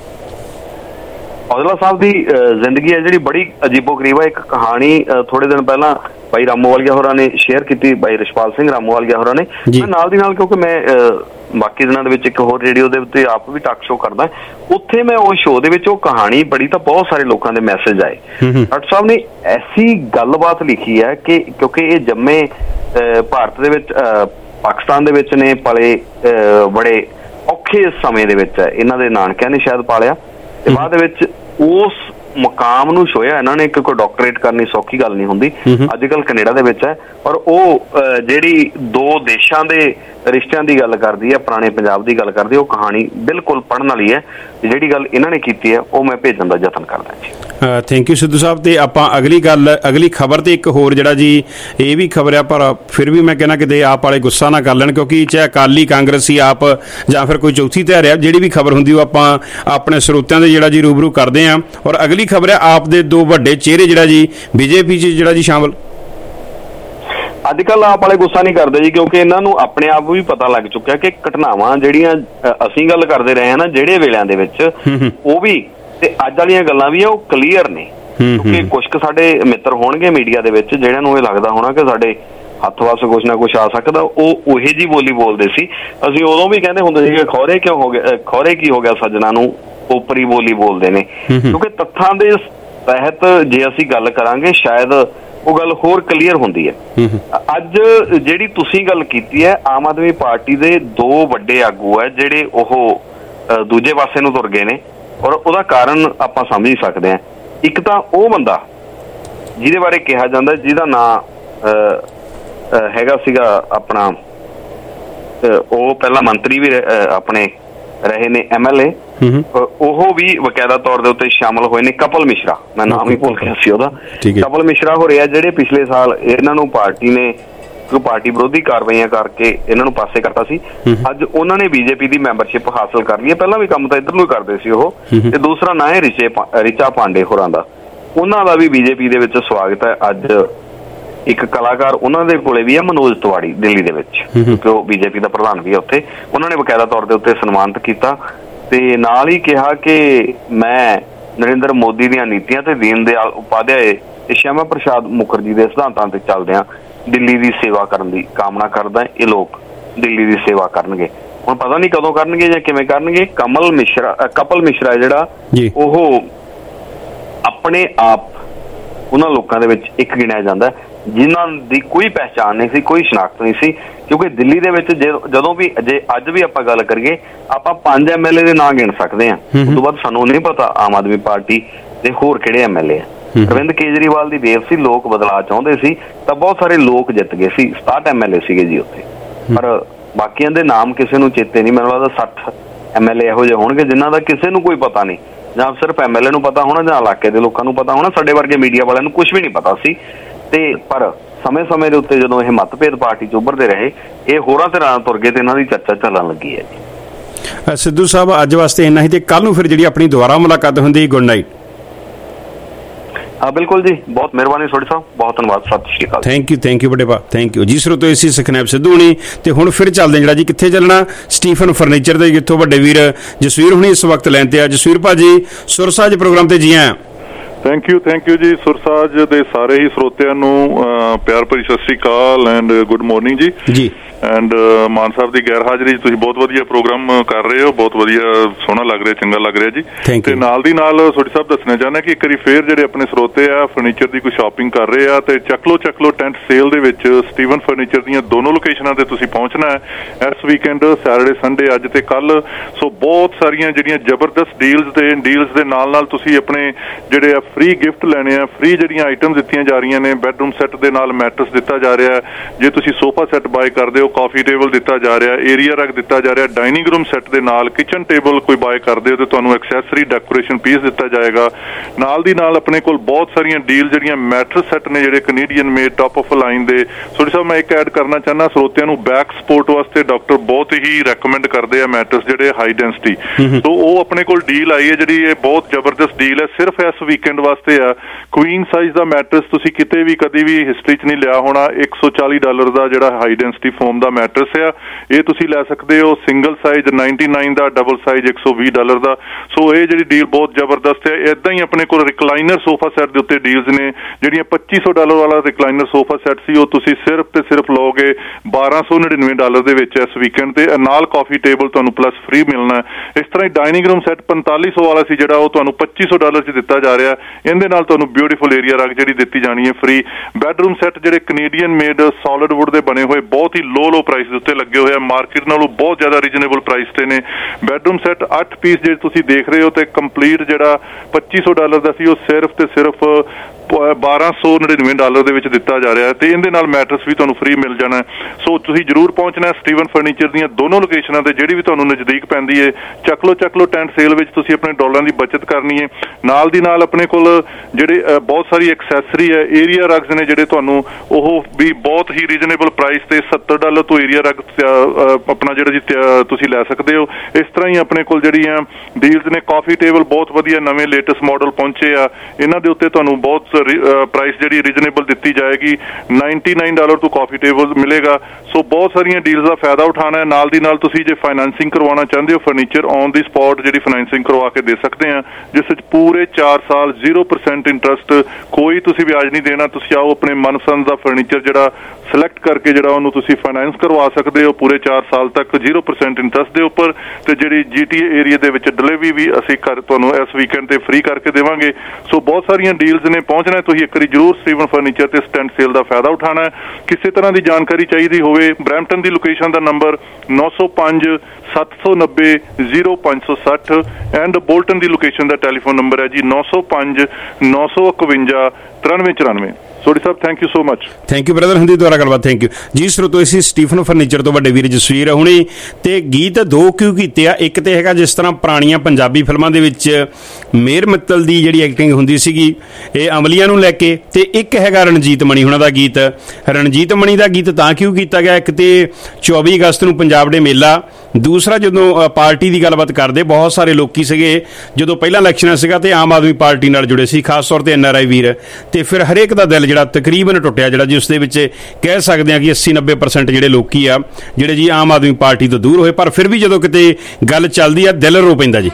ਔਜਲਾ ਸਾਹਿਬ ਦੀ ਜ਼ਿੰਦਗੀ ਹੈ ਜਿਹੜੀ ਬੜੀ ਅਜੀਬੋ ਗਰੀਬ ਹੈ। ਇੱਕ ਕਹਾਣੀ ਥੋੜੇ ਦਿਨ ਪਹਿਲਾਂ ਭਾਈ ਰਾਮੋਵਾਲੀਆ ਹੋਰਾਂ ਨੇ ਸ਼ੇਅਰ ਕੀਤੀ, ਭਾਈ ਰਿਸ਼ਪਾਲ ਸਿੰਘ ਰਾਮੋਵਾਲੀਆ ਹੋਰਾਂ ਨੇ। ਮੈਂ ਨਾਲ ਦੀ ਨਾਲ, ਕਿਉਂਕਿ ਮੈਂ ਬਾਕੀ ਦਿਨਾਂ ਦੇ ਵਿੱਚ ਇੱਕ ਹੋਰ ਰੇਡੀਓ ਦੇ ਉੱਤੇ ਆਪ ਵੀ ਟਾਕ ਸ਼ੋਅ ਕਰਦਾ, ਉੱਥੇ ਮੈਂ ਉਹ ਸ਼ੋਅ ਦੇ ਵਿੱਚ ਉਹ ਕਹਾਣੀ ਪੜ੍ਹੀ ਤਾਂ ਬਹੁਤ ਸਾਰੇ ਲੋਕਾਂ ਦੇ ਮੈਸੇਜ ਆਏ। ਡਾਕਟਰ ਸਾਹਿਬ ਨੇ ਐਸੀ ਗੱਲਬਾਤ ਲਿਖੀ ਹੈ ਕਿ ਕਿਉਂਕਿ ਇਹ ਜੰਮੇ ਭਾਰਤ ਦੇ ਵਿੱਚ, ਪਾਕਿਸਤਾਨ ਦੇ ਵਿੱਚ ਨੇ, ਪਲੇ ਬੜੇ ਔਖੇ ਸਮੇਂ ਦੇ ਵਿੱਚ ਹੈ। ਇਹਨਾਂ ਦੇ ਨਾਨਕਿਆਂ ਨੇ ਸ਼ਾਇਦ ਪਾਲਿਆ ਤੇ ਬਾਅਦ ਦੇ ਵਿੱਚ ਉਸ ਮੁਕਾਮ ਨੂੰ ਛੋਇਆ ਇਹਨਾਂ ਨੇ, ਕਿਉਂਕਿ ਡਾਕਟਰੇਟ ਕਰਨੀ ਸੌਖੀ ਗੱਲ ਨਹੀਂ ਹੁੰਦੀ। ਅੱਜ ਕੱਲ੍ਹ ਕੈਨੇਡਾ ਦੇ ਵਿੱਚ ਹੈ। ਔਰ ਉਹ ਜਿਹੜੀ ਦੋ ਦੇਸ਼ਾਂ ਦੇ ਰਿਸ਼ਤਿਆਂ ਦੀ ਗੱਲ ਕਰਦੀ ਹੈ, ਪੁਰਾਣੇ ਪੰਜਾਬ ਦੀ ਗੱਲ ਕਰਦੀ ਹੈ, ਉਹ ਕਹਾਣੀ ਬਿਲਕੁਲ ਪੜ੍ਹਨ ਵਾਲੀ ਹੈ। ਜਿਹੜੀ ਗੱਲ ਇਹਨਾਂ ਨੇ ਕੀਤੀ ਹੈ ਉਹ ਮੈਂ ਭੇਜਣ ਦਾ ਯਤਨ ਕਰਦਾ ਜੀ। Thank you Sidhu Sahib. ਤੇ ਆਪਾਂ ਅਗਲੀ ਖਬਰ ਤੇ ਇੱਕ ਹੋਰ ਜਿਹੜਾ ਜੀ ਇਹ ਵੀ ਖਬਰ ਆ, ਪਰ ਫਿਰ ਵੀ ਮੈਂ ਕਹਿਣਾ ਕਿਤੇ ਆਪ ਵਾਲੇ ਗੁੱਸਾ ਨਾ ਕਰ ਲੈਣ, ਕਿਉਂਕਿ ਚਾਹੇ ਅਕਾਲੀ ਕਾਂਗਰਸੀ ਆਪ ਜਾਂ ਫਿਰ ਕੋਈ ਚੌਥੀ ਧਿਰ ਆ, ਜਿਹੜੀ ਵੀ ਖਬਰ ਹੁੰਦੀ ਉਹ ਆਪਾਂ ਆਪਣੇ ਸਰੋਤਿਆਂ ਦੇ ਜਿਹੜਾ ਜੀ ਰੂਬਰੂ ਕਰਦੇ ਹਾਂ। ਔਰ ਅਗਲੀ ਖਬਰ ਹੈ ਆਪ ਦੇ ਦੋ ਵੱਡੇ ਚਿਹਰੇ ਜਿਹੜਾ ਜੀ ਬੀਜੇਪੀ 'ਚ ਜਿਹੜਾ ਜੀ ਸ਼ਾਮਲ। ਅੱਜ ਕੱਲ੍ਹ ਆਪ ਵਾਲੇ ਗੁੱਸਾ ਨਹੀਂ ਕਰਦੇ ਜੀ, ਕਿਉਂਕਿ ਇਹਨਾਂ ਨੂੰ ਆਪਣੇ ਆਪ ਵੀ ਪਤਾ ਲੱਗ ਚੁੱਕਿਆ ਕਿ ਘਟਨਾਵਾਂ ਜਿਹੜੀਆਂ ਅਸੀਂ ਗੱਲ ਕਰਦੇ ਰਹੇ ਹਾਂ ਨਾ ਜਿਹੜੇ ਵੇਲਿਆਂ ਦੇ ਵਿੱਚ, ਉਹ ਵੀ ਤੇ ਅੱਜ ਵਾਲੀਆਂ ਗੱਲਾਂ ਵੀ ਆ ਉਹ ਕਲੀਅਰ ਨੇ। ਕਿਉਂਕਿ ਕੁਛ ਕੁ ਸਾਡੇ ਮਿੱਤਰ ਹੋਣਗੇ ਮੀਡੀਆ ਦੇ ਵਿੱਚ ਜਿਹੜਿਆਂ ਨੂੰ ਇਹ ਲੱਗਦਾ ਹੋਣਾ ਕਿ ਸਾਡੇ ਹੱਥ ਵਾਸ ਕੁਛ ਨਾ ਕੁਛ ਆ ਸਕਦਾ, ਉਹ ਉਹੇ ਜੀ ਬੋਲੀ ਬੋਲਦੇ ਸੀ। ਅਸੀਂ ਉਦੋਂ ਵੀ ਕਹਿੰਦੇ ਹੁੰਦੇ ਸੀ ਕਿ ਖੌਰੇ ਕਿਉਂ ਹੋ ਗਿਆ, ਖੌਰੇ ਕੀ ਹੋ ਗਿਆ ਸੱਜਣਾ ਨੂੰ ਓਪਰੀ ਬੋਲੀ ਬੋਲਦੇ ਨੇ। ਕਿਉਂਕਿ ਤੱਥਾਂ ਦੇ ਤਹਿਤ ਜੇ ਅਸੀਂ ਗੱਲ ਕਰਾਂਗੇ ਸ਼ਾਇਦ ਉਹ ਗੱਲ ਹੋਰ ਕਲੀਅਰ ਹੁੰਦੀ ਹੈ। ਅੱਜ ਜਿਹੜੀ ਤੁਸੀਂ ਗੱਲ ਕੀਤੀ ਹੈ, ਆਮ ਆਦਮੀ ਪਾਰਟੀ ਦੇ ਦੋ ਵੱਡੇ ਆਗੂ ਹੈ ਜਿਹੜੇ ਉਹ ਦੂਜੇ ਪਾਸੇ ਨੂੰ ਤੁਰ ਗਏ ਨੇ। ਔਰ ਉਹਦਾ ਕਾਰਨ ਆਪਾਂ ਸਮਝ ਹੀ ਸਕਦੇ ਹਾਂ। ਇੱਕ ਤਾਂ ਉਹ ਬੰਦਾ ਜਿਹਦੇ ਬਾਰੇ ਕਿਹਾ ਜਾਂਦਾ, ਜਿਹਦਾ ਨਾਂ ਹੈਗਾ ਸੀਗਾ ਆਪਣਾ, ਉਹ ਪਹਿਲਾਂ ਮੰਤਰੀ ਵੀ ਆਪਣੇ ਰਹੇ ਨੇ, MLA, ਉਹ ਵੀ ਬਕਾਇਦਾ ਤੌਰ ਦੇ ਉੱਤੇ ਸ਼ਾਮਲ ਹੋਏ ਨੇ। ਕਪਲ ਮਿਸ਼ਰਾ, ਮੈਂ ਨਾਮ ਹੀ ਭੁੱਲ ਗਿਆ ਸੀ ਉਹਦਾ। ਕਪਲ ਮਿਸ਼ਰਾ ਹੋ ਰਿਹਾ ਜਿਹੜੇ ਪਿਛਲੇ ਸਾਲ ਇਹਨਾਂ ਨੂੰ ਪਾਰਟੀ ਨੇ ਪਾਰਟੀ ਵਿਰੋਧੀ ਕਾਰਵਾਈਆਂ ਕਰਕੇ ਇਹਨਾਂ ਨੂੰ ਪਾਸੇ ਕਰਤਾ ਸੀ। ਅੱਜ ਉਹਨਾਂ ਨੇ ਬੀਜੇਪੀ ਦੀ ਮੈਂਬਰਸ਼ਿਪ ਹਾਸਲ ਕਰ ਲਈ ਹੈ। ਪਹਿਲਾਂ ਵੀ ਕੰਮ ਤਾਂ ਇੱਧਰ ਨੂੰ ਹੀ ਕਰਦੇ ਸੀ ਉਹ। ਤੇ ਦੂਸਰਾ ਨਾਂ ਹੈ ਰਿਚਾ ਪਾਂਡੇ ਹੋਰਾਂ ਦਾ। ਉਹਨਾਂ ਦਾ ਵੀ ਬੀਜੇਪੀ ਦੇ ਵਿੱਚ ਸਵਾਗਤ ਹੈ। ਅੱਜ ਇੱਕ ਕਲਾਕਾਰ ਉਹਨਾਂ ਦੇ ਕੋਲੇ ਵੀ ਹੈ, ਮਨੋਜ ਤਿਵਾੜੀ, ਦਿੱਲੀ ਦੇ ਵਿੱਚ, ਕਿਉਂਕਿ ਉਹ ਬੀਜੇਪੀ ਦਾ ਪ੍ਰਧਾਨ ਵੀ ਹੈ ਉੱਥੇ। ਉਹਨਾਂ ਨੇ ਬਕਾਇਦਾ ਤੌਰ ਦੇ ਉੱਤੇ ਸਨਮਾਨਿਤ ਕੀਤਾ ਤੇ ਨਾਲ ਹੀ ਕਿਹਾ ਕਿ ਮੈਂ ਨਰਿੰਦਰ ਮੋਦੀ ਦੀਆਂ ਨੀਤੀਆਂ ਤੇ ਦੀਨ ਦਿਆਲ ਉਪਾਧਿਆਏ ਤੇ ਸ਼ਿਆਮਾ ਪ੍ਰਸਾਦ ਮੁਖਰਜੀ ਦੇ ਸਿਧਾਂਤਾਂ ਤੇ ਚੱਲਦਿਆਂ ਦਿੱਲੀ ਦੀ ਸੇਵਾ ਕਰਨ ਦੀ ਕਾਮਨਾ ਕਰਦਾ। ਇਹ ਲੋਕ ਦਿੱਲੀ ਦੀ ਸੇਵਾ ਕਰਨਗੇ, ਹੁਣ ਪਤਾ ਨਹੀਂ ਕਦੋਂ ਕਰਨਗੇ ਜਾਂ ਕਿਵੇਂ ਕਰਨਗੇ। ਕਪਲ ਮਿਸ਼ਰਾ ਜਿਹੜਾ ਉਹ ਆਪਣੇ ਆਪ ਉਹਨਾਂ ਲੋਕਾਂ ਦੇ ਵਿੱਚ ਇੱਕ ਗਿਣਿਆ ਜਾਂਦਾ ਜਿਨ੍ਹਾਂ ਦੀ ਕੋਈ ਪਹਿਚਾਣ ਨਹੀਂ ਸੀ, ਕੋਈ ਸ਼ਨਾਖਤ ਨਹੀਂ ਸੀ। ਕਿਉਂਕਿ ਦਿੱਲੀ ਦੇ ਵਿੱਚ ਜਦੋਂ ਵੀ ਜੇ ਅੱਜ ਵੀ ਆਪਾਂ ਗੱਲ ਕਰੀਏ, ਆਪਾਂ 5 MLA ਦੇ ਨਾਂ ਗਿਣ ਸਕਦੇ ਹਾਂ। ਉਸ ਤੋਂ ਬਾਅਦ ਸਾਨੂੰ ਨਹੀਂ ਪਤਾ ਆਮ ਆਦਮੀ ਪਾਰਟੀ ਦੇ ਹੋਰ ਕਿਹੜੇ MLA ਆ। ਅਰਵਿੰਦ ਕੇਜਰੀਵਾਲ ਦੀ ਦੇਰ ਸੀ, ਲੋਕ ਬਦਲਾਅ ਚਾਹੁੰਦੇ ਸੀ ਤਾਂ ਬਹੁਤ ਸਾਰੇ ਲੋਕ ਜਿੱਤ ਗਏ ਸੀ। 67 MLA ਸੀਗੇ ਜੀ ਉੱਥੇ, ਪਰ ਬਾਕੀਆਂ ਦੇ ਨਾਮ ਕਿਸੇ ਨੂੰ ਚੇਤੇ ਨਹੀਂ। ਮੈਨੂੰ ਲੱਗਦਾ 60 MLA ਇਹੋ ਜਿਹੇ ਹੋਣਗੇ ਜਿਨ੍ਹਾਂ ਦਾ ਕਿਸੇ ਨੂੰ ਕੋਈ ਪਤਾ ਨਹੀਂ, ਜਾਂ ਸਿਰਫ MLA ਨੂੰ ਪਤਾ ਹੋਣਾ ਜਾਂ ਇਲਾਕੇ ਦੇ ਲੋਕਾਂ ਨੂੰ ਪਤਾ ਹੋਣਾ। ਸਾਡੇ ਵਰਗੇ ਮੀਡੀਆ ਵਾਲਿਆਂ ਨੂੰ ਕੁਝ ਵੀ ਨਹੀਂ ਪਤਾ ਸੀ। ਤੇ ਪਰ ਸਮੇਂ ਦੇ ਉੱਤੇ ਜਦੋਂ ਇਹ ਮਤਭੇਦ ਪਾਰਟੀ 'ਚ ਉੱਭਰਦੇ ਰਹੇ, ਇਹ ਹੋਰਾਂ ਤਰ੍ਹਾਂ ਤੁਰ ਗਏ ਤੇ ਇਹਨਾਂ ਦੀ ਚਰਚਾ ਚੱਲਣ ਲੱਗੀ ਹੈ ਜੀ। ਸਿੱਧੂ ਸਾਹਿਬ ਅੱਜ ਵਾਸਤੇ ਇੰਨਾ ਹੀ, ਤੇ ਕੱਲ ਨੂੰ ਫਿਰ ਜਿਹੜੀ ਆਪਣੀ ਦੁਬਾਰਾ ਮੁਲਾਕਾਤ ਹੁੰਦੀ। Good night. ਬਿਲਕੁਲ ਜੀ, ਬਹੁਤ ਮਿਹਰਬਾਨੀ ਸੋਢੀ ਸਾਹਿਬ, ਬਹੁਤ ਧੰਨਵਾਦ, ਸਤਿ ਸ਼੍ਰੀ ਅਕਾਲ। ਥੈਂਕ ਯੂ ਬੜੇ ਭਾ, ਥੈਂਕ ਯੂ ਜੀ। ਸਰੋਤੋ ਇਸੀ ਸੁਖਨੈਬ ਸਿੱਧੂ ਹੁਣੀ। ਤੇ ਹੁਣ ਫਿਰ ਚੱਲਦੇ ਜਿਹੜਾ ਜੀ ਕਿੱਥੇ ਚੱਲਣਾ, ਸਟੀਫਨ ਫਰਨੀਚਰ ਦੇ ਜਿੱਥੋਂ ਵੱਡੇ ਵੀਰ ਜਸਵੀਰ ਹੁਣੀ ਇਸ ਵਕਤ ਲੈਣ ਤੇ ਆ। ਜਸਵੀਰ ਭਾਜੀ, ਸੁਰਸਾਜ ਪ੍ਰੋਗਰਾਮ ਤੇ ਜੀ ਆਇਆਂ। ਥੈਂਕ ਯੂ ਜੀ। ਸੁਰਸਾਜ ਦੇ ਸਾਰੇ ਹੀ ਸਰੋਤਿਆਂ ਨੂੰ ਪਿਆਰ ਭਰੀ Sat Sri Akal and good morning ਜੀ। ਐਂਡ ਮਾਨ ਸਾਹਿਬ ਦੀ ਗੈਰ ਹਾਜ਼ਰੀ ਤੁਸੀਂ ਬਹੁਤ ਵਧੀਆ ਪ੍ਰੋਗਰਾਮ ਕਰ ਰਹੇ ਹੋ, ਬਹੁਤ ਵਧੀਆ, ਸੋਹਣਾ ਲੱਗ ਰਿਹਾ, ਚੰਗਾ ਲੱਗ ਰਿਹਾ ਜੀ। ਤੇ ਨਾਲ ਦੀ ਨਾਲ ਤੁਹਾਡੇ ਸਾਹਿਬ ਦੱਸਣਾ ਚਾਹੁੰਦਾ ਕਿ ਇੱਕ ਵਾਰੀ ਫੇਰ ਜਿਹੜੇ ਆਪਣੇ ਸਰੋਤੇ ਆ ਫਰਨੀਚਰ ਦੀ ਕੋਈ ਸ਼ਾਪਿੰਗ ਕਰ ਰਹੇ ਆ ਤੇ ਚੱਕ ਲੋ ਟੈਂਟ ਸੇਲ ਦੇ ਵਿੱਚ ਸਟੀਵਨ ਫਰਨੀਚਰ ਦੀਆਂ ਦੋਨੋਂ ਲੋਕੇਸ਼ਨਾਂ ਤੇ ਤੁਸੀਂ ਪਹੁੰਚਣਾ ਹੈ ਇਸ ਵੀਕਐਂਡ, ਸੈਟਰਡੇ ਸੰਡੇ, ਅੱਜ ਤੇ ਕੱਲ। ਸੋ ਬਹੁਤ ਸਾਰੀਆਂ ਜਿਹੜੀਆਂ ਜ਼ਬਰਦਸਤ ਡੀਲਸ ਦੇ ਨਾਲ ਤੁਸੀਂ ਆਪਣੇ ਜਿਹੜੇ ਆ ਫ੍ਰੀ ਗਿਫਟ ਲੈਣੇ ਆ, ਫ੍ਰੀ ਜਿਹੜੀਆਂ ਆਈਟਮ ਦਿੱਤੀਆਂ ਜਾ ਰਹੀਆਂ ਨੇ। ਬੈਡਰੂਮ ਸੈੱਟ ਦੇ ਨਾਲ ਮੈਟਰਸ ਦਿੱਤਾ ਜਾ ਰਿਹਾ, ਜੇ ਤੁਸੀਂ ਸੋਫਾ ਸੈੱਟ ਬਾਏ ਕਰਦੇ ਹੋ ਕਾਫੀ ਟੇਬਲ ਦਿੱਤਾ ਜਾ ਰਿਹਾ, ਏਰੀਆ ਰਗ ਦਿੱਤਾ ਜਾ ਰਿਹਾ, ਡਾਈਨਿੰਗ ਰੂਮ ਸੈੱਟ ਦੇ ਨਾਲ ਕਿਚਨ ਟੇਬਲ ਕੋਈ ਬਾਏ ਕਰਦੇ ਹੋ ਤੇ ਤੁਹਾਨੂੰ ਐਕਸੈਸਰੀ ਡੈਕੋਰੇਸ਼ਨ ਪੀਸ ਦਿੱਤਾ ਜਾਏਗਾ। ਨਾਲ ਦੀ ਨਾਲ ਆਪਣੇ ਕੋਲ ਬਹੁਤ ਸਾਰੀਆਂ ਡੀਲ ਜਿਹੜੀਆਂ ਮੈਟਰਸ ਸੈੱਟ ਨੇ ਜਿਹੜੇ Canadian made top of line ਦੇ। ਸੋਰੀ ਸਾਹਿਬ ਮੈਂ ਇੱਕ ਐਡ ਕਰਨਾ ਚਾਹੁੰਦਾ ਸਰੋਤਿਆਂ ਨੂੰ, ਬੈਕ ਸਪੋਰਟ ਵਾਸਤੇ ਡਾਕਟਰ ਬਹੁਤ ਹੀ ਰეკਮੈਂਡ ਕਰਦੇ ਆ ਮੈਟਰਸ ਜਿਹੜੇ ਹਾਈ ਡੈਂਸਿਟੀ। ਸੋ ਉਹ ਆਪਣੇ ਕੋਲ ਡੀਲ ਆਈ ਹੈ ਜਿਹੜੀ ਇਹ ਬਹੁਤ ਜ਼ਬਰਦਸਤ ਡੀਲ ਹੈ, ਸਿਰਫ ਇਸ ਵੀਕਐਂਡ ਵਾਸਤੇ ਆ। ਕੁਈਨ ਸਾਈਜ਼ ਦਾ ਮੈਟਰਸ ਤੁਸੀਂ ਕਿਤੇ ਵੀ ਕਦੀ ਵੀ ਹਿਸਟਰੀ 'ਚ ਨਹੀਂ ਲਿਆ ਹੋਣਾ। $140 ਦਾ ਜਿਹੜਾ ਹਾਈ ਡੈਂਸਿਟੀ ਫੋਮ ਦਾ ਮੈਟਰਸ ਆ ਇਹ ਤੁਸੀਂ ਲੈ ਸਕਦੇ ਹੋ। ਸਿੰਗਲ ਸਾਈਜ਼ 99 ਦਾ, ਡਬਲ ਸਾਈਜ਼ $120 ਦਾ। ਸੋ ਇਹ ਜਿਹੜੀ ਡੀਲ ਬਹੁਤ ਜ਼ਬਰਦਸਤ ਹੈ। ਇਦਾਂ ਹੀ ਆਪਣੇ ਕੋਲ ਰਿਕਲਾਈਨਰ ਸੋਫਾ ਸੈੱਟ ਦੇ ਉੱਤੇ ਡੀਲਸ ਨੇ ਜਿਹੜੀਆਂ $2500 ਵਾਲਾ ਰਿਕਲਾਈਨਰ ਸੋਫਾ ਸੈੱਟ ਸੀ ਉਹ ਤੁਸੀਂ ਸਿਰਫ ਤੇ ਸਿਰਫ ਲਓਗੇ $1299 ਦੇ ਵਿੱਚ ਇਸ ਵੀਕਐਂਡ ਤੇ। ਨਾਲ ਕਾਫੀ ਟੇਬਲ ਤੁਹਾਨੂੰ ਪਲੱਸ ਫ੍ਰੀ ਮਿਲਣਾ। ਇਸ ਤਰ੍ਹਾਂ ਹੀ ਡਾਈਨਿੰਗ ਰੂਮ ਸੈੱਟ $4500 ਵਾਲਾ ਸੀ ਜਿਹੜਾ ਉਹ ਤੁਹਾਨੂੰ $2500 'ਚ ਦਿੱਤਾ ਜਾ ਰਿਹਾ। ਇਹਦੇ ਨਾਲ ਤੁਹਾਨੂੰ ਬਿਊਟੀਫੁਲ ਏਰੀਆ ਰਗ ਜਿਹੜੀ ਦਿੱਤੀ ਜਾਣੀ ਹੈ ਫ੍ਰੀ। ਬੈਡਰੂਮ ਸੈੱਟ ਜਿਹੜੇ ਕੈਨੇਡੀਅਨ ਮੇਡ ਸੋਲਿਡ ਵੁੱਡ ਦੇ ਬਣੇ ਹੋਏ ਬਹੁਤ ਹੀ ਲੋ ਪ੍ਰਾਈਸ ਦੇ ਉੱਤੇ ਲੱਗੇ ਹੋਏ ਆ, ਮਾਰਕੀਟ ਨਾਲੋਂ ਬਹੁਤ ਜ਼ਿਆਦਾ ਰੀਜ਼ਨੇਬਲ ਪ੍ਰਾਈਸ ਤੇ ਨੇ। ਬੈਡਰੂਮ ਸੈੱਟ 8 ਪੀਸ ਜੇ ਤੁਸੀਂ ਦੇਖ ਰਹੇ ਹੋ ਤੇ ਕੰਪਲੀਟ ਜਿਹੜਾ $2500 ਦਾ ਸੀ ਉਹ ਸਿਰਫ ਤੇ ਸਿਰਫ $1299 ਦੇ ਵਿੱਚ ਦਿੱਤਾ ਜਾ ਰਿਹਾ ਤੇ ਇਹਦੇ ਨਾਲ ਮੈਟਰਸ ਵੀ ਤੁਹਾਨੂੰ ਫ੍ਰੀ ਮਿਲ ਜਾਣਾ। ਸੋ ਤੁਸੀਂ ਜ਼ਰੂਰ ਪਹੁੰਚਣਾ ਸਟੀਵਨ ਫਰਨੀਚਰ ਦੀਆਂ ਦੋਨੋਂ ਲੋਕੇਸ਼ਨਾਂ ਤੇ, ਜਿਹੜੀ ਵੀ ਤੁਹਾਨੂੰ ਨਜ਼ਦੀਕ ਪੈਂਦੀ ਹੈ। ਚੱਕ ਲੋ ਟੈਂਟ ਸੇਲ ਵਿੱਚ ਤੁਸੀਂ ਆਪਣੇ ਡਾਲਰਾਂ ਦੀ ਬਚਤ ਕਰਨੀ ਹੈ। ਨਾਲ ਦੀ ਨਾਲ ਆਪਣੇ ਕੋਲ ਜਿਹੜੇ ਬਹੁਤ ਸਾਰੀ ਐਕਸੈਸਰੀ ਹੈ, ਏਰੀਆ ਰਗਸ ਨੇ ਜਿਹੜੇ ਤੁਹਾਨੂੰ ਉਹ ਵੀ ਬਹੁਤ ਹੀ ਰੀਜ਼ਨੇਬਲ ਪ੍ਰਾਈਸ ਤੇ $70 ਤੋਂ ਏਰੀਆ ਰਗ ਆਪਣਾ ਜਿਹੜਾ ਜੀ ਤੁਸੀਂ ਲੈ ਸਕਦੇ ਹੋ। ਇਸ ਤਰ੍ਹਾਂ ਹੀ ਆਪਣੇ ਕੋਲ ਜਿਹੜੀਆਂ ਡੀਲਸ ਨੇ, ਕਾਫੀ ਟੇਬਲ ਬਹੁਤ ਵਧੀਆ ਨਵੇਂ ਲੇਟੈਸਟ ਮਾਡਲ ਪਹੁੰਚੇ ਆ, ਇਹਨਾਂ ਦੇ ਉੱਤੇ ਤੁਹਾਨੂੰ ਬਹੁਤ ਪ੍ਰਾਈਸ ਜਿਹੜੀ ਰੀਜ਼ਨੇਬਲ ਦਿੱਤੀ ਜਾਏਗੀ। $99 ਤੋਂ ਕਾਫੀ ਟੇਬਲ ਮਿਲੇਗਾ। ਸੋ ਬਹੁਤ ਸਾਰੀਆਂ ਡੀਲਸ ਦਾ ਫਾਇਦਾ ਉਠਾਉਣਾ ਹੈ। ਨਾਲ ਦੀ ਨਾਲ ਤੁਸੀਂ ਜੇ ਫਾਈਨੈਂਸਿੰਗ ਕਰਵਾਉਣਾ ਚਾਹੁੰਦੇ ਹੋ ਫਰਨੀਚਰ ਔਨ ਦੀ ਸਪੌਟ ਜਿਹੜੀ ਫਾਈਨੈਂਸਿੰਗ ਕਰਵਾ ਕੇ ਦੇ ਸਕਦੇ ਆ, ਜਿਸ ਵਿੱਚ ਪੂਰੇ 4 ਸਾਲ 0% ਇੰਟਰਸਟ, ਕੋਈ ਤੁਸੀਂ ਵਿਆਜ ਨਹੀਂ ਦੇਣਾ। ਤੁਸੀਂ ਆਓ ਆਪਣੇ ਮਨਪਸੰਦ ਦਾ ਫਰਨੀਚਰ ਜਿਹੜਾ ਸਿਲੈਕਟ ਕਰਕੇ ਜਿਹੜਾ ਉਹਨੂੰ ਤੁਸੀਂ ਫਾਈਨੈਂਸ ਕਰਵਾ ਸਕਦੇ ਹੋ ਪੂਰੇ 4 ਸਾਲ ਤੱਕ 0% ਇੰਟਰਸਟ ਦੇ ਉੱਪਰ। ਤੇ ਜਿਹੜੀ GTA ਏਰੀਆ ਦੇ ਵਿੱਚ ਡਿਲੀਵਰੀ ਵੀ ਅਸੀਂ ਤੁਹਾਨੂੰ ਇਸ ਵੀਕਐਂਡ ਤੇ ਫ੍ਰੀ ਕਰਕੇ ਦੇਵਾਂਗੇ। ਸੋ ਬਹੁਤ ਸਾਰੀਆਂ ਡੀਲਸ ਨੇ, ਪਹੁੰਚਣਾ ਤੁਸੀਂ ਇੱਕ ਵਾਰੀ ਜ਼ਰੂਰ ਸਟੀਵਨ ਫਰਨੀਚਰ ਤੇ ਸਟੈਂਡ ਸੇਲ ਦਾ ਫਾਇਦਾ ਉਠਾਉਣਾ। ਕਿਸੇ ਤਰ੍ਹਾਂ ਦੀ ਜਾਣਕਾਰੀ ਚਾਹੀਦੀ ਹੋਵੇ, ਬਰੈਂਪਟਨ ਦੀ ਲੋਕੇਸ਼ਨ ਦਾ ਨੰਬਰ 905 790 0560 ਐਂਡ ਬੋਲਟਨ ਦੀ ਲੋਕੇਸ਼ਨ ਦਾ ਟੈਲੀਫੋਨ ਨੰਬਰ ਹੈ ਜੀ 905 951 9394। ਸੋਰੀ ਸਾਹਿਬ thank you so much. Thank you brother, ਹੁੰਦੀ ਦੁਆਰਾ ਗੱਲਬਾਤ। ਥੈਂਕ ਯੂ ਜੀ। ਸਰੋਤੋ ਅਸੀਂ ਸਟੀਫਨ ਫਰਨੀਚਰ ਤੋਂ ਵੱਡੇ ਵੀਰ ਜਸਵੀਰ ਹੁਣੀ ਤੇ ਗੀਤ ਦੋ ਕਿਉਂ ਕੀਤੇ ਆ। ਇੱਕ ਤੇ ਹੈਗਾ ਜਿਸ ਤਰ੍ਹਾਂ ਪੁਰਾਣੀਆਂ ਪੰਜਾਬੀ ਫਿਲਮਾਂ ਦੇ ਵਿੱਚ ਮੇਰ ਮਿੱਤਲ ਦੀ ਜਿਹੜੀ ਐਕਟਿੰਗ ਹੁੰਦੀ ਸੀਗੀ ਇਹ ਅਮਲੀਆਂ ਨੂੰ ਲੈ ਕੇ, ਤੇ ਇੱਕ ਹੈਗਾ ਰਣਜੀਤ ਮਣੀ ਹੁਣਾਂ ਦਾ ਗੀਤ। ਰਣਜੀਤ ਮਣੀ ਦਾ ਗੀਤ ਤਾਂ ਕਿਉਂ ਕੀਤਾ ਗਿਆ, ਇੱਕ ਤੇ 24 ਅਗਸਤ ਨੂੰ ਪੰਜਾਬ ਡੇ ਮੇਲਾ, ਦੂਸਰਾ ਜਦੋਂ ਪਾਰਟੀ ਦੀ ਗੱਲਬਾਤ ਕਰਦੇ ਬਹੁਤ ਸਾਰੇ ਲੋਕੀ ਸੀਗੇ ਜਦੋਂ ਪਹਿਲਾਂ ਇਲੈਕਸ਼ਨ ਸੀਗਾ ਤੇ ਆਮ ਆਦਮੀ ਪਾਰਟੀ ਨਾਲ ਜੁੜੇ ਸੀ, ਖਾਸ ਤੌਰ ਤੇ NRI ਵੀਰ, ਤੇ ਫਿਰ ਹਰੇਕ ਦਾ ਦਿਲ ਜਿਹੜਾ ਤਕਰੀਬਨ ਟੁੱਟਿਆ, ਜਿਹੜਾ ਜੀ ਉਸ ਦੇ ਵਿੱਚ ਕਹਿ ਸਕਦੇ ਹਾਂ ਕਿ 80-90% ਜਿਹੜੇ ਲੋਕੀ ਆ ਜਿਹੜੇ ਜੀ ਆਮ ਆਦਮੀ ਪਾਰਟੀ ਤੋਂ ਦੂਰ ਹੋਏ। ਪਰ ਫਿਰ ਵੀ ਜਦੋਂ ਕਿਤੇ ਗੱਲ ਚੱਲਦੀ ਆ ਦਿਲ ਰੋ ਪੈਂਦਾ ਜੀ।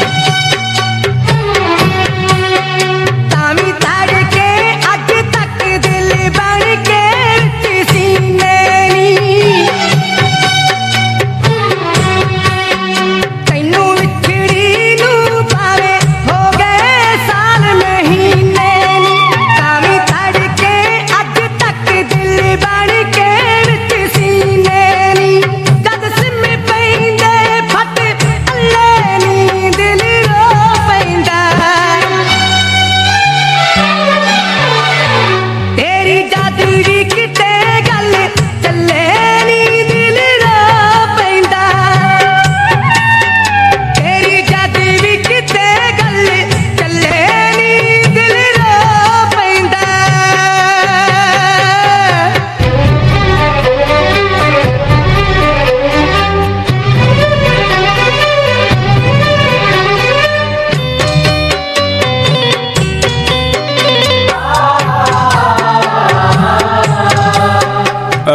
ਤਾਵੀ ਤਾੜ ਕੇ ਅੱਜ ਤੱਕ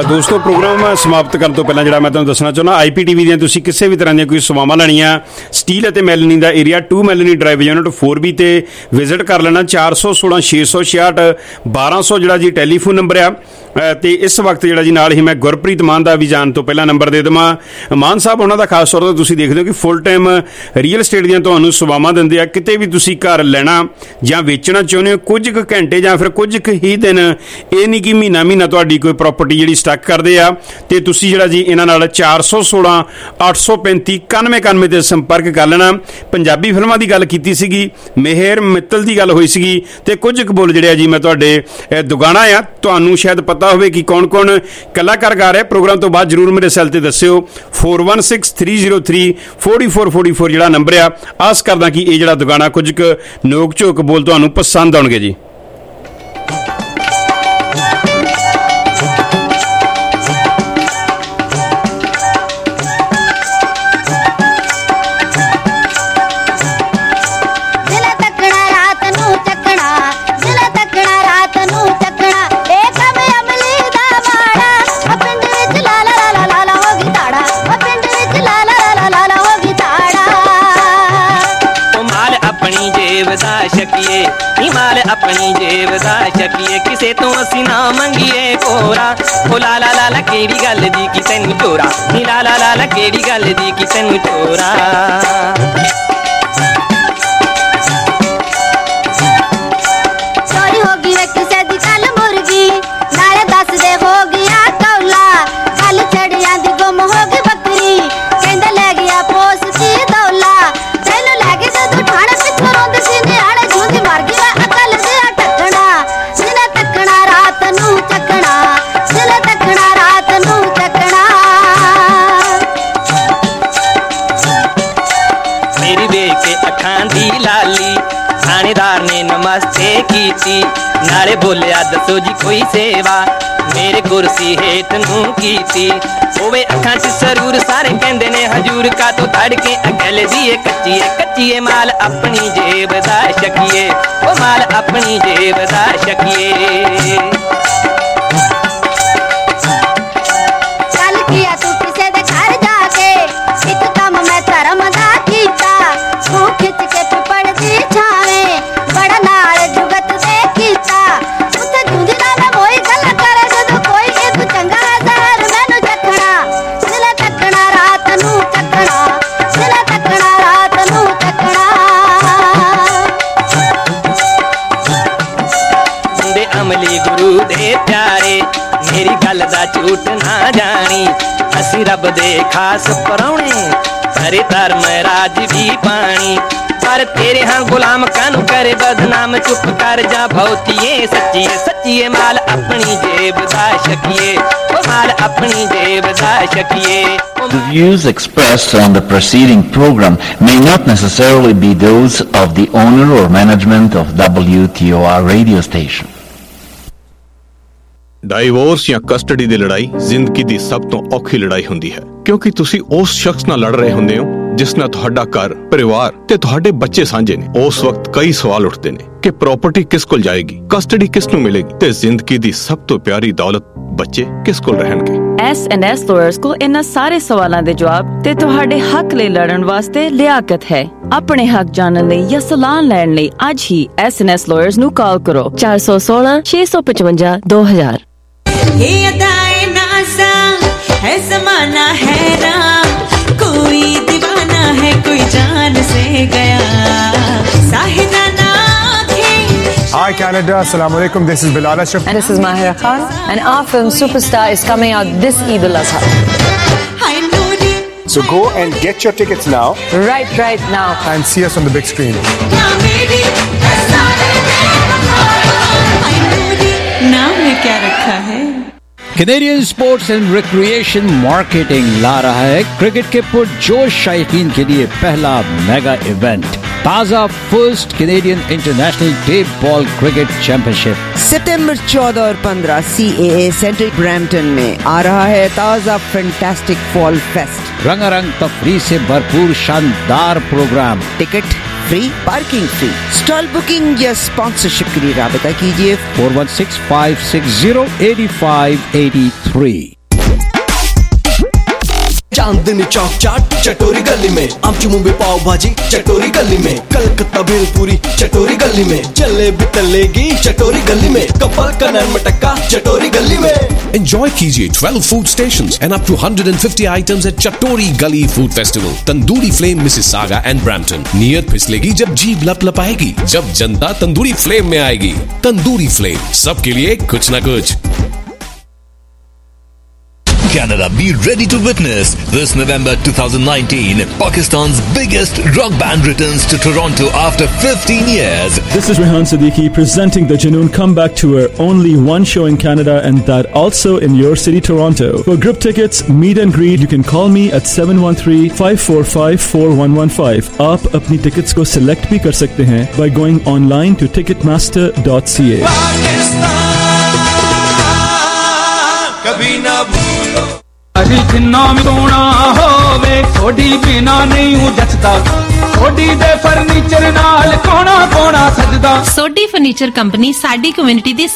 ਦੋਸਤੋ ਪ੍ਰੋਗਰਾਮ ਸਮਾਪਤ ਕਰਨ ਤੋਂ ਪਹਿਲਾਂ ਜਿਹੜਾ ਮੈਂ ਤੁਹਾਨੂੰ ਦੱਸਣਾ ਚਾਹੁੰਦਾ, IPTV ਦੀਆਂ ਤੁਸੀਂ ਕਿਸੇ ਵੀ ਤਰ੍ਹਾਂ ਦੀਆਂ ਕੋਈ ਸੇਵਾਵਾਂ ਲੈਣੀਆਂ, ਸਟੀਲ ਅਤੇ ਮੈਲਨੀ ਦਾ area 2 Melanie Drive unit 4B ਤੇ ਵਿਜ਼ਿਟ ਕਰ ਲੈਣਾ। 416 666 1200 ਜਿਹੜਾ ਜੀ ਟੈਲੀਫੋਨ ਨੰਬਰ ਆ। ਤੇ ਇਸ ਵਕਤ ਜਿਹੜਾ ਜੀ ਨਾਲ ਹੀ ਮੈਂ ਗੁਰਪ੍ਰੀਤ ਮਾਨ ਦਾ ਵੀ ਜਾਣ ਤੋਂ ਪਹਿਲਾਂ ਨੰਬਰ ਦੇ ਦੇਵਾਂ। ਮਾਨ ਸਾਹਿਬ ਉਹਨਾਂ ਦਾ ਖਾਸ ਤੌਰ 'ਤੇ ਤੁਸੀਂ ਦੇਖਦੇ ਹੋ ਕਿ ਫੁੱਲ ਟਾਈਮ ਰੀਅਲ estate ਦੀਆਂ ਤੁਹਾਨੂੰ ਸੇਵਾਵਾਂ ਦਿੰਦੇ ਆ। ਕਿਤੇ ਵੀ ਤੁਸੀਂ ਘਰ ਲੈਣਾ ਜਾਂ ਵੇਚਣਾ ਚਾਹੁੰਦੇ ਹੋ, ਕੁਝ ਕੁ ਘੰਟੇ ਜਾਂ ਫਿਰ ਕੁਝ ਕੁ ਹੀ ਦਿਨ, ਇਹ ਨਹੀਂ ਕਿ ਮਹੀਨਾ ਤੁਹਾਡੀ ਕੋਈ ਪ੍ਰੋਪਰਟੀ ਜਿਹੜੀ ਸਟਕ ਕਰਦੇ ਆ, ਤੇ ਤੁਸੀਂ ਜਿਹੜਾ ਜੀ ਇਹਨਾਂ ਨਾਲ 416 835 9191 ਤੇ ਸੰਪਰਕ ਕਰ ਲੈਣਾ। ਪੰਜਾਬੀ ਫਿਲਮਾਂ ਦੀ ਗੱਲ ਕੀਤੀ ਸੀਗੀ, ਮਿਹਰ ਮਿੱਤਲ ਦੀ ਗੱਲ ਹੋਈ ਸੀਗੀ, ਤੇ ਕੁਝ ਕੁ ਬੋਲ ਜਿਹੜੇ ਆ ਜੀ ਮੈਂ ਤੁਹਾਡੇ ਦੁਗਾਣਾ ਆ। ਤੁਹਾਨੂੰ ਸ਼ਾਇਦ ਪਤਾ ਹੋਵੇ ਕਿ ਕੌਣ ਕੌਣ ਕਲਾਕਾਰ ਗਾ ਰਿਹਾ। ਪ੍ਰੋਗਰਾਮ ਤੋਂ ਬਾਅਦ ਜਰੂਰ ਮੇਰੇ ਸੈੱਲ ਤੇ ਦੱਸਿਓ। 4163034444 ਜਿਹੜਾ ਨੰਬਰ ਆ। ਆਸ ਕਰਦਾ ਕਿ ਇਹ ਜਿਹੜਾ ਦੁਗਾਣਾ ਕੁਝ ਕੁ ਨੋਕ ਝੋਕ ਬੋਲ ਤੁਹਾਨੂੰ ਪਸੰਦ ਆਉਣਗੇ ਜੀ। ਸ਼ਕੀਏ ਹਿਮਾਲ ਆਪਣੀ ਜੇਬ ਦਾ ਸ਼ਕੀਏ, ਕਿਸੇ ਤੋਂ ਅਸੀਂ ਨਾ ਮੰਗੀਏ ਕੋਰਾ। ਓ ਲਾ ਲਾ ਲਾ ਕਿਹੜੀ ਗੱਲ ਦੀ ਕਿ ਤੈਨੂੰ ਚੋਰਾ, ਨੀ ਲਾ ਲਾ ਲਾ ਕਿਹੜੀ ਗੱਲ ਦੀ ਕਿ ਤੈਨੂੰ ਚੋਰਾ। ਚੋਰੀ ਹੋ ਗਈ ਵੇ ਕਿਸੇ ਦੀ ਕੱਲ ਮੁਰਗੀ, ਨਾਲੇ ਦੱਸਦੇ ਹੋ ਗਿਆ ਕੌਲਾ। ਕੱਲ ਛੜਿਆਂ ਦੀ ਗੁੰਮ ਹੋ ਗਈ ਬੱਕਰੀ, ਕਹਿੰਦੇ ਲੈ ਗਿਆ ਪੋਸ ਦੀ ਦੌਲਾ। ਤੈਨੂੰ ਲੈ ਕੇ ਜਦੋਂ ਠਾਣੇ ਪਿੱਛੋਂ ਰੋਂਦੀ ਸੀ ਨਿਆਣੇ ਜੂੰਦੀ ਮਰ ਗਈ ਵੇ ਅਕਲ ਦੇ ਟੱਕਣਾ। ਜਿਹਨੇ ਤੱਕਣਾ ਰਾਤ ਨੂੰ ਚੱਕਣਾ, ਜਿਹਨੇ ਤੱਕਣਾ ਰਾਤ ਨੂੰ ਚੱਕਣਾ। ਮੇਰੀ ਵੇਖ ਕੇ ਅੱਖਾਂ ਦੀ ਲਾਲੀ, ਥਾਣੇਦਾਰ ਨੇ ਨਮਸਤੇ ਕੀਤੀ, ਨਾਲੇ ਬੋਲਿਆ ਦੱਸੋ ਜੀ ਕੋਈ ਸੇਵਾ, ਮੇਰੇ ਕੁਰਸੀ ਹੇਠ ਨੂੰ ਕੀਤੀ। ਹੋਵੇ ਅੱਖਾਂ 'ਚ ਸਰੂਰ ਸਾਰੇ ਕਹਿੰਦੇ ਨੇ ਹਜੂਰ, ਕਾ ਤੂੰ ਧੜਕੇ ਅਕਲ ਦੀਏ ਕੱਚੀਏ ਕੱਚੀਏ। ਮਾਲ ਆਪਣੀ ਜੇਬ ਦਾ ਸ਼ਕੀਏ, ਉਹ ਮਾਲ ਆਪਣੀ ਜੇਬ ਦਾ ਸ਼ਕੀਏ। ਕੱਲ ਕੀਆ ਤੂੰ ਕਿਸੇ ਦੇ ਘਰ ਜਾ ਕੇ, ਇੱਕ ਕੰਮ ਮੈਂ ਧਰਮ ਦਾ ਕੀਤਾ। ਤੂੰ ਖਿੱਚ ਕੇ ਪਿੱਪੜ ਦੀ ਛਾਵੇਂ, ਬੜਾ ਨਾਲ ਜੁਗਤ ਦੇ ਕੀਤਾ। ਉੱਥੇ ਜੂੰਦੀ ਨਾਲ ਮੈਂ ਉਹੀ ਗੱਲ ਕਰੇ ਜਦੋਂ ਕੋਈ ਇੱਕ ਚੰਗਾ ਜ਼ਹਿਰ ਮੈਨੂੰ ਚੱਖਣਾ। ਦਿਲੇ ਤੱਕਣਾ ਰਾਤ ਨੂੰ ਚੱਕਣਾ, ਦਿਲੇ ਤੱਕਣਾ ਰਾਤ ਨੂੰ ਚੱਕਣਾ। ਹੁੰਦੇ ਅਮਲੀ ਗੁਰੂ ਦੇ ਪਿਆਰੇ, ਮੇਰੀ ਗੱਲ ਦਾ ਝੂਠ ਨਾ ਜਾਣੀ। ਅਸੀਂ ਰੱਬ ਦੇ ਖਾਸ ਪਰਾਉਣੇ, ਸਾਰੇ ਧਰਮ ਰਾਜ ਵੀ ਪਾਣੀ। ਪਰ ਤੇਰੇ ਹਾਂ ਗੁਲਾਮ ਕਾਨੂੰ करे बदनाम, चुप कर जा भौतिए सच्चिए सच्चिए। माल अपनी जेब दा शकिए, ओ माल अपनी जेब दा शकिए। The views expressed on the preceding program may not necessarily be those of the owner or management of WTOR radio station. Divorce ਜਾਂ ਕਸਟਡੀ ਦੀ ਲੜਾਈ ਜ਼ਿੰਦਗੀ ਦੀ ਸਭ ਤੋਂ ਔਖੀ ਲੜਾਈ ਹੁੰਦੀ ਹੈ, ਕਿਉਂਕਿ ਤੁਸੀਂ ਉਸ ਸ਼ਖਸ ਨਾਲ ਲੜ ਰਹੇ ਹੁੰਦੇ ਹੋ ਜਿਸ ਨਾਲ ਤੁਹਾਡਾ ਘਰ, ਪਰਿਵਾਰ ਤੇ ਤੁਹਾਡੇ ਬੱਚੇ ਸਾਂਝੇ ਨੇ। ਉਸ ਵਕਤ ਕਈ ਸਵਾਲ ਉੱਠਦੇ ਨੇ ਕਿ ਪ੍ਰਾਪਰਟੀ ਕਿਸ ਕੋਲ ਜਾਏਗੀ, ਕਸਟਡੀ ਕਿਸ ਨੂੰ ਮਿਲੇਗੀ ਤੇ ਜ਼ਿੰਦਗੀ ਦੀ ਸਭ ਤੋਂ ਪਿਆਰੀ ਦੌਲਤ ਬੱਚੇ ਕਿਸ ਕੋਲ ਰਹਿਣਗੇ। S&S ਲਾਇਰਸ ਕੋਲ ਇਹਨਾਂ ਸਾਰੇ ਸਵਾਲਾਂ ਦੇ ਜਵਾਬ ਤੇ ਤੁਹਾਡੇ ਹੱਕ ਲਈ ਲੜਨ ਵਾਸਤੇ ਲਿਆਕਤ ਹੈ। ਆਪਣੇ ਹੱਕ ਜਾਣਨ ਲਈ ਜਾਂ ਸਲਾਹ ਲੈਣ ਲਈ ਅੱਜ ਹੀ S&S ਲਾਇਰਸ ਨੂੰ ਕਾਲ ਕਰੋ 416 655 2000। ये अदाए नाज़ा है ज़माना हैरान, कोई दीवाना है कोई जान से गया। Sahida Hi Canada, Assalamu alaikum. This is Bilal Ashraf. And this is Mahira Khan. And our film Superstar is coming out this Eid al-Adha. So go and get your tickets now. Right now. And see us on the big screen. नाम में क्या रखा है? Canadian sports and recreation marketing ला रहा है cricket के पुरजोश शायकीन के लिए पहला मेगा इवेंट, ताजा first Canadian international day ball cricket championship. सितंबर 14 और 15 CAA सेंटर ब्रैम्पटन में आ रहा है ताजा फैंटास्टिक फॉल फेस्ट। रंगारंग तफरीह से भरपूर शानदार program. Ticket free, parking free. Stall booking या स्पॉन्सरशिप के लिए राबता कीजिए 4165608583। चांदनी चौक चाट चटोरी गली में, आमची मुंबई पाव भाजी चटोरी गली में, कलकत्ता भेलपूरी चटोरी गली में, जलेबी तलेगी चटोरी गली में, कपल का नरम टक्का चटोरी गली में। Enjoy कीजिए 12 food stations and up to 150 items at Chatori Gully Food Festival, Tandoori Flame, Mississauga and Brampton। नियत फिसलेगी जब जीभ लपलपाएगी, जब जनता तंदूरी फ्लेम में आएगी। तंदूरी फ्लेम, सबके लिए कुछ न कुछ। Canada, be ready to witness this November 2019. Pakistan's biggest rock band returns to Toronto after 15 years. This is Rehan Siddiqui presenting the Junoon Comeback Tour. Only one show in Canada and that also in your city, Toronto. For group tickets, meet and greet, you can call me at 713-545-4115. आप अपनी tickets को select भी कर सकते हैं by going online to ticketmaster.ca. कभी ना भूलो अजी जिन्ना भी सोना होवे थोड़ी बिना नहीं हूं जचदा सोडी दे फर्नीचर नाल कोना कोना सजदा। सोडी फर्नीचर कंपनी साडी कम्युनिटी दी